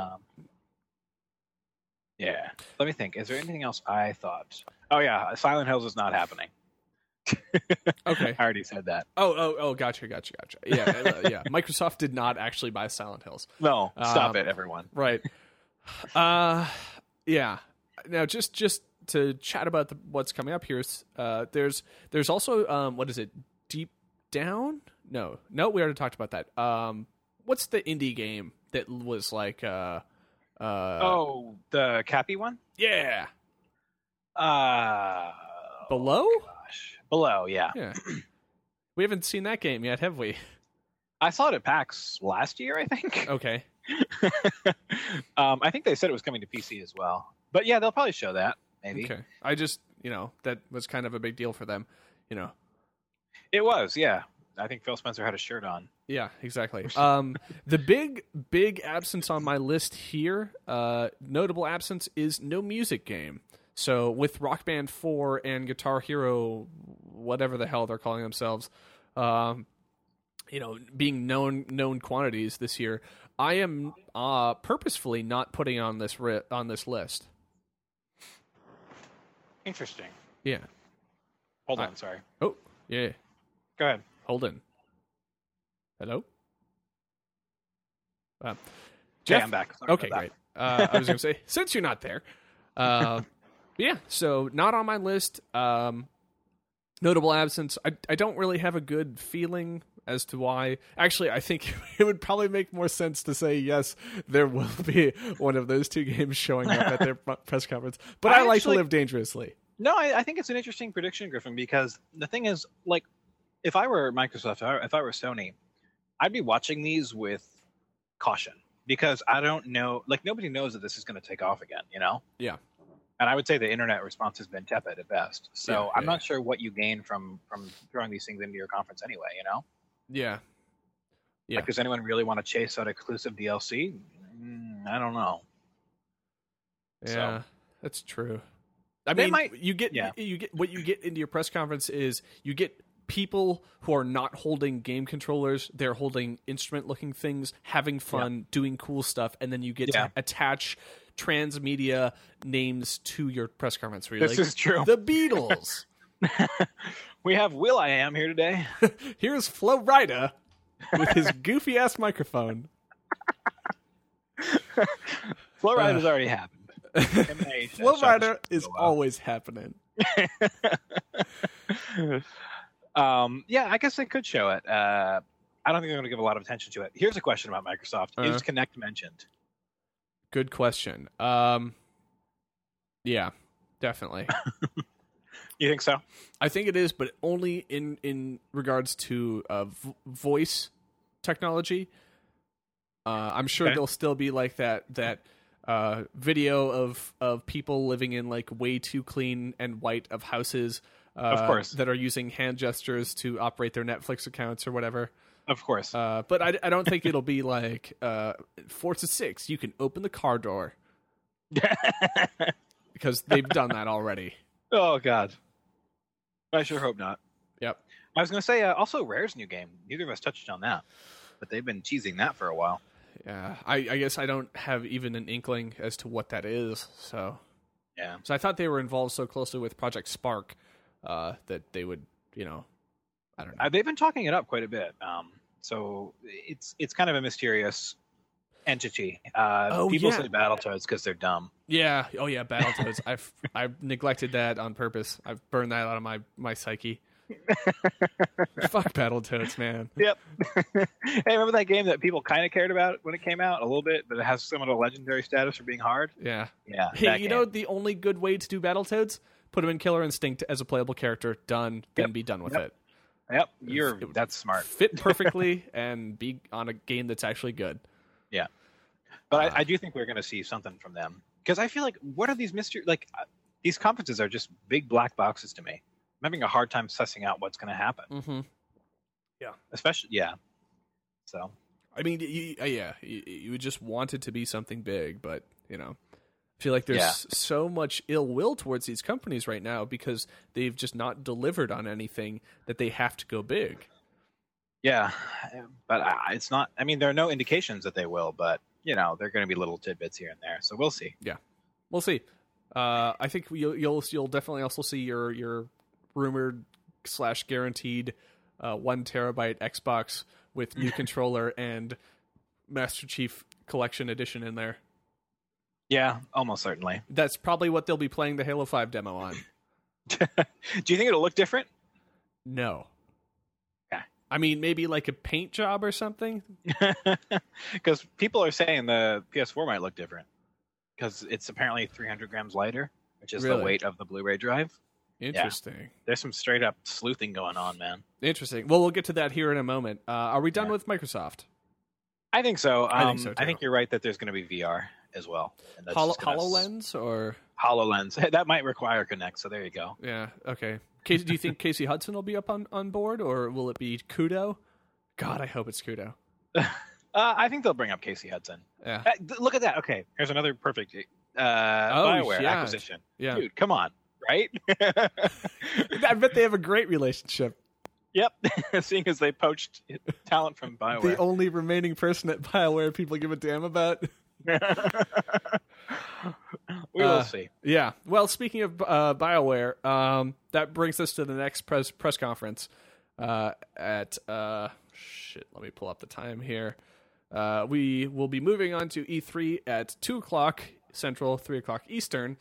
Speaker 2: Yeah. Let me think. Is there anything else I thought? Oh, yeah. Silent Hills is not happening.
Speaker 1: Okay.
Speaker 2: I already said that.
Speaker 1: Oh, gotcha. Yeah, yeah. Microsoft did not actually buy Silent Hills.
Speaker 2: No, stop it, everyone.
Speaker 1: Right. Yeah. Now, just to chat about what's coming up here, there's also what is it? Deep Down? No, we already talked about that. What's the indie game that was like?
Speaker 2: The Cappy one?
Speaker 1: Yeah.
Speaker 2: Below?
Speaker 1: Gosh.
Speaker 2: Below, yeah.
Speaker 1: Yeah. We haven't seen that game yet, have we?
Speaker 2: I saw it at PAX last year, I think.
Speaker 1: Okay.
Speaker 2: I think they said it was coming to PC as well. But yeah, they'll probably show that, maybe.
Speaker 1: Okay. I just, that was kind of a big deal for them,
Speaker 2: It was, yeah. I think Phil Spencer had a shirt on.
Speaker 1: Yeah, exactly. The big absence on my list here, notable absence, is no music game. So with Rock Band 4 and Guitar Hero, whatever the hell they're calling themselves, being known quantities this year, I am purposefully not putting on this list.
Speaker 2: Interesting.
Speaker 1: Yeah.
Speaker 2: Hold on, sorry.
Speaker 1: Oh, yeah.
Speaker 2: Go ahead.
Speaker 1: Hold on. Hello? Jeff?
Speaker 2: Yeah, I'm back. Sorry
Speaker 1: okay, great. I was going to say, since you're not there. Yeah, so not on my list. Notable absence. I don't really have a good feeling as to why. Actually, I think it would probably make more sense to say, yes, there will be one of those two games showing up at their press conference. But I like to live dangerously.
Speaker 2: No, I think it's an interesting prediction, Griffin, because the thing is, like, if I were Microsoft, if I were Sony, I'd be watching these with caution because I don't know, like, nobody knows that this is going to take off again,
Speaker 1: Yeah.
Speaker 2: And I would say the internet response has been tepid at best. So I'm not sure what you gain from throwing these things into your conference anyway,
Speaker 1: Yeah. Yeah.
Speaker 2: Like, does anyone really want to chase out exclusive DLC? I don't know.
Speaker 1: Yeah, that's true. I mean, you get what you get into your press conference is you get people who are not holding game controllers, they're holding instrument-looking things, having fun, doing cool stuff, and then you get to attach transmedia names to your press conference. Where you're
Speaker 2: this is true.
Speaker 1: The Beatles.
Speaker 2: We have Will.i.am here today.
Speaker 1: Here's Flo Rida with his goofy-ass microphone.
Speaker 2: Flo Rida's already happened.
Speaker 1: Flo Rida is always happening.
Speaker 2: Yeah, I guess they could show it. I don't think they're going to give a lot of attention to it. Here's a question about Microsoft. Is Kinect mentioned?
Speaker 1: Good question. Yeah, definitely.
Speaker 2: You think so?
Speaker 1: I think it is, but only in regards to voice technology. I'm sure there'll still be like that video of people living in like way too clean and white of houses.
Speaker 2: Of course,
Speaker 1: that are using hand gestures to operate their Netflix accounts or whatever.
Speaker 2: Of course.
Speaker 1: But I don't think it'll be like Forza 6, you can open the car door. Because they've done that already.
Speaker 2: Oh, God. I sure hope not.
Speaker 1: Yep.
Speaker 2: I was going to say, also Rare's new game. Neither of us touched on that. But they've been teasing that for a while.
Speaker 1: Yeah. I guess I don't have even an inkling as to what that is. So
Speaker 2: yeah.
Speaker 1: So I thought they were involved so closely with Project Spark that they would, I don't know.
Speaker 2: They've been talking it up quite a bit. So it's kind of a mysterious entity. People say Battletoads because they're dumb.
Speaker 1: Yeah. Oh yeah, Battletoads. I've neglected that on purpose. I've burned that out of my psyche. Fuck Battletoads, man.
Speaker 2: Yep. Hey, remember that game that people kind of cared about when it came out a little bit, but it has some of the legendary status for being hard?
Speaker 1: Yeah.
Speaker 2: Yeah.
Speaker 1: Hey, you know the only good way to do Battletoads? Put them in Killer Instinct as a playable character. Done. Then be done with it.
Speaker 2: Yep. That's smart.
Speaker 1: Fit perfectly and be on a game that's actually good.
Speaker 2: Yeah. But I do think we're going to see something from them. Because I feel like, what are these mystery... Like, these conferences are just big black boxes to me. having a hard time sussing out what's going to happen.
Speaker 1: Mm-hmm. Yeah.
Speaker 2: Especially, yeah. So.
Speaker 1: I mean, you would just want it to be something big, but, you know, I feel like there's so much ill will towards these companies right now because they've just not delivered on anything that they have to go big.
Speaker 2: Yeah, but it's not. I mean, there are no indications that they will, but you know, they're going to be little tidbits here and there. So we'll see.
Speaker 1: Yeah, we'll see. I think you'll definitely also see your rumored / guaranteed 1 terabyte Xbox with new controller and Master Chief Collection Edition in there.
Speaker 2: Yeah, almost certainly.
Speaker 1: That's probably what they'll be playing the Halo 5 demo on.
Speaker 2: Do you think it'll look different?
Speaker 1: No.
Speaker 2: Okay.
Speaker 1: I mean, maybe like a paint job or something?
Speaker 2: Because people are saying the PS4 might look different. Because it's apparently 300 grams lighter, which is the weight of the Blu-ray drive.
Speaker 1: Interesting.
Speaker 2: Yeah. There's some straight-up sleuthing going on, man.
Speaker 1: Interesting. Well, we'll get to that here in a moment. Are we done with Microsoft?
Speaker 2: I think so.
Speaker 1: I think so, too.
Speaker 2: I think you're right that there's going to be VR as well. And that's
Speaker 1: HoloLens or
Speaker 2: HoloLens. That might require Kinect, so there you go.
Speaker 1: Yeah, okay. Do you think Casey Hudson will be up on board, or will it be Kudo? God, I hope it's Kudo.
Speaker 2: I think they'll bring up Casey Hudson.
Speaker 1: Yeah.
Speaker 2: Look at that. Okay, here's another perfect BioWare acquisition.
Speaker 1: Yeah.
Speaker 2: Dude, come on, right?
Speaker 1: I bet they have a great relationship.
Speaker 2: Yep, seeing as they poached talent from BioWare.
Speaker 1: The only remaining person at BioWare people give a damn about.
Speaker 2: We will see.
Speaker 1: Yeah. Well, speaking of BioWare, that brings us to the next press conference at shit. Let me pull up the time here. We will be moving on to E3 at 2:00 Central, 3:00 Eastern.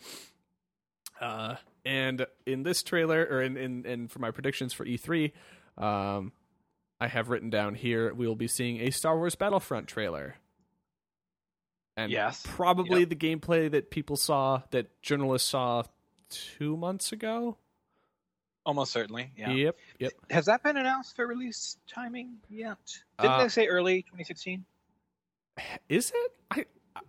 Speaker 1: And in this trailer, or in for my predictions for E3, I have written down here we will be seeing a Star Wars Battlefront trailer. And probably the gameplay that people saw, that journalists saw 2 months ago.
Speaker 2: Almost certainly, yeah.
Speaker 1: Yep.
Speaker 2: Has that been announced for release timing yet? Didn't they say early 2016?
Speaker 1: Is it?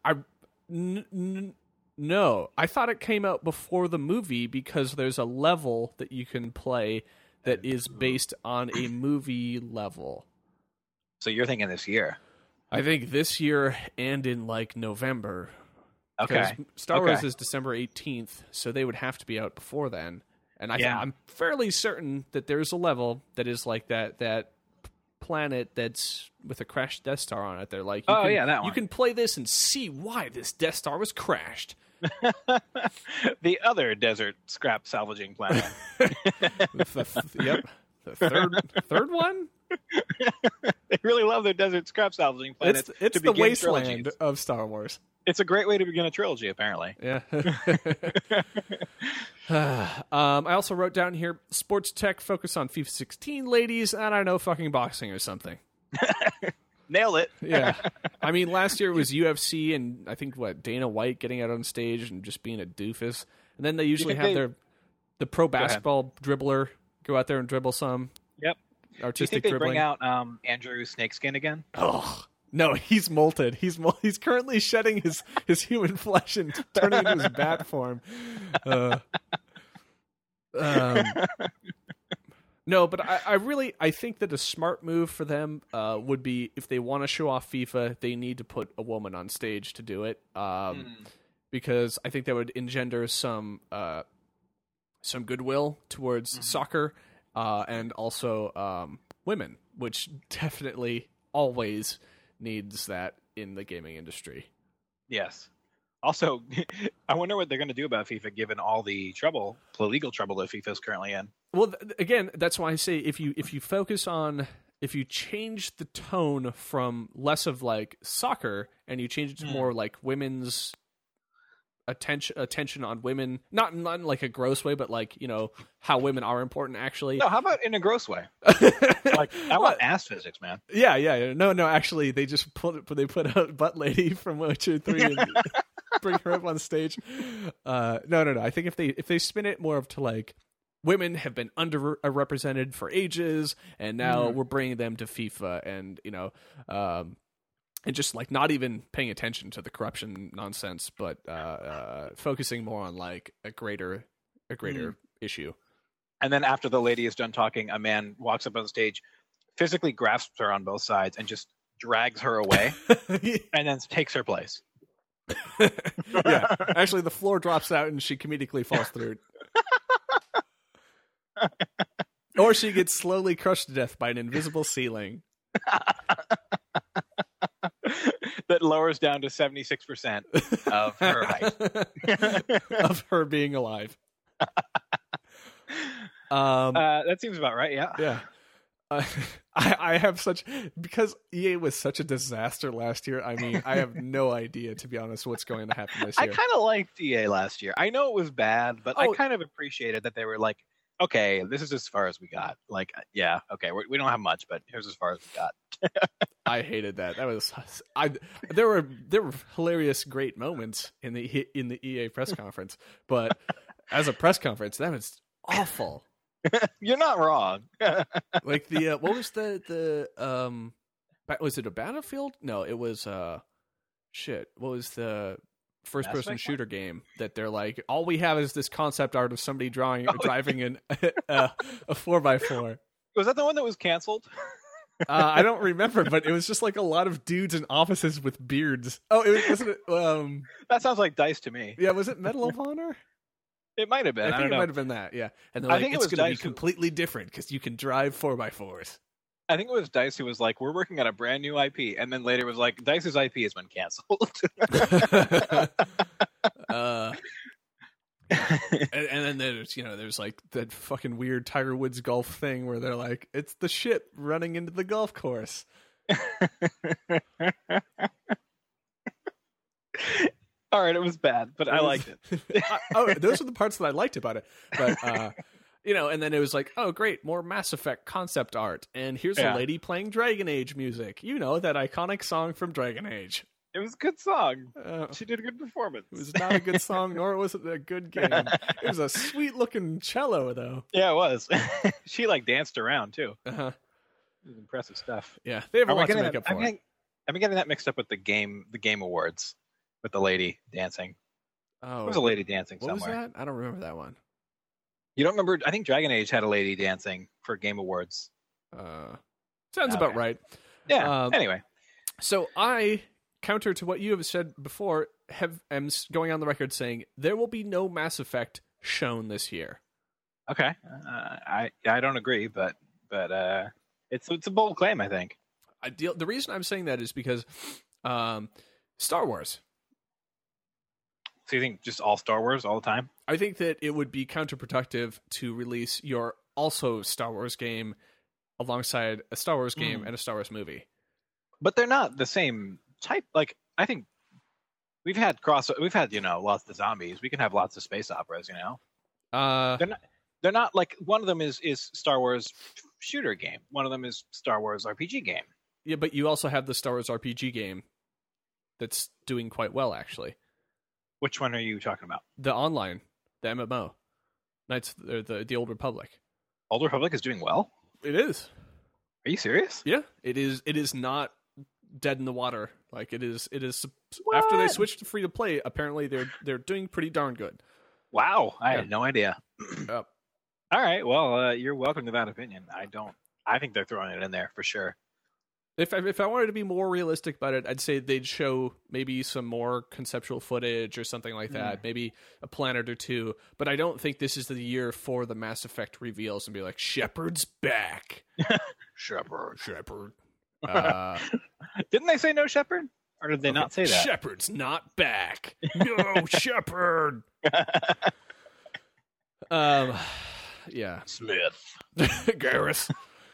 Speaker 1: No. I thought it came out before the movie because there's a level that you can play that is based on a movie level.
Speaker 2: So you're thinking this year?
Speaker 1: I think this year and in like November.
Speaker 2: Okay.
Speaker 1: Star Wars is December 18th, so they would have to be out before then. And I'm fairly certain that there's a level that is like that planet that's with a crashed Death Star on it. They're like,
Speaker 2: that one.
Speaker 1: You can play this and see why this Death Star was crashed.
Speaker 2: The other desert scrap salvaging planet.
Speaker 1: Yep. The third one?
Speaker 2: They really love their desert scrap salvaging planets.
Speaker 1: It's the wasteland of Star Wars.
Speaker 2: It's a great way to begin a trilogy, apparently.
Speaker 1: Yeah. I also wrote down here, sports tech focus on FIFA 16 ladies, and I know fucking boxing or something.
Speaker 2: Nail it.
Speaker 1: Yeah. I mean, last year it was UFC and I think, Dana White getting out on stage and just being a doofus. And then they usually have the pro basketball dribbler go out there and dribble some.
Speaker 2: Yep.
Speaker 1: Artistic
Speaker 2: Do you think
Speaker 1: dribbling.
Speaker 2: They bring out Andrew Snakeskin again?
Speaker 1: Oh, no, he's molted. He's currently shedding his human flesh and turning into his bat form. No, but I think that a smart move for them would be if they want to show off FIFA, they need to put a woman on stage to do it. Because I think that would engender some goodwill towards soccer and also women, which definitely always needs that in the gaming industry.
Speaker 2: Yes. Also, I wonder what they're going to do about FIFA given all the legal trouble that FIFA is currently in.
Speaker 1: Well, again, that's why I say if you change the tone from less of like soccer and you change it to more like women's attention on women, not in like a gross way, but like, you know, how women are important actually.
Speaker 2: No, how about in a gross way? Like, I want ass physics, man.
Speaker 1: Yeah. No, actually they just put out Butt Lady from Witcher 3 and bring her up on stage. No. I think if they spin it more to like women have been underrepresented for ages, and now we're bringing them to FIFA, and you know, and just like not even paying attention to the corruption nonsense, but focusing more on like a greater issue.
Speaker 2: And then after the lady is done talking, a man walks up on stage, physically grasps her on both sides, and just drags her away, and then takes her place.
Speaker 1: Yeah, actually, the floor drops out, and she comedically falls through it. Or she gets slowly crushed to death by an invisible ceiling.
Speaker 2: That lowers down to 76% of her height.
Speaker 1: Of her being alive.
Speaker 2: That seems about right, yeah.
Speaker 1: Yeah. I have because EA was such a disaster last year. I mean, I have no idea, to be honest, what's going to happen this year.
Speaker 2: I kind of liked EA last year. I know it was bad, but I kind of appreciated that they were like, okay, this is as far as we got. Like, yeah, okay, we don't have much, but here's as far as we got.
Speaker 1: I hated that. There were hilarious, great moments in the EA press conference, but as a press conference, that was awful.
Speaker 2: You're not wrong.
Speaker 1: Like what was the was it a Battlefield? No, it was what was the first person shooter game that they're like, all we have is this concept art of somebody driving a 4x4.
Speaker 2: Was that the one that was canceled?
Speaker 1: I don't remember, but it was just like a lot of dudes in offices with beards. Oh, wasn't it?
Speaker 2: That sounds like DICE to me.
Speaker 1: Yeah, was it Medal of Honor?
Speaker 2: It might have been.
Speaker 1: I think it might have been that. Yeah, and they're like, it's going to be completely different because you can drive 4x4s.
Speaker 2: I think it was DICE who was like, we're working on a brand new IP, and then later was like, DICE's IP has been canceled.
Speaker 1: And then there's like that fucking weird Tiger Woods golf thing where they're like, it's the ship running into the golf course.
Speaker 2: All right, it was bad, but I liked it.
Speaker 1: Those are the parts that I liked about it. But and then it was like, oh great, more Mass Effect concept art, and here's a lady playing Dragon Age music. You know, that iconic song from Dragon Age.
Speaker 2: It was a good song. She did a good performance.
Speaker 1: It was not a good song, nor was it a good game. It was a sweet-looking cello, though.
Speaker 2: Yeah, it was. She like danced around too.
Speaker 1: Uh-huh.
Speaker 2: It was impressive stuff.
Speaker 1: Yeah, they have a lot to make up for.
Speaker 2: I'm getting that mixed up with the game awards with the lady dancing.
Speaker 1: Oh,
Speaker 2: there was a lady dancing
Speaker 1: somewhere.
Speaker 2: What
Speaker 1: was that? I don't remember that one.
Speaker 2: You don't remember? I think Dragon Age had a lady dancing for Game Awards.
Speaker 1: Sounds about right.
Speaker 2: Yeah. Anyway,
Speaker 1: so I, counter to what you have said before, am going on the record saying there will be no Mass Effect shown this year.
Speaker 2: Okay, I don't agree, but it's a bold claim, I think.
Speaker 1: The reason I'm saying that is because Star Wars.
Speaker 2: So you think just all Star Wars all the time?
Speaker 1: I think that it would be counterproductive to release your also Star Wars game alongside a Star Wars game and a Star Wars movie. But
Speaker 2: they're not the same type. Like, I think we've had lots of zombies. We can have lots of space operas, They're not like, one of them is Star Wars shooter game. One of them is Star Wars RPG game.
Speaker 1: Yeah, but you also have the Star Wars RPG game that's doing quite well, actually.
Speaker 2: Which one are you talking about?
Speaker 1: The online, the MMO, the Old Republic.
Speaker 2: Old Republic is doing well?
Speaker 1: It is.
Speaker 2: Are you serious?
Speaker 1: Yeah, it is. It is not dead in the water. Like it is.
Speaker 2: What?
Speaker 1: After they switched to free to play, apparently they're doing pretty darn good.
Speaker 2: Wow, I had no idea.
Speaker 1: Yep.
Speaker 2: All right, well, you're welcome to that opinion. I think they're throwing it in there for sure.
Speaker 1: If I wanted to be more realistic about it, I'd say they'd show maybe some more conceptual footage or something like that, maybe a planet or two. But I don't think this is the year for the Mass Effect reveals and be like, Shepard's back.
Speaker 2: Shepard.
Speaker 1: Didn't
Speaker 2: they say no Shepard? Or did they not say that?
Speaker 1: Shepard's not back. No, Shepard. Yeah.
Speaker 2: Smith.
Speaker 1: Garrus.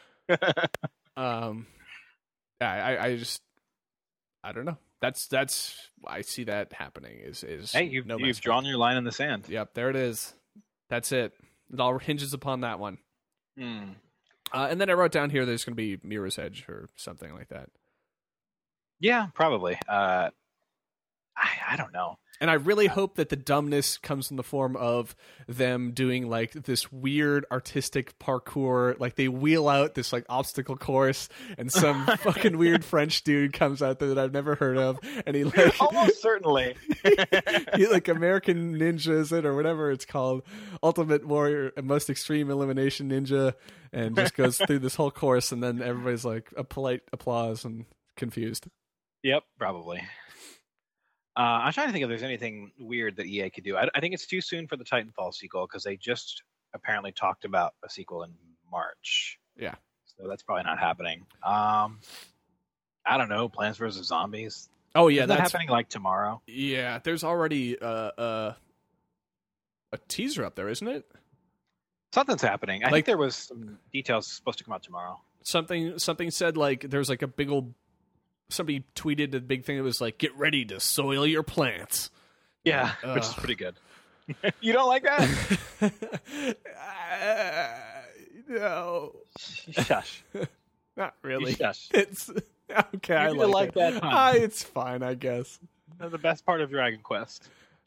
Speaker 1: I don't know. That's I see that happening is
Speaker 2: hey, you've drawn your line in the sand.
Speaker 1: Yep, there it is. That's it. It all hinges upon that one. And then I wrote down here there's going to be Mirror's Edge or something like that.
Speaker 2: Yeah, probably. I don't know.
Speaker 1: And I really hope that the dumbness comes in the form of them doing like this weird artistic parkour. Like they wheel out this like obstacle course and some fucking weird French dude comes out there that I've never heard of. And he like
Speaker 2: almost certainly
Speaker 1: he like American Ninjas it or whatever it's called. Ultimate Warrior, Most Extreme Elimination Ninja. And just goes through this whole course. And then everybody's like a polite applause and confused.
Speaker 2: Yep, probably. I'm trying to think if there's anything weird that EA could do. I think it's too soon for the Titanfall sequel because they just apparently talked about a sequel in March.
Speaker 1: Yeah.
Speaker 2: So that's probably not happening. I don't know. Plants vs. Zombies.
Speaker 1: Oh, yeah.
Speaker 2: Is that happening like tomorrow?
Speaker 1: Yeah. There's already a teaser up there, isn't it?
Speaker 2: Something's happening. I think there was some details supposed to come out tomorrow.
Speaker 1: Something said like there's like a big old... Somebody tweeted a big thing that was like, get ready to soil your plants.
Speaker 2: Yeah, which is pretty good. You don't like that?
Speaker 1: No.
Speaker 2: Shush.
Speaker 1: Not really.
Speaker 2: Shush.
Speaker 1: It's okay. I
Speaker 2: like that.
Speaker 1: It's fine, I guess.
Speaker 2: That's the best part of Dragon Quest.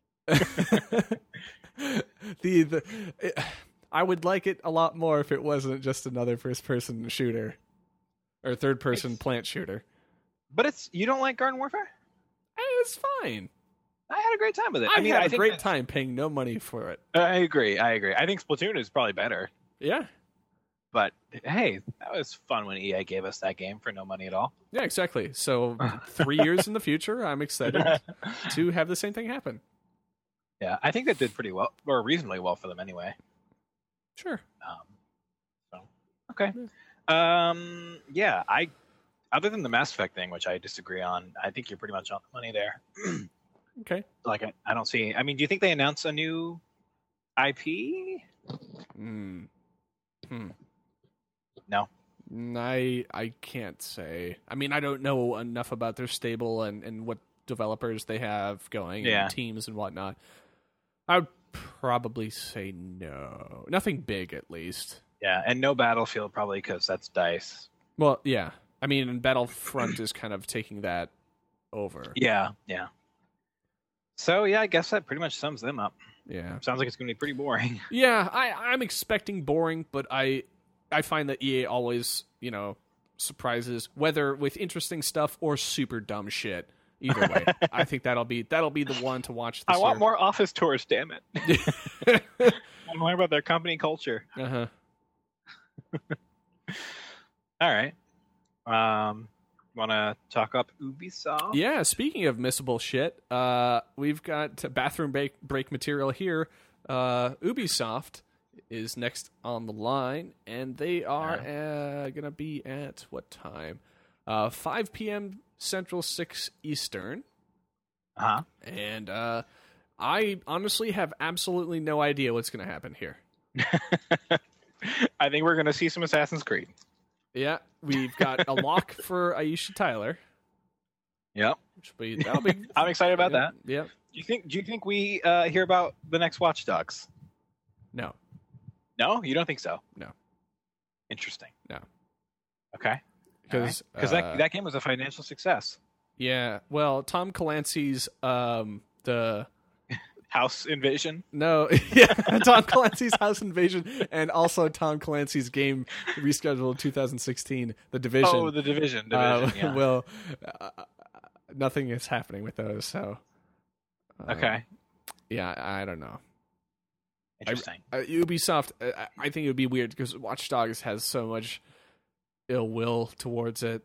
Speaker 1: I would like it a lot more if it wasn't just another first-person shooter or third-person plant shooter.
Speaker 2: But you don't like Garden Warfare?
Speaker 1: It's fine.
Speaker 2: I had a great time with it.
Speaker 1: I mean, had
Speaker 2: I
Speaker 1: a great time paying no money for it.
Speaker 2: I agree. I think Splatoon is probably better.
Speaker 1: Yeah.
Speaker 2: But hey, that was fun when EA gave us that game for no money at all.
Speaker 1: Yeah, exactly. So 3 years in the future, I'm excited to have the same thing happen.
Speaker 2: Yeah, I think that did pretty well, or reasonably well for them anyway.
Speaker 1: Sure.
Speaker 2: Okay. Yeah, other than the Mass Effect thing, which I disagree on, I think you're pretty much on the money there.
Speaker 1: Okay.
Speaker 2: Like, I don't see... I mean, do you think they announce a new IP? No.
Speaker 1: I can't say. I mean, I don't know enough about their stable and what developers they have going and teams and whatnot. I would probably say no. Nothing big, at least.
Speaker 2: Yeah, and no Battlefield, probably, because that's DICE.
Speaker 1: Well, yeah. I mean, and Battlefront is kind of taking that over.
Speaker 2: Yeah. So, yeah, I guess that pretty much sums them up.
Speaker 1: Yeah.
Speaker 2: Sounds like it's going to be pretty boring.
Speaker 1: Yeah, I'm expecting boring, but I find that EA always, surprises, whether with interesting stuff or super dumb shit. Either way, I think that'll be the one to watch this
Speaker 2: I want
Speaker 1: year.
Speaker 2: more office tours, damn it. I want to learn about their company culture.
Speaker 1: Uh-huh.
Speaker 2: All right. Want to talk up Ubisoft?
Speaker 1: Yeah, speaking of missable shit, we've got bathroom break material here. Ubisoft is next on the line, and they are going to be at what time? 5 p.m. Central, 6 Eastern.
Speaker 2: Uh-huh.
Speaker 1: And I honestly have absolutely no idea what's going to happen here.
Speaker 2: I think we're going to see some Assassin's Creed.
Speaker 1: Yeah, we've got a lock for Aisha Tyler.
Speaker 2: Yep.
Speaker 1: That'll be
Speaker 2: I'm excited about that.
Speaker 1: Yep.
Speaker 2: Do you think we hear about the next Watch Dogs?
Speaker 1: No.
Speaker 2: No? You don't think so?
Speaker 1: No.
Speaker 2: Interesting.
Speaker 1: No.
Speaker 2: Okay.
Speaker 1: Because
Speaker 2: that game was a financial success.
Speaker 1: Yeah. Well, Tom Clancy's the
Speaker 2: House Invasion?
Speaker 1: No, yeah, Tom Clancy's House Invasion, and also Tom Clancy's game rescheduled in 2016, The Division.
Speaker 2: Oh, The Division. Yeah.
Speaker 1: Well, nothing is happening with those, so...
Speaker 2: okay.
Speaker 1: Yeah, I don't know.
Speaker 2: Interesting.
Speaker 1: Ubisoft, I think it would be weird, because Watch Dogs has so much ill will towards it.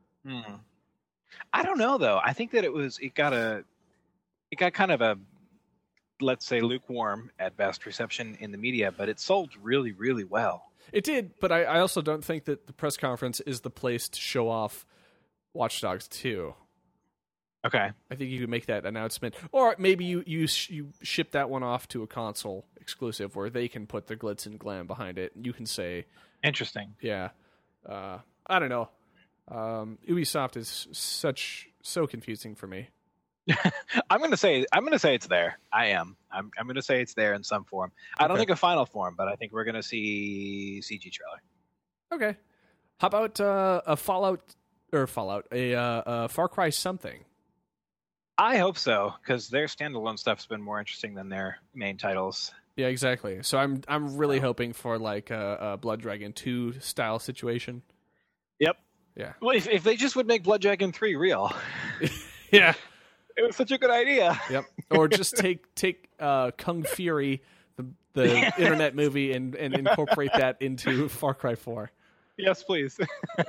Speaker 2: I don't know, though. I think that it got kind of a, let's say, lukewarm at best reception in the media, but it sold really, really well.
Speaker 1: It did, but I also don't think that the press conference is the place to show off Watch Dogs 2.
Speaker 2: Okay.
Speaker 1: I think you could make that announcement. Or maybe you ship that one off to a console exclusive where they can put the glitz and glam behind it. And you can say...
Speaker 2: Interesting.
Speaker 1: Yeah. I don't know. Ubisoft is so confusing for me.
Speaker 2: I'm gonna say it's there. I am. I'm gonna say it's there in some form. I don't think a final form, but I think we're gonna see CG trailer.
Speaker 1: Okay. How about a Far Cry something?
Speaker 2: I hope so, because their standalone stuff's been more interesting than their main titles.
Speaker 1: Yeah, exactly. So I'm really hoping for like a Blood Dragon 2 style situation.
Speaker 2: Yep.
Speaker 1: Yeah.
Speaker 2: Well, if they just would make Blood Dragon 3 real.
Speaker 1: Yeah.
Speaker 2: It was such a good idea.
Speaker 1: Yep. Or just take Kung Fury, the internet movie, and incorporate that into Far Cry 4.
Speaker 2: Yes, please.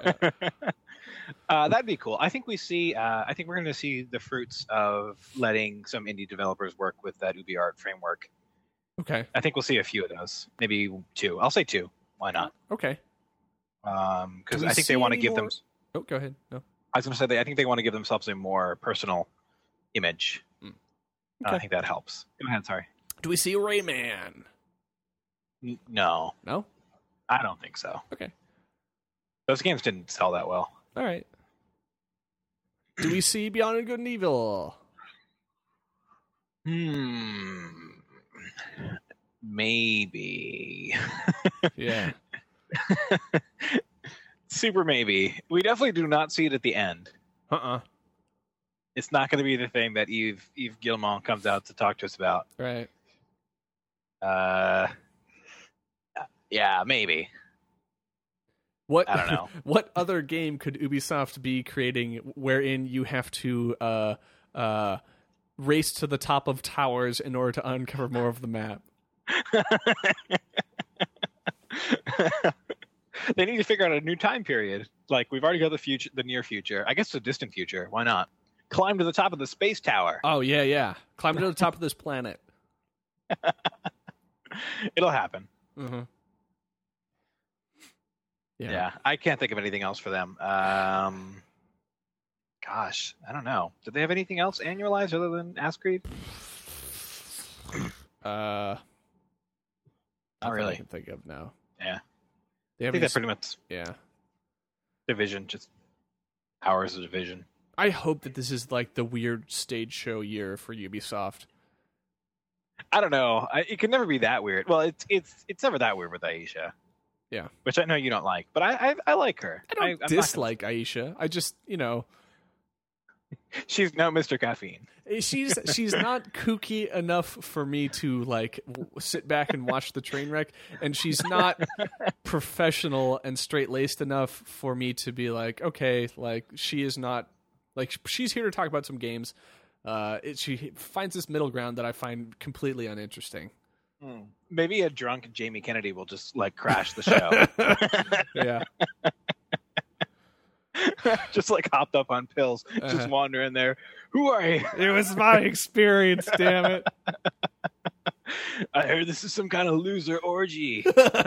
Speaker 2: That'd be cool. I think we see. I think we're going to see the fruits of letting some indie developers work with that UbiArt framework.
Speaker 1: Okay.
Speaker 2: I think we'll see a few of those. Maybe 2. I'll say 2. Why not?
Speaker 1: Okay.
Speaker 2: Because I think they want to give them.
Speaker 1: Oh, go ahead. No.
Speaker 2: I was going to say I think they want to give themselves a more personal image.
Speaker 1: Okay.
Speaker 2: I think that helps. Go ahead. Sorry.
Speaker 1: Do we see Rayman?
Speaker 2: No.
Speaker 1: No.
Speaker 2: I don't think so.
Speaker 1: Okay.
Speaker 2: Those games didn't sell that well.
Speaker 1: All right. Do we see Beyond Good and Evil?
Speaker 2: Maybe.
Speaker 1: Yeah.
Speaker 2: Super maybe. We definitely do not see it at the end. It's not going to be the thing that Yves Guillemot comes out to talk to us about.
Speaker 1: Right.
Speaker 2: Yeah, maybe.
Speaker 1: What,
Speaker 2: I don't know.
Speaker 1: What other game could Ubisoft be creating wherein you have to race to the top of towers in order to uncover more of the map?
Speaker 2: They need to figure out a new time period. Like, we've already got the near future. I guess the distant future. Why not? Climb to the top of the space tower.
Speaker 1: Oh, yeah. Climb to the top of this planet.
Speaker 2: It'll happen.
Speaker 1: Mm-hmm.
Speaker 2: Yeah, I can't think of anything else for them. Gosh, I don't know. Did they have anything else annualized other than Ask Creed?
Speaker 1: Not
Speaker 2: really.
Speaker 1: I can think of now.
Speaker 2: Yeah.
Speaker 1: They
Speaker 2: I think that's pretty much
Speaker 1: Yeah.
Speaker 2: Division, just hours of Division.
Speaker 1: I hope that this is like the weird stage show year for Ubisoft.
Speaker 2: I don't know. It can never be that weird. Well, it's never that weird with Aisha.
Speaker 1: Yeah.
Speaker 2: Which I know you don't like, but I like her.
Speaker 1: I don't dislike Aisha. I just,
Speaker 2: she's no Mr. Caffeine.
Speaker 1: She's not kooky enough for me to like sit back and watch the train wreck, and she's not professional and straight-laced enough for me to be like, okay, like she is not like she's here to talk about some games. She finds this middle ground that I find completely uninteresting.
Speaker 2: Maybe a drunk Jamie Kennedy will just like crash the show.
Speaker 1: Yeah.
Speaker 2: Just like hopped up on pills, just wandering there. Who are you?
Speaker 1: It was my experience, damn it.
Speaker 2: I heard this is some kind of loser orgy.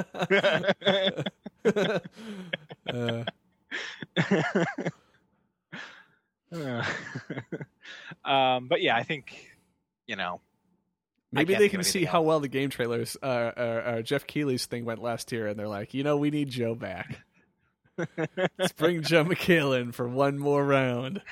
Speaker 2: But yeah, I think,
Speaker 1: maybe they can see how well the game trailers, Jeff Keighley's thing went last year, and they're like, we need Joe back. Let's bring Joe McHale in for one more round.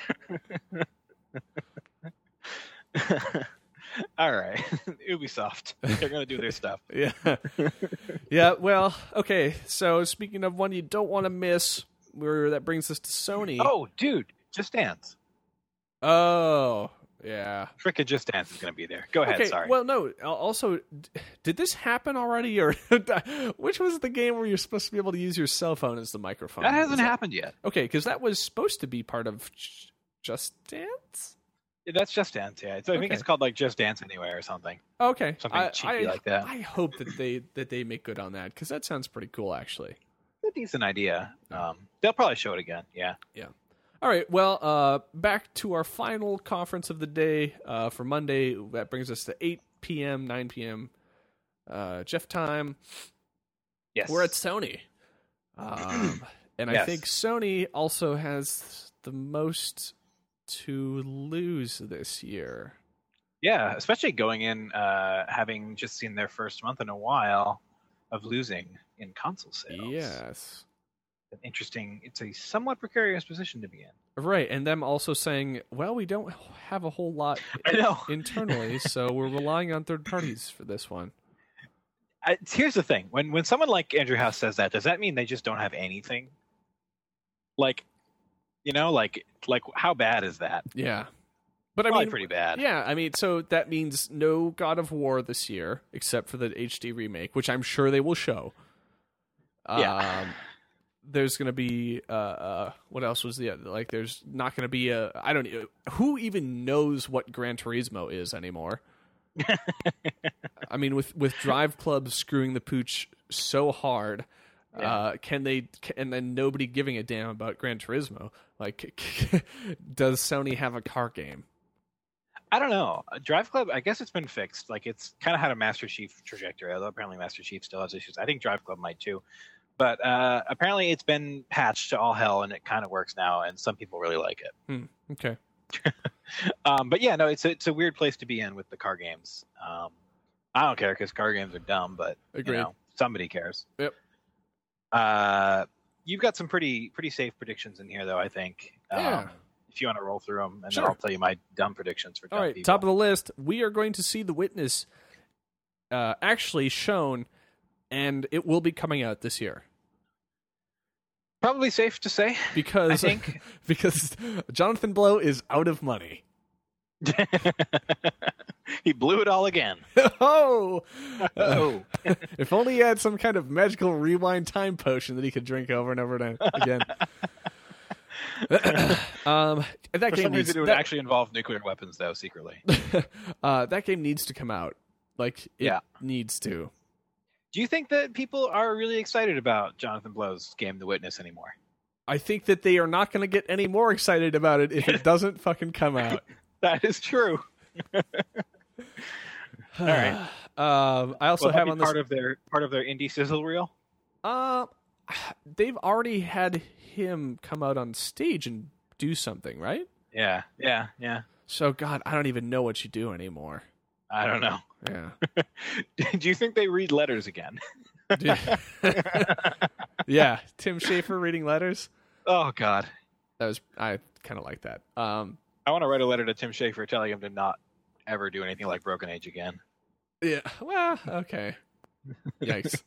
Speaker 2: All right. Ubisoft. They're going to do their stuff.
Speaker 1: Yeah. Yeah, well, okay. So speaking of one you don't want to miss, that brings us to Sony.
Speaker 2: Oh, dude. Just Dance.
Speaker 1: Oh, yeah.
Speaker 2: Frickin' Just Dance is going to be there. Go ahead, sorry.
Speaker 1: Well, no. Also, did this happen already? Or which was the game where you're supposed to be able to use your cell phone as the microphone?
Speaker 2: That hasn't happened yet.
Speaker 1: Okay, because that was supposed to be part of Just Dance?
Speaker 2: That's Just Dance, yeah. So I think it's called like Just Dance Anywhere or something.
Speaker 1: Okay.
Speaker 2: Something cheeky like that.
Speaker 1: I hope that they make good on that, because that sounds pretty cool, actually.
Speaker 2: It's a decent idea. They'll probably show it again, yeah.
Speaker 1: Yeah. All right, well, back to our final conference of the day for Monday. That brings us to 8 p.m., 9 p.m. Jeff time.
Speaker 2: Yes.
Speaker 1: We're at Sony. And I think Sony also has the most to lose this year.
Speaker 2: Yeah, especially going in, having just seen their first month in a while of losing in console sales.
Speaker 1: Yes.
Speaker 2: It's a somewhat precarious position to be in.
Speaker 1: Right, and them also saying, well, we don't have a whole lot internally, so we're relying on third parties for this one.
Speaker 2: Here's the thing. When someone like Andrew House says that, does that mean they just don't have anything? Like, like how bad is that?
Speaker 1: Yeah. But I
Speaker 2: Probably
Speaker 1: mean,
Speaker 2: pretty bad.
Speaker 1: Yeah, I mean, so that means no God of War this year, except for the HD remake, which I'm sure they will show.
Speaker 2: Yeah.
Speaker 1: There's going to be what else was the like? There's not going to be I don't who even knows what Gran Turismo is anymore. I mean, with Drive Club screwing the pooch so hard, can they? And then nobody giving a damn about Gran Turismo. Like, does Sony have a car game?
Speaker 2: I don't know. Drive Club, I guess it's been fixed. Like, it's kind of had a Master Chief trajectory, although apparently Master Chief still has issues. I think Drive Club might too. But apparently it's been patched to all hell, and it kind of works now, and some people really like it.
Speaker 1: Okay.
Speaker 2: But yeah, no, it's a weird place to be in with the car games. I don't care because car games are dumb, but
Speaker 1: Agreed.
Speaker 2: You know, somebody cares.
Speaker 1: Yep.
Speaker 2: You've got some pretty safe predictions in here, though, I think.
Speaker 1: Yeah.
Speaker 2: If you want to roll through them, and
Speaker 1: Sure.
Speaker 2: then I'll tell you my dumb predictions for dumb
Speaker 1: All right,
Speaker 2: people.
Speaker 1: top of the list. We are going to see The Witness actually shown, and it will be coming out this year.
Speaker 2: Probably safe to say.
Speaker 1: Because
Speaker 2: I think.
Speaker 1: because Jonathan Blow is out of money.
Speaker 2: He blew it all again.
Speaker 1: Oh,
Speaker 2: Oh.
Speaker 1: if only he had some kind of magical rewind time potion that he could drink over and over again. That
Speaker 2: For
Speaker 1: game
Speaker 2: some
Speaker 1: needs
Speaker 2: reason, it would actually involve nuclear weapons, though, secretly.
Speaker 1: that game needs to come out. Like, it needs to.
Speaker 2: Do you think that people are really excited about Jonathan Blow's game, The Witness, anymore?
Speaker 1: I think that they are not going to get any more excited about it if it doesn't fucking come out.
Speaker 2: That is true. All right.
Speaker 1: I also have on this
Speaker 2: part of their indie sizzle reel.
Speaker 1: They've already had him come out on stage and do something, right?
Speaker 2: Yeah.
Speaker 1: So, God, I don't even know what you do anymore.
Speaker 2: I don't know.
Speaker 1: Yeah.
Speaker 2: Do you think they read letters again?
Speaker 1: Yeah, Tim Schafer reading letters.
Speaker 2: Oh God,
Speaker 1: I kind of like that.
Speaker 2: I want to write a letter to Tim Schafer telling him to not ever do anything like Broken Age again.
Speaker 1: Yeah. Well, okay. Yikes.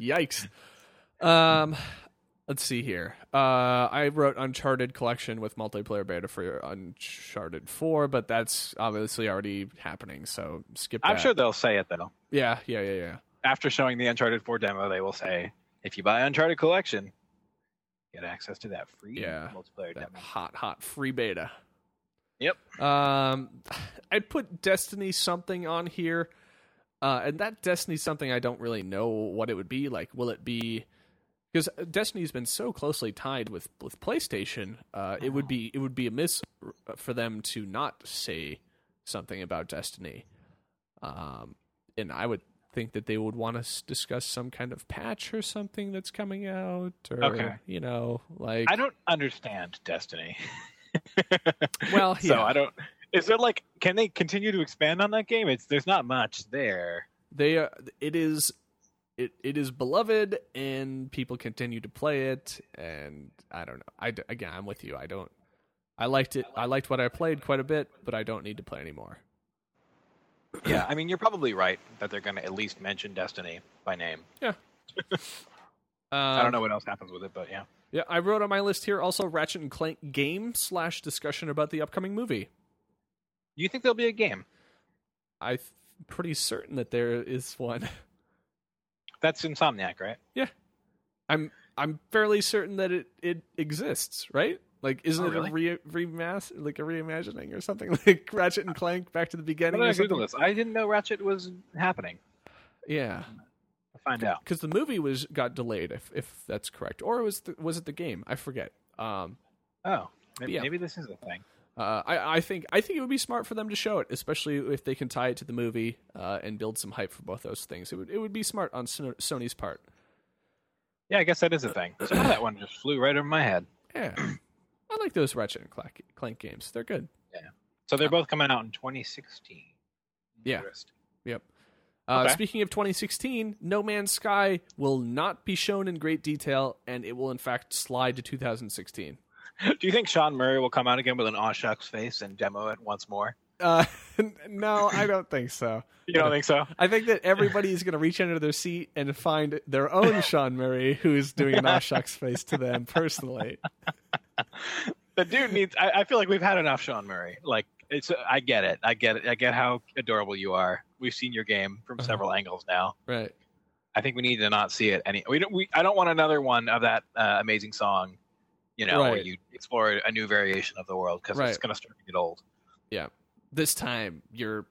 Speaker 1: Let's see here. I wrote Uncharted Collection with multiplayer beta for Uncharted 4, but that's obviously already happening, so skip that.
Speaker 2: I'm sure they'll say it, though.
Speaker 1: Yeah.
Speaker 2: After showing the Uncharted 4 demo, they will say, if you buy Uncharted Collection, get access to that free multiplayer
Speaker 1: that
Speaker 2: demo.
Speaker 1: Hot free beta.
Speaker 2: Yep.
Speaker 1: I'd put Destiny something on here, and that Destiny something I don't really know what it would be. Like, will it be... Because Destiny's been so closely tied with PlayStation, it would be amiss for them to not say something about Destiny. And I would think that they would want to discuss some kind of patch or something that's coming out, or you know, like
Speaker 2: I don't understand Destiny.
Speaker 1: Well, yeah.
Speaker 2: So I don't. Is there like, can they continue to expand on that game? There's not much there.
Speaker 1: It is beloved, and people continue to play it. And I don't know. Again, I'm with you. I liked it. I liked what I played quite a bit, but I don't need to play anymore.
Speaker 2: Yeah, I mean, you're probably right that they're going to at least mention Destiny by name.
Speaker 1: Yeah.
Speaker 2: I don't know what else happens with it, but yeah.
Speaker 1: Yeah, I wrote on my list here also Ratchet and Clank game / discussion about the upcoming movie.
Speaker 2: Do you think there'll be a game?
Speaker 1: I'm pretty certain that there is one.
Speaker 2: That's Insomniac, right?
Speaker 1: Yeah. I'm fairly certain that it exists, right? Like, isn't it
Speaker 2: really?
Speaker 1: a reimagining or something? Like Ratchet and Clank Back to the Beginning or something?
Speaker 2: I didn't know Ratchet was happening.
Speaker 1: Yeah.
Speaker 2: I'll find out.
Speaker 1: Because the movie got delayed, if that's correct. Or was it the game? I forget.
Speaker 2: Maybe this is a thing.
Speaker 1: I think it would be smart for them to show it, especially if they can tie it to the movie and build some hype for both those things. It would be smart on Sony's part.
Speaker 2: Yeah, I guess that is a thing. So that one just flew right over my head.
Speaker 1: Yeah. I like those Ratchet and Clank games. They're good.
Speaker 2: Yeah. So they're both coming out in 2016.
Speaker 1: Yeah. Yep. Speaking of 2016, No Man's Sky will not be shown in great detail, and it will in fact slide to 2016.
Speaker 2: Do you think Sean Murray will come out again with an aw shucks face and demo it once more?
Speaker 1: No, I don't think so.
Speaker 2: You don't think so?
Speaker 1: I think that everybody's going to reach under their seat and find their own Sean Murray who's doing an aw shucks face to them personally.
Speaker 2: The dude needs... I feel like we've had enough Sean Murray. Like, I get it. I get how adorable you are. We've seen your game from several angles now.
Speaker 1: Right.
Speaker 2: I think we need to not see it any. I don't want another one of that amazing song. Where you explore a new variation of the world, because it's going to start to get old.
Speaker 1: Yeah. This time you're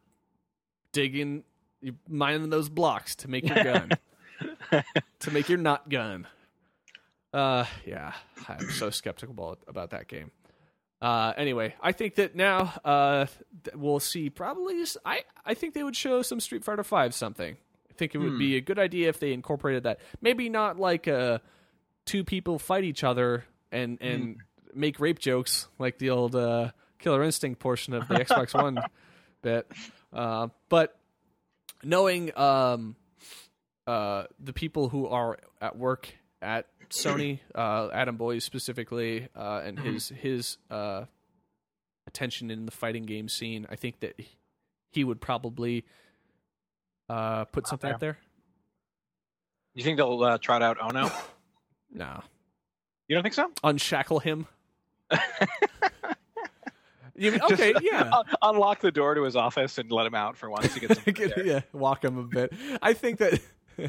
Speaker 1: mining those blocks to make your gun, to make your not gun. Yeah, I'm so skeptical about that game. Anyway, I think that now we'll see probably. I think they would show some Street Fighter V something. I think it would be a good idea if they incorporated that. Maybe not like two people fight each other and make rape jokes like the old Killer Instinct portion of the Xbox One bit. But knowing the people who are at work at Sony, Adam Boyes specifically, and his attention in the fighting game scene, I think that he would probably put something up there.
Speaker 2: You think they'll trot out Ono?
Speaker 1: No.
Speaker 2: You don't think so?
Speaker 1: Unshackle him. Okay, yeah.
Speaker 2: Unlock the door to his office and let him out for once to get some
Speaker 1: yeah, walk him a bit. I think that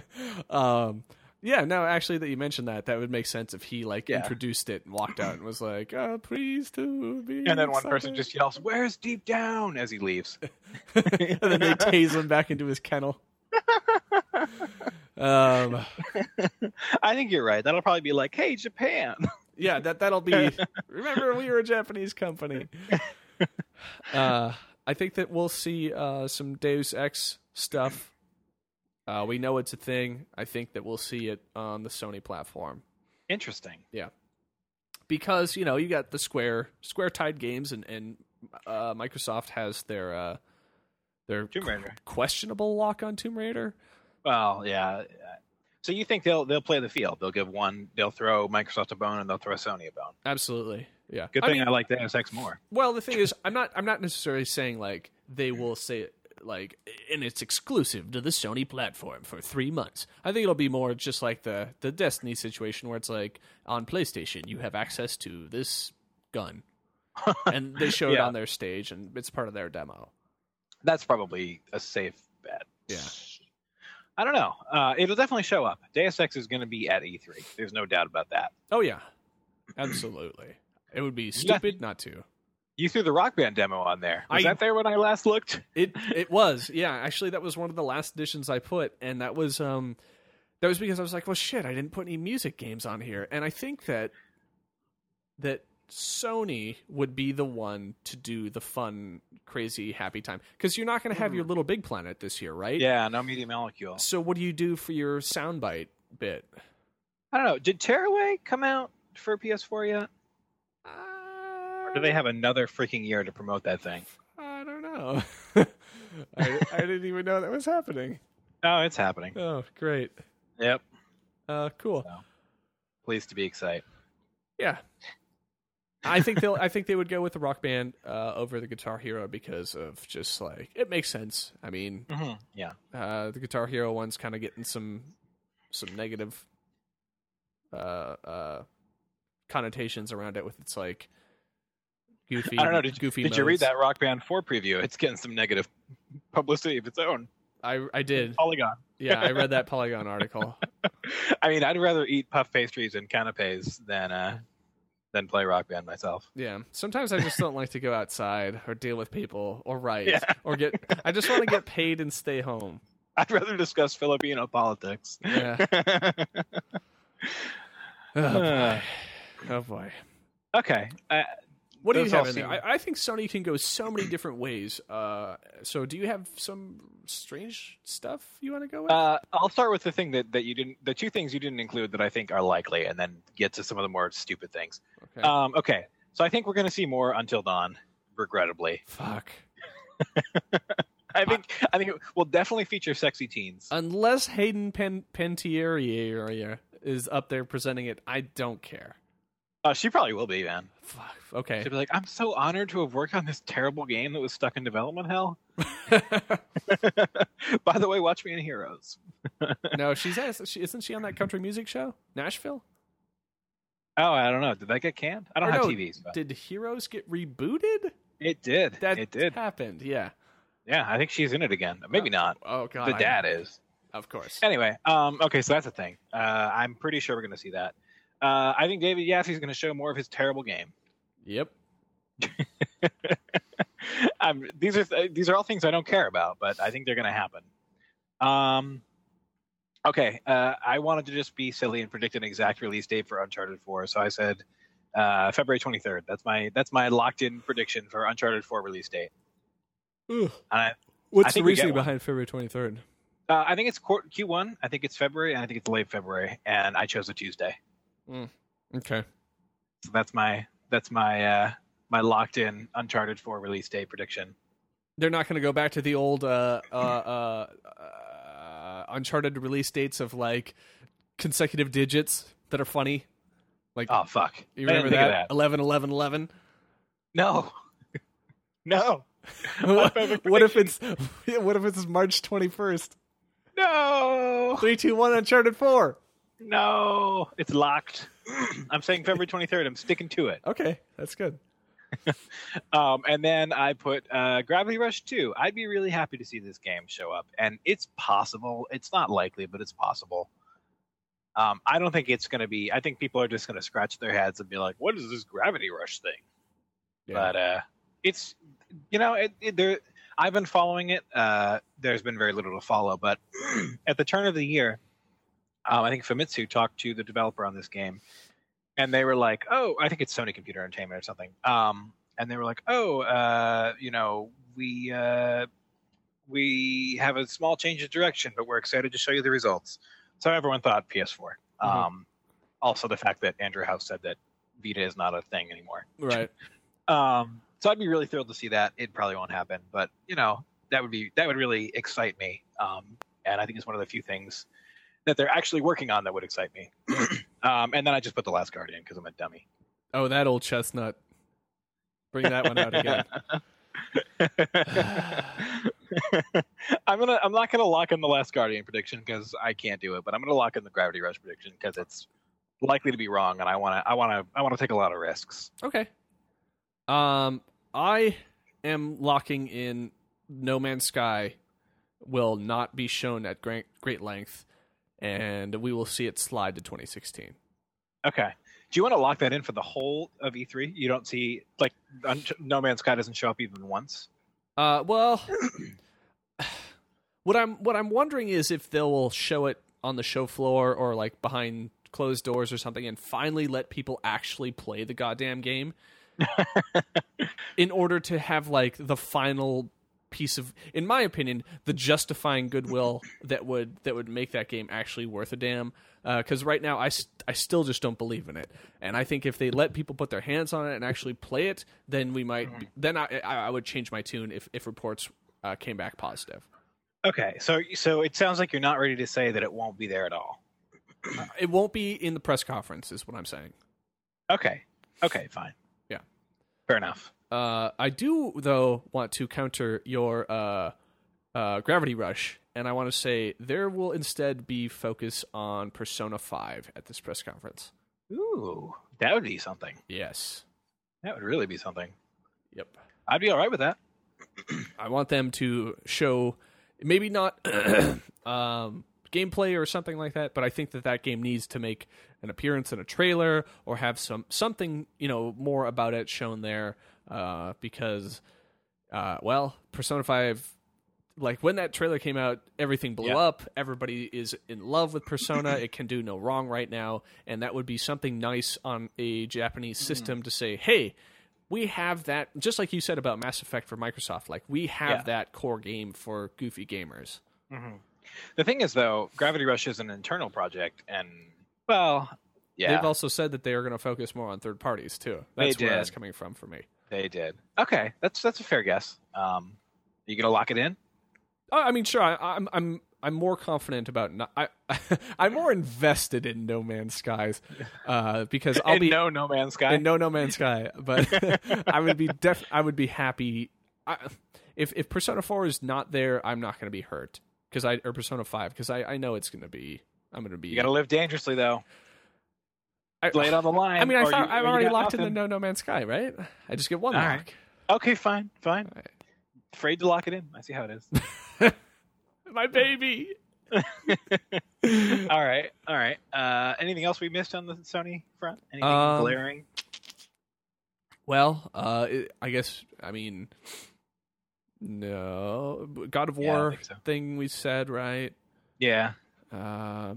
Speaker 1: yeah, no, actually that you mentioned that would make sense if he introduced it and walked out and was like, please to be.
Speaker 2: And then one person just yells, "Where's Deep Down?" as he leaves.
Speaker 1: And then they tase him back into his kennel. I
Speaker 2: think you're right. That'll probably be like, "Hey, Japan."
Speaker 1: Yeah, that'll be. Remember, we were a Japanese company. I think that we'll see some Deus Ex stuff. We know it's a thing. I think that we'll see it on the Sony platform.
Speaker 2: Interesting.
Speaker 1: Yeah, because you got the Square tied games, and Microsoft has their
Speaker 2: Tomb Raider.
Speaker 1: Questionable lock on Tomb Raider.
Speaker 2: Well, yeah. So you think they'll play the field? They'll throw Microsoft a bone and they'll throw Sony a bone.
Speaker 1: Absolutely, yeah.
Speaker 2: Good thing I like the Deus Ex more.
Speaker 1: Well, the thing is, I'm not necessarily saying like they will say it like, and it's exclusive to the Sony platform for 3 months. I think it'll be more just like the Destiny situation where it's like on PlayStation you have access to this gun, and they show it on their stage and it's part of their demo.
Speaker 2: That's probably a safe bet.
Speaker 1: Yeah.
Speaker 2: I don't know. It'll definitely show up. Deus Ex is going to be at E3. There's no doubt about that.
Speaker 1: Oh, yeah. Absolutely. It would be stupid not to.
Speaker 2: You threw the Rock Band demo on there. Was that there when I last looked?
Speaker 1: It was. Yeah, actually, that was one of the last editions I put, and that was because I was like, well, shit, I didn't put any music games on here. And I think that Sony would be the one to do the fun, crazy, happy time. Because you're not going to have your Little Big Planet this year, right?
Speaker 2: Yeah, no Media Molecule.
Speaker 1: So what do you do for your soundbite bit?
Speaker 2: I don't know. Did Tearaway come out for PS4 yet? Or do they have another freaking year to promote that thing?
Speaker 1: I don't know. I didn't even know that was happening.
Speaker 2: Oh, it's happening.
Speaker 1: Oh, great.
Speaker 2: Yep.
Speaker 1: Cool.
Speaker 2: So, pleased to be excited.
Speaker 1: Yeah. I think they would go with the Rock Band over the Guitar Hero because of just like it makes sense. I mean,
Speaker 2: yeah,
Speaker 1: the Guitar Hero one's kind of getting some negative connotations around it with its like goofy.
Speaker 2: I don't know.
Speaker 1: Did
Speaker 2: you read that Rock Band 4 preview? It's getting some negative publicity of its own.
Speaker 1: I did.
Speaker 2: Polygon.
Speaker 1: Yeah, I read that Polygon article.
Speaker 2: I mean, I'd rather eat puff pastries and canapes than play Rock Band myself.
Speaker 1: Yeah. Sometimes I just don't like to go outside or deal with people or write or I just want to get paid and stay home.
Speaker 2: I'd rather discuss Filipino politics.
Speaker 1: Yeah. Oh boy.
Speaker 2: Okay.
Speaker 1: What do you have in there? I think Sony can go so many different ways. So do you have some strange stuff you want to go with?
Speaker 2: I'll start with the thing that you didn't, the two things you didn't include that I think are likely, and then get to some of the more stupid things.
Speaker 1: Okay.
Speaker 2: Okay. So I think we're going to see more Until Dawn, regrettably.
Speaker 1: Fuck.
Speaker 2: I think it will definitely feature sexy teens.
Speaker 1: Unless Hayden Panettiere is up there presenting it, I don't care.
Speaker 2: She probably will be, man.
Speaker 1: Fuck. Okay.
Speaker 2: She'll be like, I'm so honored to have worked on this terrible game that was stuck in development hell. By the way, watch me in Heroes.
Speaker 1: No, isn't she on that country music show? Nashville?
Speaker 2: Oh, I don't know. Did that get canned? I don't have TVs.
Speaker 1: Did Heroes get rebooted?
Speaker 2: It did.
Speaker 1: That
Speaker 2: it did.
Speaker 1: happened. Yeah.
Speaker 2: Yeah, I think she's in it again. Maybe not.
Speaker 1: Oh God.
Speaker 2: The dad is.
Speaker 1: Of course.
Speaker 2: Anyway, okay, so that's the thing. I'm pretty sure we're going to see that. I think David Yassey's going to show more of his terrible game.
Speaker 1: Yep.
Speaker 2: These are all things I don't care about, but I think they're going to happen. Okay, I wanted to just be silly and predict an exact release date for Uncharted 4, so I said February 23rd. That's my locked-in prediction for Uncharted 4 release date.
Speaker 1: What's the reasoning behind February 23rd?
Speaker 2: I think it's Q1. I think it's February, and I think it's late February, and I chose a Tuesday.
Speaker 1: Okay.
Speaker 2: So that's my my locked-in Uncharted 4 release date prediction.
Speaker 1: They're not going to go back to the old Uncharted release dates of like consecutive digits that are funny. Like,
Speaker 2: oh fuck,
Speaker 1: you remember that? 11, 11, 11.
Speaker 2: No, no.
Speaker 1: What if it's March 21st?
Speaker 2: No.
Speaker 1: 3, 2, 1. Uncharted 4.
Speaker 2: No, it's locked. I'm saying February 23rd. I'm sticking to it.
Speaker 1: Okay, that's good.
Speaker 2: And then I put Gravity Rush 2. I'd be really happy to see this game show up, and it's possible. It's not likely, but it's possible. I don't think it's going to be. I think people are just going to scratch their heads and be like, "What is this Gravity Rush thing?" Yeah. But it's, I've been following it. There's been very little to follow, but at the turn of the year, I think Famitsu talked to the developer on this game, and they were like, "Oh, I think it's Sony Computer Entertainment or something." And they were like, "Oh, we have a small change of direction, but we're excited to show you the results." So everyone thought PS4. Mm-hmm. Also, the fact that Andrew House said that Vita is not a thing anymore.
Speaker 1: Right.
Speaker 2: So I'd be really thrilled to see that. It probably won't happen, but that would really excite me. And I think it's one of the few things that they're actually working on that would excite me. And then I just put The Last Guardian because I'm a dummy.
Speaker 1: Oh, that old chestnut. Bring that one out again.
Speaker 2: I'm not gonna lock in The Last Guardian prediction because I can't do it, but I'm gonna lock in the Gravity Rush prediction because it's likely to be wrong, and I wanna take a lot of risks.
Speaker 1: Okay. I am locking in No Man's Sky will not be shown at great length, and we will see it slide to 2016.
Speaker 2: Okay. Do you want to lock that in for the whole of E3? You don't see, like, No Man's Sky doesn't show up even once?
Speaker 1: Well, what I'm wondering is if they'll show it on the show floor or, like, behind closed doors or something and finally let people actually play the goddamn game in order to have, like, the final piece of, in my opinion, the justifying goodwill that would make that game actually worth a damn. Because right now I still just don't believe in it, and I think if they let people put their hands on it and actually play it, then we might. Then I would change my tune if reports came back positive.
Speaker 2: Okay, so it sounds like you're not ready to say that it won't be there at all.
Speaker 1: It won't be in the press conference, is what I'm saying.
Speaker 2: Okay, fine.
Speaker 1: Yeah,
Speaker 2: fair enough.
Speaker 1: I do though want to counter your Gravity Rush. And I want to say there will instead be focus on Persona 5 at this press conference.
Speaker 2: Ooh, that would be something.
Speaker 1: Yes.
Speaker 2: That would really be something.
Speaker 1: Yep.
Speaker 2: I'd be all right with that.
Speaker 1: I want them to show, maybe not gameplay or something like that, but I think that game needs to make an appearance in a trailer or have something, more about it shown there because, Persona 5... Like, when that trailer came out, everything blew up. Everybody is in love with Persona. It can do no wrong right now. And that would be something nice on a Japanese system to say, hey, we have that, just like you said about Mass Effect for Microsoft. Like, we have that core game for goofy gamers.
Speaker 2: Mm-hmm. The thing is, though, Gravity Rush is an internal project. And,
Speaker 1: They've also said that they are going to focus more on third parties, too. That's where that's coming from for me.
Speaker 2: They did. Okay, that's a fair guess. You going to lock it in?
Speaker 1: I mean, sure. I'm more confident about. I'm more invested in No Man's Skies because I'll be
Speaker 2: No Man's Sky.
Speaker 1: In No Man's Sky, but I would be happy if Persona 4 is not there. I'm not going to be hurt or Persona 5 because I know it's going to be. I'm going to be.
Speaker 2: You got to live dangerously though. Lay it on the line.
Speaker 1: I mean, I've already locked in the No Man's Sky, right? I just get one lock.
Speaker 2: Okay, fine.
Speaker 1: Right.
Speaker 2: Afraid to lock it in. I see how it is.
Speaker 1: My baby.
Speaker 2: All right. Anything else we missed on the Sony front? Anything glaring?
Speaker 1: Well, I guess, no. God of War
Speaker 2: I think so.
Speaker 1: thing we said, right?
Speaker 2: Yeah.
Speaker 1: Yeah.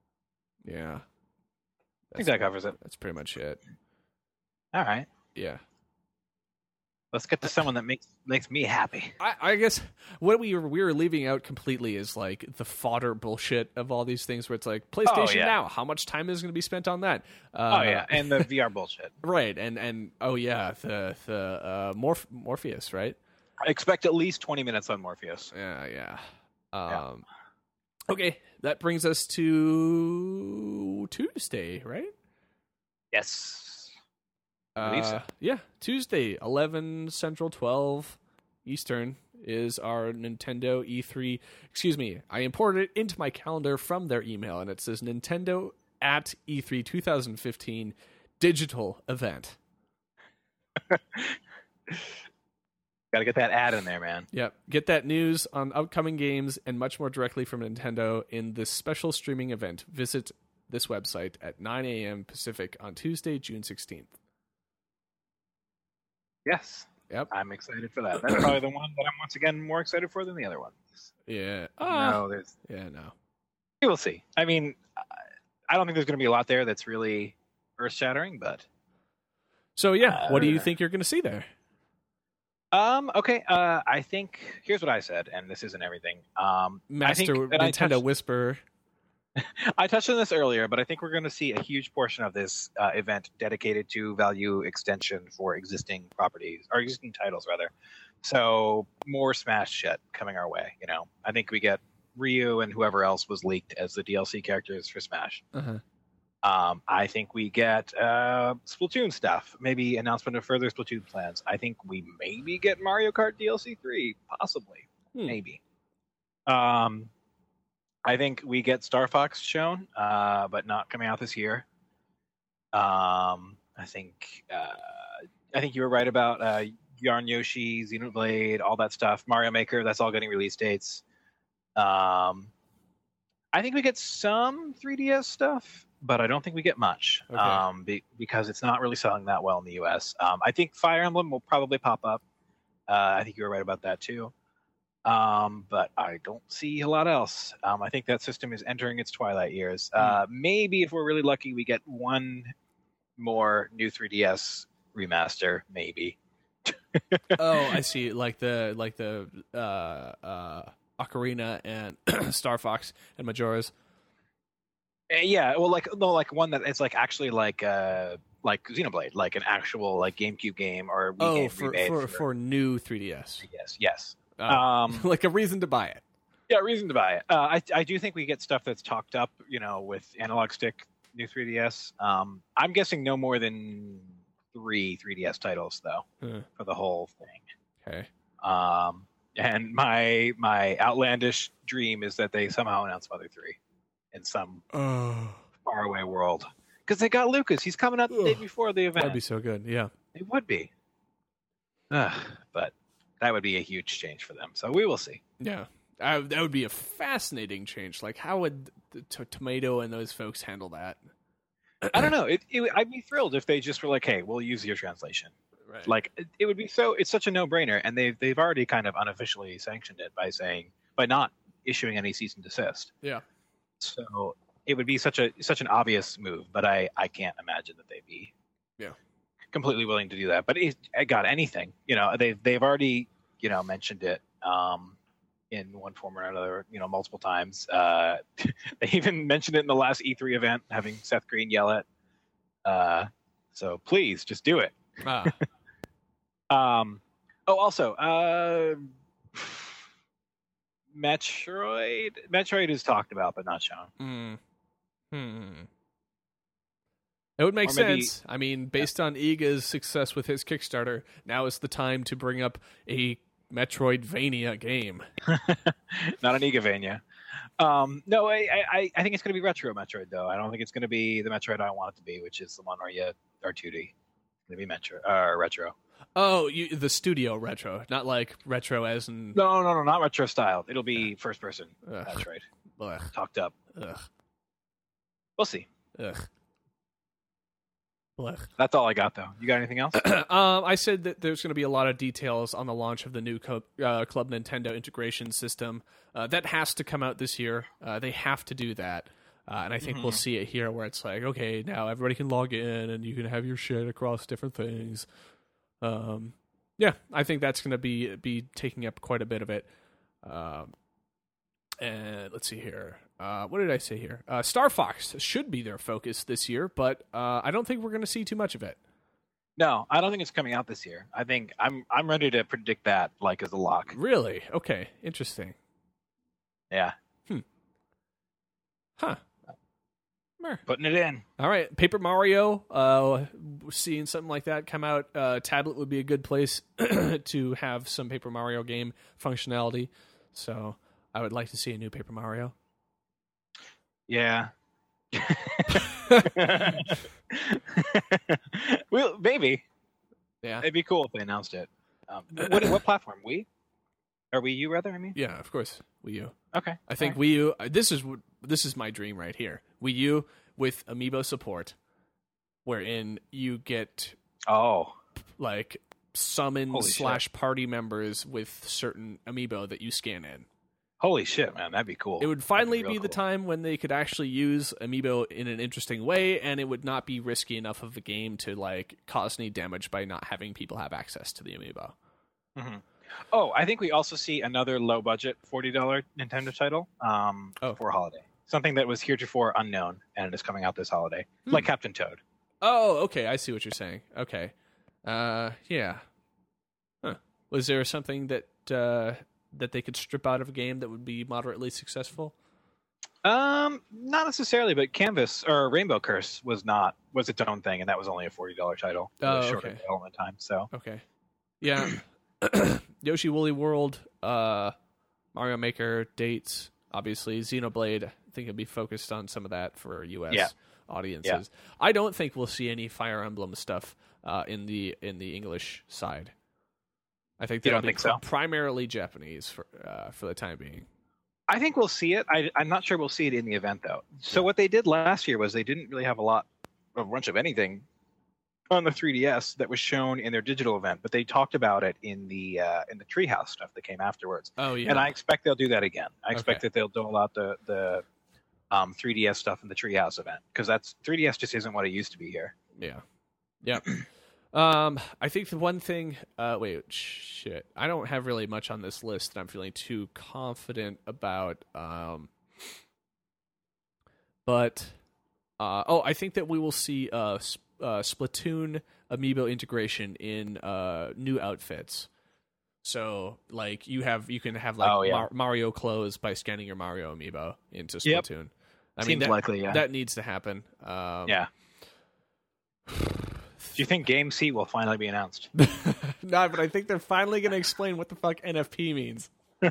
Speaker 2: I think that covers it.
Speaker 1: That's pretty much it.
Speaker 2: All right.
Speaker 1: Yeah.
Speaker 2: Let's get to someone that makes me happy.
Speaker 1: I guess what we were leaving out completely is like the fodder bullshit of all these things where it's like PlayStation Now, how much time is going to be spent on that?
Speaker 2: And the VR bullshit.
Speaker 1: Right, and the Morpheus, right?
Speaker 2: I expect at least 20 minutes on Morpheus.
Speaker 1: Yeah. Okay, that brings us to Tuesday, right?
Speaker 2: Yes. I believe so.
Speaker 1: Yeah, Tuesday, 11 Central, 12 Eastern is our Nintendo E3. Excuse me, I imported it into my calendar from their email, and it says Nintendo at E3 2015 digital event.
Speaker 2: Got to get that ad in there, man.
Speaker 1: Yep. Get that news on upcoming games and much more directly from Nintendo in this special streaming event. Visit this website at 9 a.m. Pacific on Tuesday, June 16th.
Speaker 2: Yes.
Speaker 1: Yep.
Speaker 2: I'm excited for that. That's probably the one that I'm once again more excited for than the other ones.
Speaker 1: Yeah.
Speaker 2: No. We will see. I mean, I don't think there's going to be a lot there that's really earth-shattering, but...
Speaker 1: So, yeah, what do you think you're going to see there?
Speaker 2: Okay. I think... Here's what I said, and this isn't everything.
Speaker 1: Master Nintendo Whisperer.
Speaker 2: I touched on this earlier, but I think we're going to see a huge portion of this event dedicated to value extension for existing properties, or existing titles, rather. So more Smash shit coming our way, you know. I think we get Ryu and whoever else was leaked as the DLC characters for Smash.
Speaker 1: Uh-huh.
Speaker 2: I think we get Splatoon stuff, maybe announcement of further Splatoon plans. I think we maybe get Mario Kart DLC 3, possibly. Maybe. I think we get Star Fox shown, but not coming out this year. I think you were right about Yarn Yoshi, Xenoblade, all that stuff. Mario Maker, that's all getting release dates. I think we get some 3DS stuff, but I don't think we get much because it's not really selling that well in the US. I think Fire Emblem will probably pop up. I think you were right about that too. But I don't see a lot else. I think that system is entering its twilight years. Maybe if we're really lucky, we get one more new 3DS remaster, maybe.
Speaker 1: Oh, I see. Like the Ocarina and Star Fox and Majora's.
Speaker 2: Yeah, well, like one that it's like actually like Xenoblade, like an actual like GameCube game or Wii game
Speaker 1: for new 3DS.
Speaker 2: Yes.
Speaker 1: Like a reason to buy it.
Speaker 2: Yeah, reason to buy it. I do think we get stuff that's talked up, you know, with analog stick new 3DS. I'm guessing no more than 3 3DS titles though for the whole thing.
Speaker 1: Okay.
Speaker 2: And my outlandish dream is that they somehow announce Mother 3 in some faraway world because they got Lucas. He's coming out the day before the event.
Speaker 1: That'd be so good. Yeah,
Speaker 2: it would be. But that would be a huge change for them. So we will see.
Speaker 1: Yeah, that would be a fascinating change. Like, how would Tomato and those folks handle that?
Speaker 2: I don't know. I'd be thrilled if they just were like, "Hey, we'll use your translation."
Speaker 1: Right.
Speaker 2: Like, it would be so. It's such a no-brainer, and they've already kind of unofficially sanctioned it by not issuing any cease and desist.
Speaker 1: Yeah.
Speaker 2: So it would be such an obvious move, but I can't imagine that they'd be completely willing to do that. But I got anything, you know, they've already, you know, mentioned it in one form or another, you know, multiple times. They even mentioned it in the last E3 event, having Seth Green yell it. So please just do it. Also, Metroid is talked about but not shown.
Speaker 1: It would make sense. I mean, based on Iga's success with his Kickstarter, now is the time to bring up a Metroidvania game.
Speaker 2: Not an Igavania. No, I think it's going to be retro Metroid, though. I don't think it's going to be the Metroid I want it to be, which is the one where you are 2D. It's going to be retro.
Speaker 1: Oh, the studio retro, not like retro as in...
Speaker 2: No, not retro style. It'll be first person.
Speaker 1: Ugh.
Speaker 2: That's right.
Speaker 1: Ugh.
Speaker 2: Talked up.
Speaker 1: Ugh.
Speaker 2: We'll see.
Speaker 1: Ugh. Ugh.
Speaker 2: That's all I got, though. You got anything else?
Speaker 1: I said that there's going to be a lot of details on the launch of the new Club Nintendo integration system. That has to come out this year. They have to do that. And I think we'll see it here where it's like, okay, now everybody can log in and you can have your shit across different things. Yeah, I think that's going to be taking up quite a bit of it. And let's see here. What did I say here? Star Fox should be their focus this year, but I don't think we're going to see too much of it.
Speaker 2: No, I don't think it's coming out this year. I think I'm ready to predict that like as a lock.
Speaker 1: Really? Okay, interesting.
Speaker 2: Yeah.
Speaker 1: Huh.
Speaker 2: Putting it in.
Speaker 1: All right, Paper Mario. Seeing something like that come out, tablet would be a good place to have some Paper Mario game functionality. So I would like to see a new Paper Mario.
Speaker 2: Yeah. Well, maybe.
Speaker 1: Yeah.
Speaker 2: It'd be cool if they announced it. What platform? Wii? Or Wii U, rather? I mean.
Speaker 1: Yeah, of course, Wii U.
Speaker 2: Okay.
Speaker 1: I think Wii U. This is my dream right here. Wii U with Amiibo support, wherein you get like summon / party members with certain Amiibo that you scan in.
Speaker 2: Holy shit, man, that'd be cool.
Speaker 1: It would finally be the time when they could actually use Amiibo in an interesting way, and it would not be risky enough of the game to like cause any damage by not having people have access to the Amiibo.
Speaker 2: Mm-hmm. Oh, I think we also see another low-budget $40 Nintendo title for holiday. Something that was heretofore unknown, and is coming out this holiday, like Captain Toad.
Speaker 1: Oh, okay, I see what you're saying. Okay, yeah. Huh. Was there something that that they could strip out of a game that would be moderately successful?
Speaker 2: Not necessarily, but Canvas or Rainbow Curse was its own thing, and that was only a $40 title. Shorter development time. So
Speaker 1: okay, yeah. Yoshi Woolly World, Mario Maker dates, obviously Xenoblade. I think it'll be focused on some of that for U.S. audiences. Yeah. I don't think we'll see any Fire Emblem stuff in the English side. I think that'll be primarily Japanese for the time being.
Speaker 2: I think we'll see it. I'm not sure we'll see it in the event though. So what they did last year was they didn't really have a bunch of anything on the 3DS that was shown in their digital event, but they talked about it in the Treehouse stuff that came afterwards.
Speaker 1: Oh yeah,
Speaker 2: and I expect they'll do that again. I expect that they'll dole out the 3DS stuff in the Treehouse event because 3DS just isn't what it used to be here.
Speaker 1: Yeah, yeah. I think the one thing. Wait, shit. I don't have really much on this list that I'm feeling too confident about. But I think that we will see Splatoon amiibo integration in new outfits. So like you can have like Mario clothes by scanning your Mario amiibo into Splatoon.
Speaker 2: Yep.
Speaker 1: Seems
Speaker 2: likely, yeah.
Speaker 1: That needs to happen.
Speaker 2: Yeah. Do you think Game C will finally be announced?
Speaker 1: No, but I think they're finally going to explain what the fuck NFP means.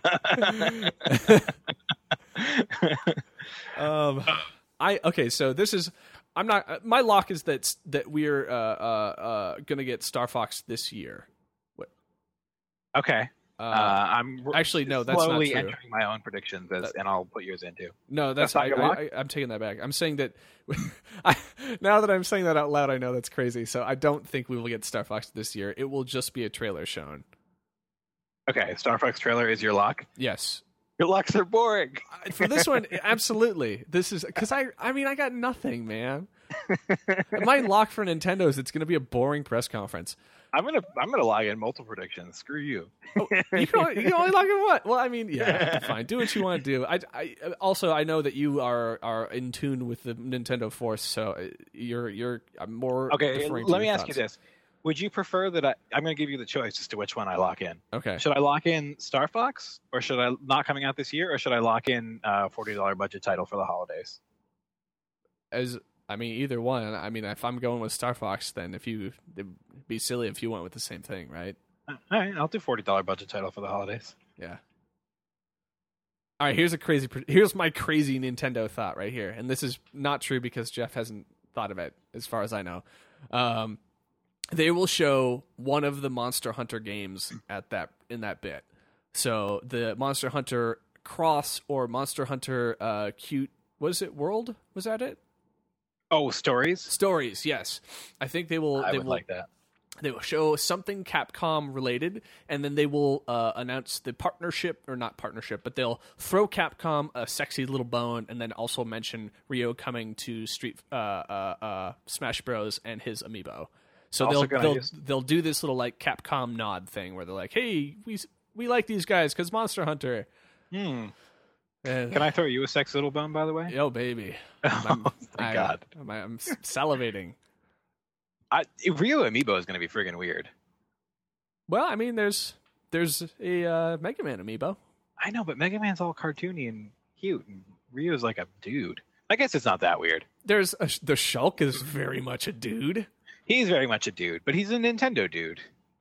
Speaker 1: So this is. I'm not. My lock is that we're going to get Star Fox this year. What?
Speaker 2: Okay. I'm
Speaker 1: actually no. That's
Speaker 2: slowly
Speaker 1: not true.
Speaker 2: entering my own predictions, and I'll put yours in too.
Speaker 1: No, that's not your lock? I'm taking that back. I'm saying that. Now that I'm saying that out loud, I know that's crazy. So I don't think we will get Star Fox this year. It will just be a trailer shown.
Speaker 2: Okay, Star Fox trailer is your lock?
Speaker 1: Yes.
Speaker 2: Your locks are boring.
Speaker 1: For this one, absolutely. This is because I got nothing, man. My lock for Nintendo is it's going to be a boring press conference.
Speaker 2: I'm gonna log in multiple predictions. Screw you.
Speaker 1: Oh, you can only log in what? Well, I mean, yeah, fine. Do what you want to do. I know that you are in tune with the Nintendo Force, so you're more
Speaker 2: okay. Let me ask you this: would you prefer that I'm going to give you the choice as to which one I lock in?
Speaker 1: Okay.
Speaker 2: Should I lock in Star Fox, or should I not coming out this year, or should I lock in $40 budget title for the holidays?
Speaker 1: Either one. I mean, if I'm going with Star Fox, then it'd be silly if you went with the same thing, right?
Speaker 2: All right, I'll do $40 budget title for the holidays.
Speaker 1: Yeah. All right, here's my crazy Nintendo thought right here, and this is not true because Jeff hasn't thought of it, as far as I know. they will show one of the Monster Hunter games in that bit. So the Monster Hunter Cross or Monster Hunter Cute, was it World? Was that it?
Speaker 2: Oh, Stories?
Speaker 1: Stories, yes. I think they will.
Speaker 2: I would like that.
Speaker 1: They will show something Capcom related, and then they will announce the partnership, or not partnership, but they'll throw Capcom a sexy little bone, and then also mention Ryo coming to Smash Bros. And his amiibo. So they'll do this little like Capcom nod thing where they're like, "Hey, we like these guys because Monster Hunter."
Speaker 2: Can I throw you a sexy little bone, by the way?
Speaker 1: Yo, baby!
Speaker 2: Oh my God,
Speaker 1: I'm salivating.
Speaker 2: Ryo amiibo is going to be friggin' weird.
Speaker 1: Well, I mean, there's a Mega Man amiibo.
Speaker 2: I know, but Mega Man's all cartoony and cute, and Ryo's like a dude. I guess it's not that weird.
Speaker 1: The Shulk is very much a dude.
Speaker 2: He's very much a dude, but he's a Nintendo dude.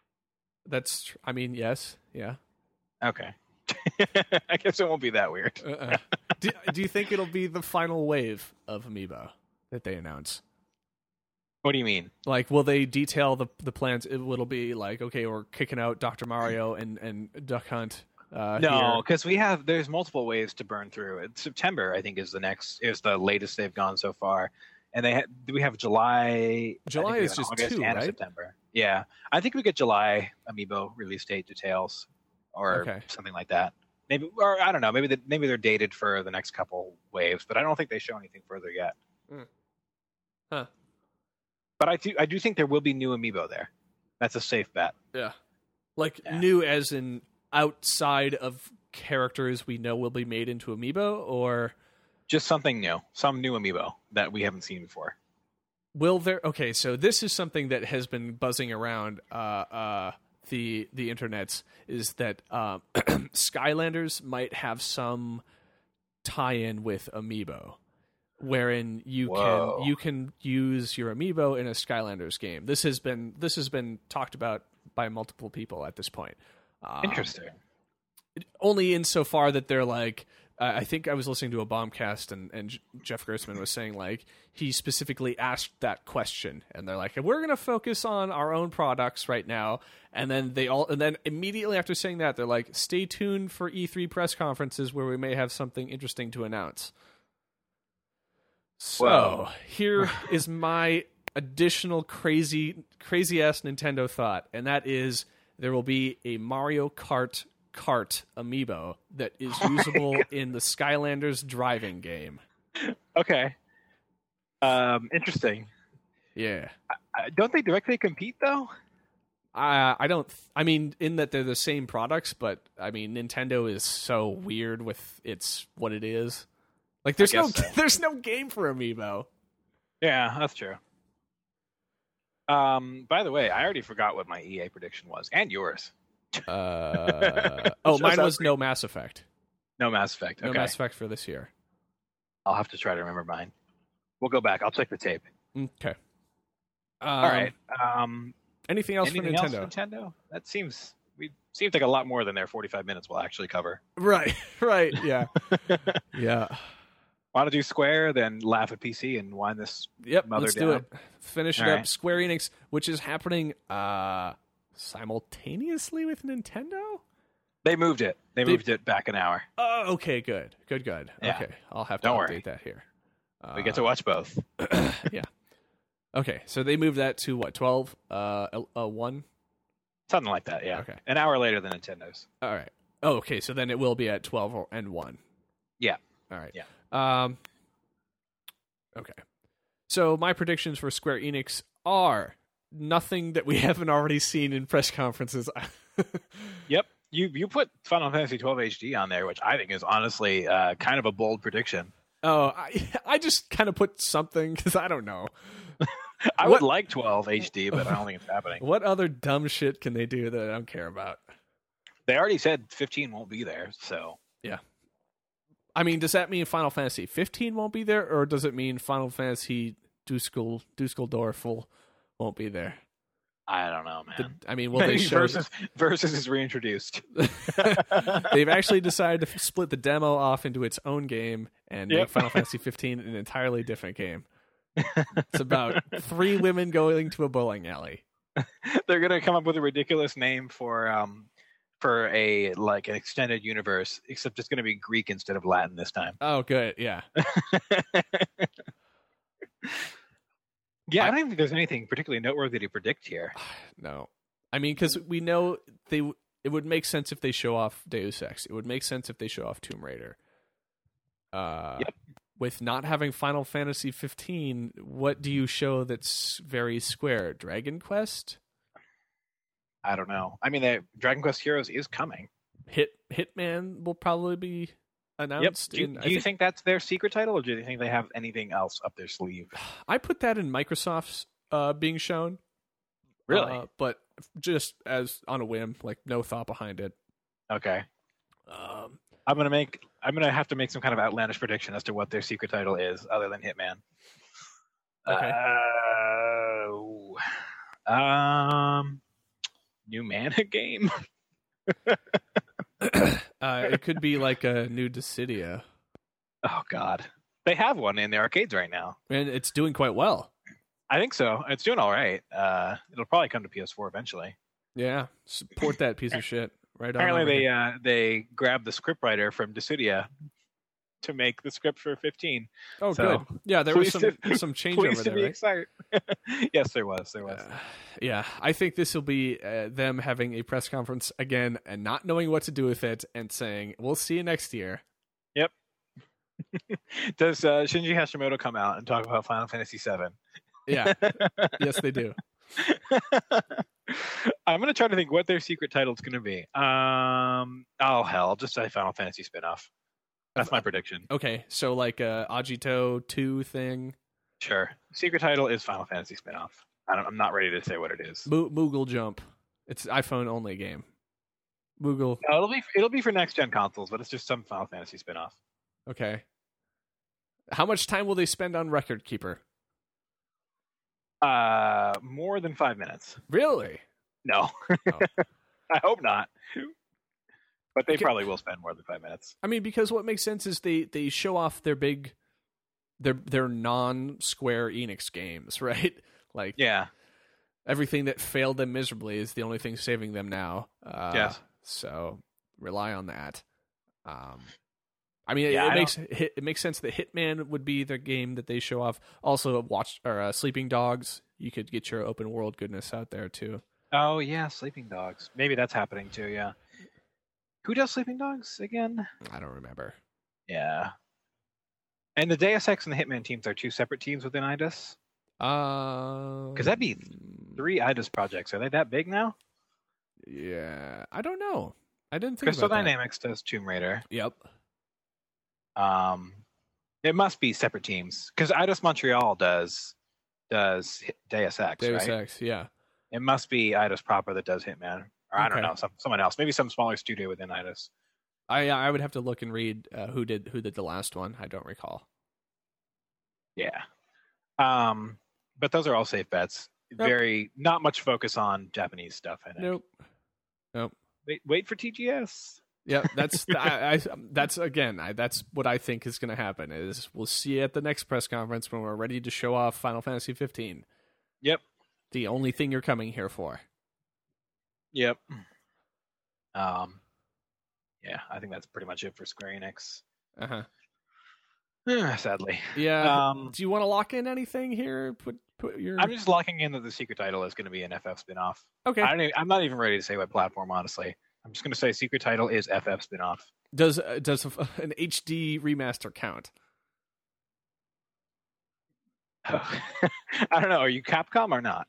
Speaker 1: I mean, yes, yeah.
Speaker 2: Okay. I guess it won't be that weird.
Speaker 1: Do you think it'll be the final wave of amiibo that they announce?
Speaker 2: What do you mean?
Speaker 1: Like, will they detail the plans? It'll be like, okay, we're kicking out Dr. Mario and Duck Hunt.
Speaker 2: No, because there's multiple waves to burn through. September, I think, is the latest they've gone so far, and we have July.
Speaker 1: July is just
Speaker 2: August
Speaker 1: 2,
Speaker 2: and
Speaker 1: right?
Speaker 2: September. Yeah, I think we get July amiibo release date details or something like that. Maybe, or I don't know. Maybe they're dated for the next couple waves, but I don't think they show anything further yet.
Speaker 1: Huh.
Speaker 2: But I do think there will be new amiibo there. That's a safe bet.
Speaker 1: Yeah. New as in outside of characters we know will be made into amiibo, or
Speaker 2: just something new, some new amiibo that we haven't seen before.
Speaker 1: Will there? Okay, so this is something that has been buzzing around the internets, is that Skylanders might have some tie-in with amiibo, wherein you can use your amiibo in a Skylanders game. This has been talked about by multiple people at this point.
Speaker 2: Interesting.
Speaker 1: Only insofar that they're like, I think I was listening to a Bombcast and Jeff Gerstmann was saying like he specifically asked that question, and they're like, we're going to focus on our own products right now, and then immediately after saying that, they're like, stay tuned for E3 press conferences where we may have something interesting to announce. So here is my additional crazy ass Nintendo thought, and that is there will be a Mario Kart amiibo that is usable in the Skylanders driving game.
Speaker 2: Okay. Interesting.
Speaker 1: Yeah.
Speaker 2: Don't they directly compete though?
Speaker 1: I don't. I mean, in that they're the same products, but I mean, Nintendo is so weird with what it is. Like, there's no game for amiibo.
Speaker 2: Yeah, that's true. By the way, I already forgot what my EA prediction was, and yours.
Speaker 1: Mine was no Mass Effect.
Speaker 2: No Mass Effect. Okay.
Speaker 1: No Mass Effect for this year.
Speaker 2: I'll have to try to remember mine. We'll go back. I'll check the tape.
Speaker 1: Okay.
Speaker 2: All right.
Speaker 1: Anything else for Nintendo?
Speaker 2: Nintendo? That seems like a lot more than their 45 minutes will actually cover.
Speaker 1: Right. Yeah. Yeah.
Speaker 2: Want to do Square, then laugh at PC and wind this mother
Speaker 1: let's
Speaker 2: down?
Speaker 1: do it. Finish it up. Square Enix, which is happening simultaneously with Nintendo?
Speaker 2: They moved it. They moved it back an hour.
Speaker 1: Oh, okay, good. Yeah. Okay, I'll have to update that here.
Speaker 2: We get to watch both.
Speaker 1: Yeah. Okay, so they moved that to what, 12? 1?
Speaker 2: Something like that, yeah.
Speaker 1: Okay.
Speaker 2: An hour later than Nintendo's.
Speaker 1: All right. Oh, okay, so then it will be at 12 and 1.
Speaker 2: Yeah.
Speaker 1: All right.
Speaker 2: Yeah.
Speaker 1: Okay. So my predictions for Square Enix are nothing that we haven't already seen in press conferences.
Speaker 2: Yep. You put Final Fantasy 12 HD on there, which I think is honestly kind of a bold prediction.
Speaker 1: Oh, I just kind of put something because I don't know.
Speaker 2: I would like 12 HD, but I don't think it's happening.
Speaker 1: What other dumb shit can they do that I don't care about?
Speaker 2: They already said 15 won't be there, so.
Speaker 1: Yeah. I mean, does that mean Final Fantasy 15 won't be there, or does it mean Final Fantasy Dusseldorf won't be there?
Speaker 2: I don't know, man.
Speaker 1: Will they show
Speaker 2: Versus is reintroduced?
Speaker 1: They've actually decided to split the demo off into its own game and make Final Fantasy 15 an entirely different game. It's about 3 women going to a bowling alley.
Speaker 2: They're gonna come up with a ridiculous name for a like an extended universe, except it's gonna be Greek instead of Latin this time.
Speaker 1: Oh, good. Yeah.
Speaker 2: Yeah, I don't even think there's anything particularly noteworthy to predict here.
Speaker 1: No. I mean, because we know it would make sense if they show off Deus Ex. It would make sense if they show off Tomb Raider.
Speaker 2: Yep.
Speaker 1: With not having Final Fantasy 15, what do you show that's very Square? Dragon Quest?
Speaker 2: I don't know. I mean, Dragon Quest Heroes is coming.
Speaker 1: Hitman will probably be announced.
Speaker 2: Yep. Do you think that's their secret title, or do you think they have anything else up their sleeve?
Speaker 1: I put that in Microsoft's being shown.
Speaker 2: Really?
Speaker 1: But just as on a whim, like no thought behind it.
Speaker 2: Okay. I'm gonna have to make some kind of outlandish prediction as to what their secret title is, other than Hitman.
Speaker 1: Okay.
Speaker 2: New Mana game.
Speaker 1: It could be like a new Dissidia.
Speaker 2: Oh God, they have one in the arcades right now,
Speaker 1: and it's doing quite well.
Speaker 2: I think so. It's doing all right. It'll probably come to PS4 eventually.
Speaker 1: Yeah, support that piece of shit. Right.
Speaker 2: Apparently, they grabbed the scriptwriter from Dissidia to make the script for 15.
Speaker 1: Oh,
Speaker 2: so,
Speaker 1: good. Yeah, there was some change over there, right?
Speaker 2: Excited. Yes, there was.
Speaker 1: Yeah, I think this will be them having a press conference again and not knowing what to do with it and saying, "We'll see you next year."
Speaker 2: Yep. Does Shinji Hashimoto come out and talk about Final Fantasy VII?
Speaker 1: Yeah. Yes, they do.
Speaker 2: I'm going to try to think what their secret title is going to be. Oh, hell. Just say Final Fantasy spinoff. That's my prediction.
Speaker 1: Okay, so like a Agito 2 thing?
Speaker 2: Sure. Secret title is Final Fantasy spinoff. I'm not ready to say what it is.
Speaker 1: Moogle Jump. It's iPhone only game. Moogle.
Speaker 2: No, it'll be for next gen consoles, but it's just some Final Fantasy spinoff.
Speaker 1: Okay. How much time will they spend on Record Keeper?
Speaker 2: More than 5 minutes.
Speaker 1: Really?
Speaker 2: No.
Speaker 1: Oh.
Speaker 2: I hope not. But they probably will spend more than 5 minutes.
Speaker 1: I mean, because what makes sense is they show off their their non-Square Enix games, right? Like,
Speaker 2: yeah,
Speaker 1: everything that failed them miserably is the only thing saving them now.
Speaker 2: Yes.
Speaker 1: So rely on that. I mean,
Speaker 2: yeah,
Speaker 1: it makes sense that Hitman would be the game that they show off. Also, Sleeping Dogs. You could get your open world goodness out there too.
Speaker 2: Oh yeah, Sleeping Dogs. Maybe that's happening too. Yeah. Who does Sleeping Dogs again?
Speaker 1: I don't remember.
Speaker 2: Yeah. And the Deus Ex and the Hitman teams are two separate teams within IDUS? Because that'd be 3 IDUS projects. Are they that big now?
Speaker 1: Yeah. I don't know. I didn't think
Speaker 2: Crystal
Speaker 1: about that.
Speaker 2: Dynamics does Tomb Raider.
Speaker 1: Yep.
Speaker 2: It must be separate teams. Because IDUS Montreal does Deus Ex, right?
Speaker 1: Deus Ex, yeah.
Speaker 2: It must be IDUS proper that does Hitman. Or I don't know, someone else. Maybe some smaller studio within IDUS.
Speaker 1: I would have to look and read who did the last one. I don't recall.
Speaker 2: Yeah. But those are all safe bets.
Speaker 1: Nope.
Speaker 2: Very not much focus on Japanese stuff, I think.
Speaker 1: Nope.
Speaker 2: Wait for TGS.
Speaker 1: Yeah, that's that's what I think is going to happen. Is we'll see you at the next press conference when we're ready to show off Final Fantasy 15.
Speaker 2: Yep.
Speaker 1: The only thing you're coming here for.
Speaker 2: Yep. Yeah, I think that's pretty much it for Square Enix. Sadly.
Speaker 1: Yeah. Do you want to lock in anything here? Put your.
Speaker 2: I'm just locking in that the secret title is going to be an FF spinoff.
Speaker 1: Okay.
Speaker 2: I'm not even ready to say what platform, honestly. I'm just going to say secret title is FF spinoff.
Speaker 1: Does an HD remaster count?
Speaker 2: Oh. I don't know. Are you Capcom or not?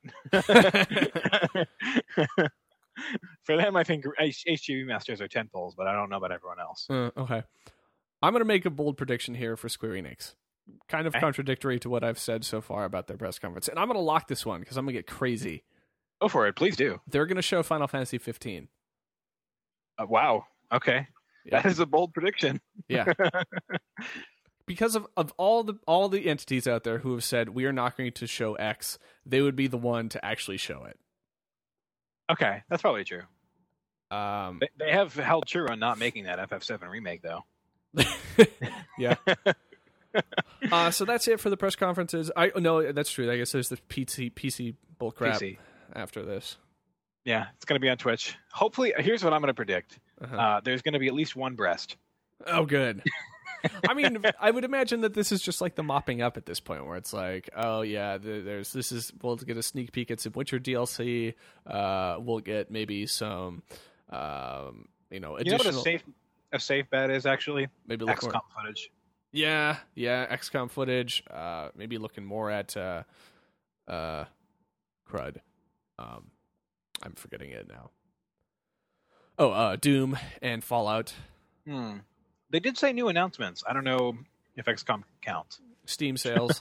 Speaker 2: For them, I think HD remasters are tentpoles, but I don't know about everyone else.
Speaker 1: Okay. I'm going to make a bold prediction here for Square Enix. Kind of contradictory to what I've said so far about their press conference. And I'm going to lock this one because I'm going to get crazy.
Speaker 2: Go for it. Please do.
Speaker 1: They're going to show Final Fantasy 15.
Speaker 2: Wow. Okay. Yeah. That is a bold prediction.
Speaker 1: Yeah. Because of all the entities out there who have said we are not going to show X, they would be the one to actually show it.
Speaker 2: Okay, that's probably true. They have held true on not making that FF7 remake, though.
Speaker 1: Yeah. So that's it for the press conferences. No, that's true. I guess there's the PC bullcrap.
Speaker 2: PC.
Speaker 1: after this.
Speaker 2: Yeah, it's going to be on Twitch. Hopefully, here's what I'm going to predict. There's going to be at least one breast.
Speaker 1: Oh, good. I mean, I would imagine that this is just like the mopping up at this point, where it's like, oh yeah, we'll get a sneak peek at some Witcher DLC. We'll get maybe some, additional.
Speaker 2: You know what a safe bet is actually?
Speaker 1: Maybe
Speaker 2: XCOM footage.
Speaker 1: Yeah, XCOM footage. Maybe looking more at crud. I'm forgetting it now. Oh, Doom and Fallout.
Speaker 2: They did say new announcements. I don't know if XCOM counts.
Speaker 1: Steam sales.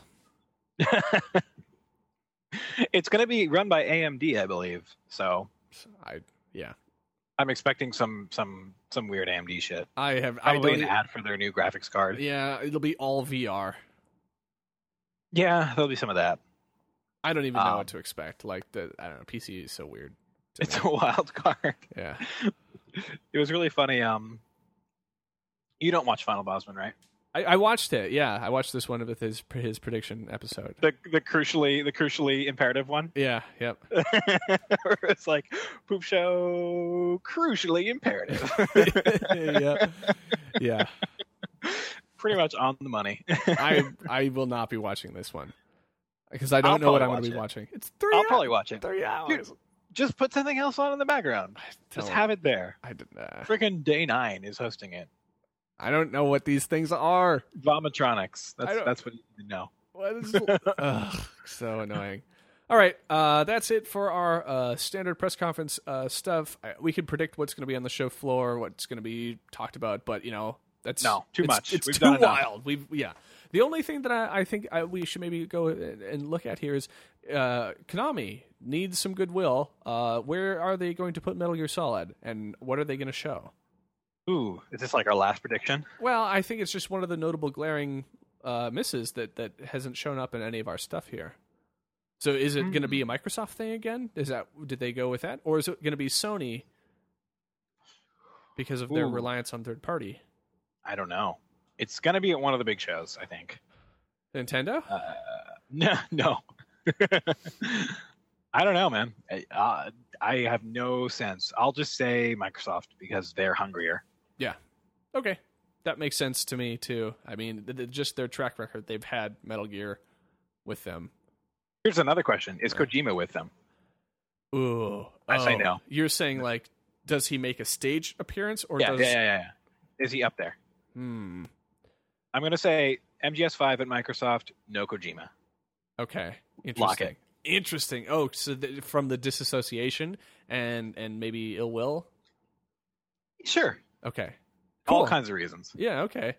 Speaker 2: It's going to be run by AMD, I believe. So, I'm expecting some weird AMD shit.
Speaker 1: Probably
Speaker 2: an ad for their new graphics card.
Speaker 1: Yeah, it'll be all VR.
Speaker 2: Yeah, there'll be some of that.
Speaker 1: I don't even know what to expect. Like I don't know. PC is so weird.
Speaker 2: It's a wild card.
Speaker 1: Yeah.
Speaker 2: It was really funny. You don't watch Final Bosman, right?
Speaker 1: I watched it. Yeah, I watched this one with his prediction episode.
Speaker 2: The crucially imperative one.
Speaker 1: Yeah. Yep.
Speaker 2: It's like poop show crucially imperative.
Speaker 1: Yeah.
Speaker 2: Pretty much on the money.
Speaker 1: I will not be watching this one because I don't know what I'm going to be watching. It's 3 hours.
Speaker 2: I'll probably watch it.
Speaker 1: 3 hours.
Speaker 2: Dude, just put something else on in the background. Just have it there.
Speaker 1: I didn't.
Speaker 2: Freaking Day 9 is hosting it.
Speaker 1: I don't know what these things are.
Speaker 2: Vomitronics. That's what you need to know.
Speaker 1: What is? So annoying. All right, that's it for our standard press conference stuff. We can predict what's going to be on the show floor, what's going to be talked about, but that's
Speaker 2: too much.
Speaker 1: It's too wild. The only thing that I think we should maybe go and look at here is Konami needs some goodwill. Where are they going to put Metal Gear Solid, and what are they going to show?
Speaker 2: Ooh, is this like our last prediction?
Speaker 1: Well, I think it's just one of the notable glaring misses that hasn't shown up in any of our stuff here. So is it going to be a Microsoft thing again? Did they go with that? Or is it going to be Sony because of their reliance on third party?
Speaker 2: I don't know. It's going to be at one of the big shows, I think.
Speaker 1: Nintendo?
Speaker 2: No. I don't know, man. I have no sense. I'll just say Microsoft because they're hungrier.
Speaker 1: Yeah. Okay. That makes sense to me, too. I mean, just their track record. They've had Metal Gear with them.
Speaker 2: Here's another question. Is Kojima with them?
Speaker 1: Ooh.
Speaker 2: I say no.
Speaker 1: You're saying, like, does he make a stage appearance? Or
Speaker 2: Yeah. Is he up there? I'm going to say MGS5 at Microsoft, no Kojima.
Speaker 1: Okay. Interesting.
Speaker 2: Lock it.
Speaker 1: Interesting. Oh, so from the disassociation and maybe ill will?
Speaker 2: Sure.
Speaker 1: Okay. Cool.
Speaker 2: All kinds of reasons.
Speaker 1: Yeah, okay.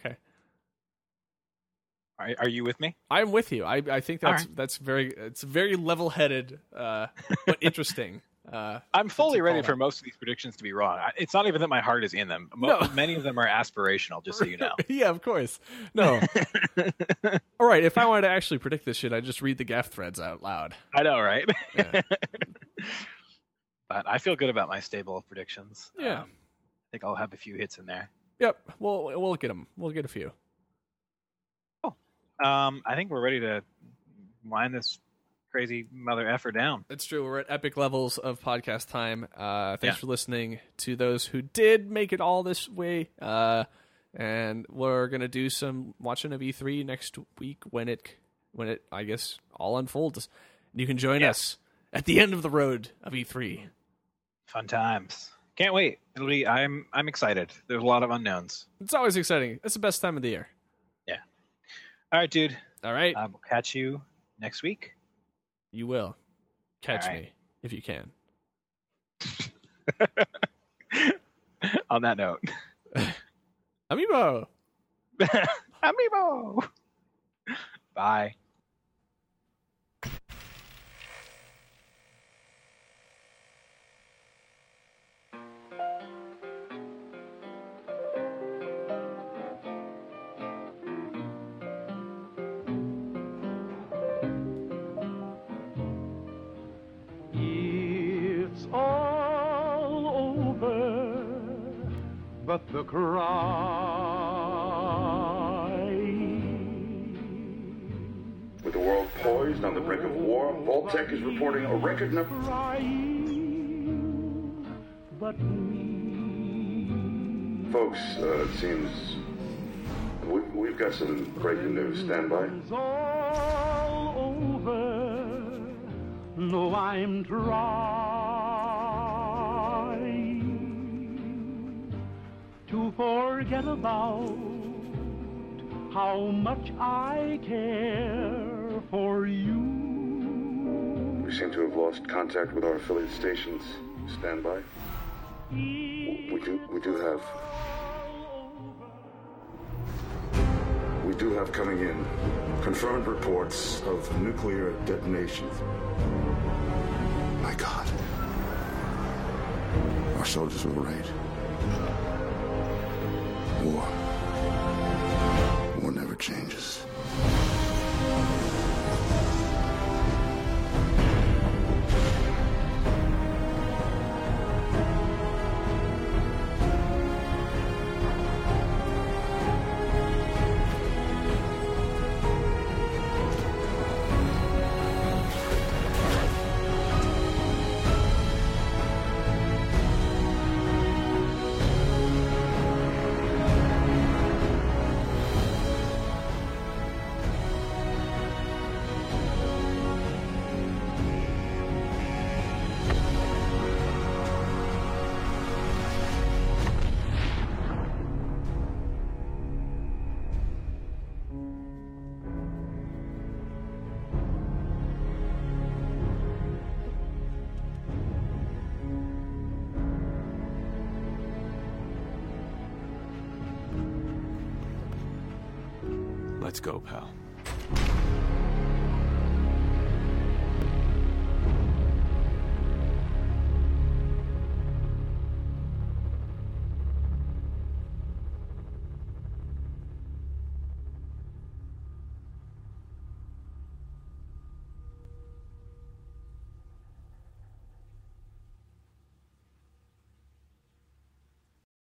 Speaker 2: Are you with me?
Speaker 1: I'm with you. I think that's very level-headed, but interesting.
Speaker 2: I'm fully ready for most of these predictions to be wrong. It's not even that my heart is in them. Many of them are aspirational, just so you know.
Speaker 1: Yeah, of course. No. All right, if I wanted to actually predict this shit, I'd just read the gaff threads out loud.
Speaker 2: I know, right?
Speaker 1: Yeah.
Speaker 2: But I feel good about my stable of predictions.
Speaker 1: Yeah.
Speaker 2: I think I'll have a few hits in there.
Speaker 1: Yep, we'll get them. We'll get a few.
Speaker 2: Cool. I think we're ready to wind this crazy mother effer down.
Speaker 1: It's true. We're at epic levels of podcast time. Thanks for listening to those who did make it all this way. And we're gonna do some watching of E3 next week when it I guess all unfolds. You can join us at the end of the road of E3.
Speaker 2: Fun times. Can't wait. It'll be. I'm excited. There's a lot of unknowns.
Speaker 1: It's always exciting. It's the best time of the year.
Speaker 2: Yeah. All right, dude.
Speaker 1: All right.
Speaker 2: We'll catch you next week.
Speaker 1: You will. Catch me if you can.
Speaker 2: On that note.
Speaker 1: Amiibo.
Speaker 2: Amiibo. Bye.
Speaker 4: But the cry with the world poised poised on the brink of war. Vault-Tec is reporting a record number...
Speaker 5: But me.
Speaker 4: Folks, it seems we've got some breaking news. Stand by.
Speaker 5: It's all over. No, I'm trying to forget about how much I care for you.
Speaker 4: We seem to have lost contact with our affiliate stations. Stand by. We do have coming in confirmed reports of nuclear detonations.
Speaker 6: My God. Our soldiers were right. War never changes.
Speaker 7: Let's go, pal.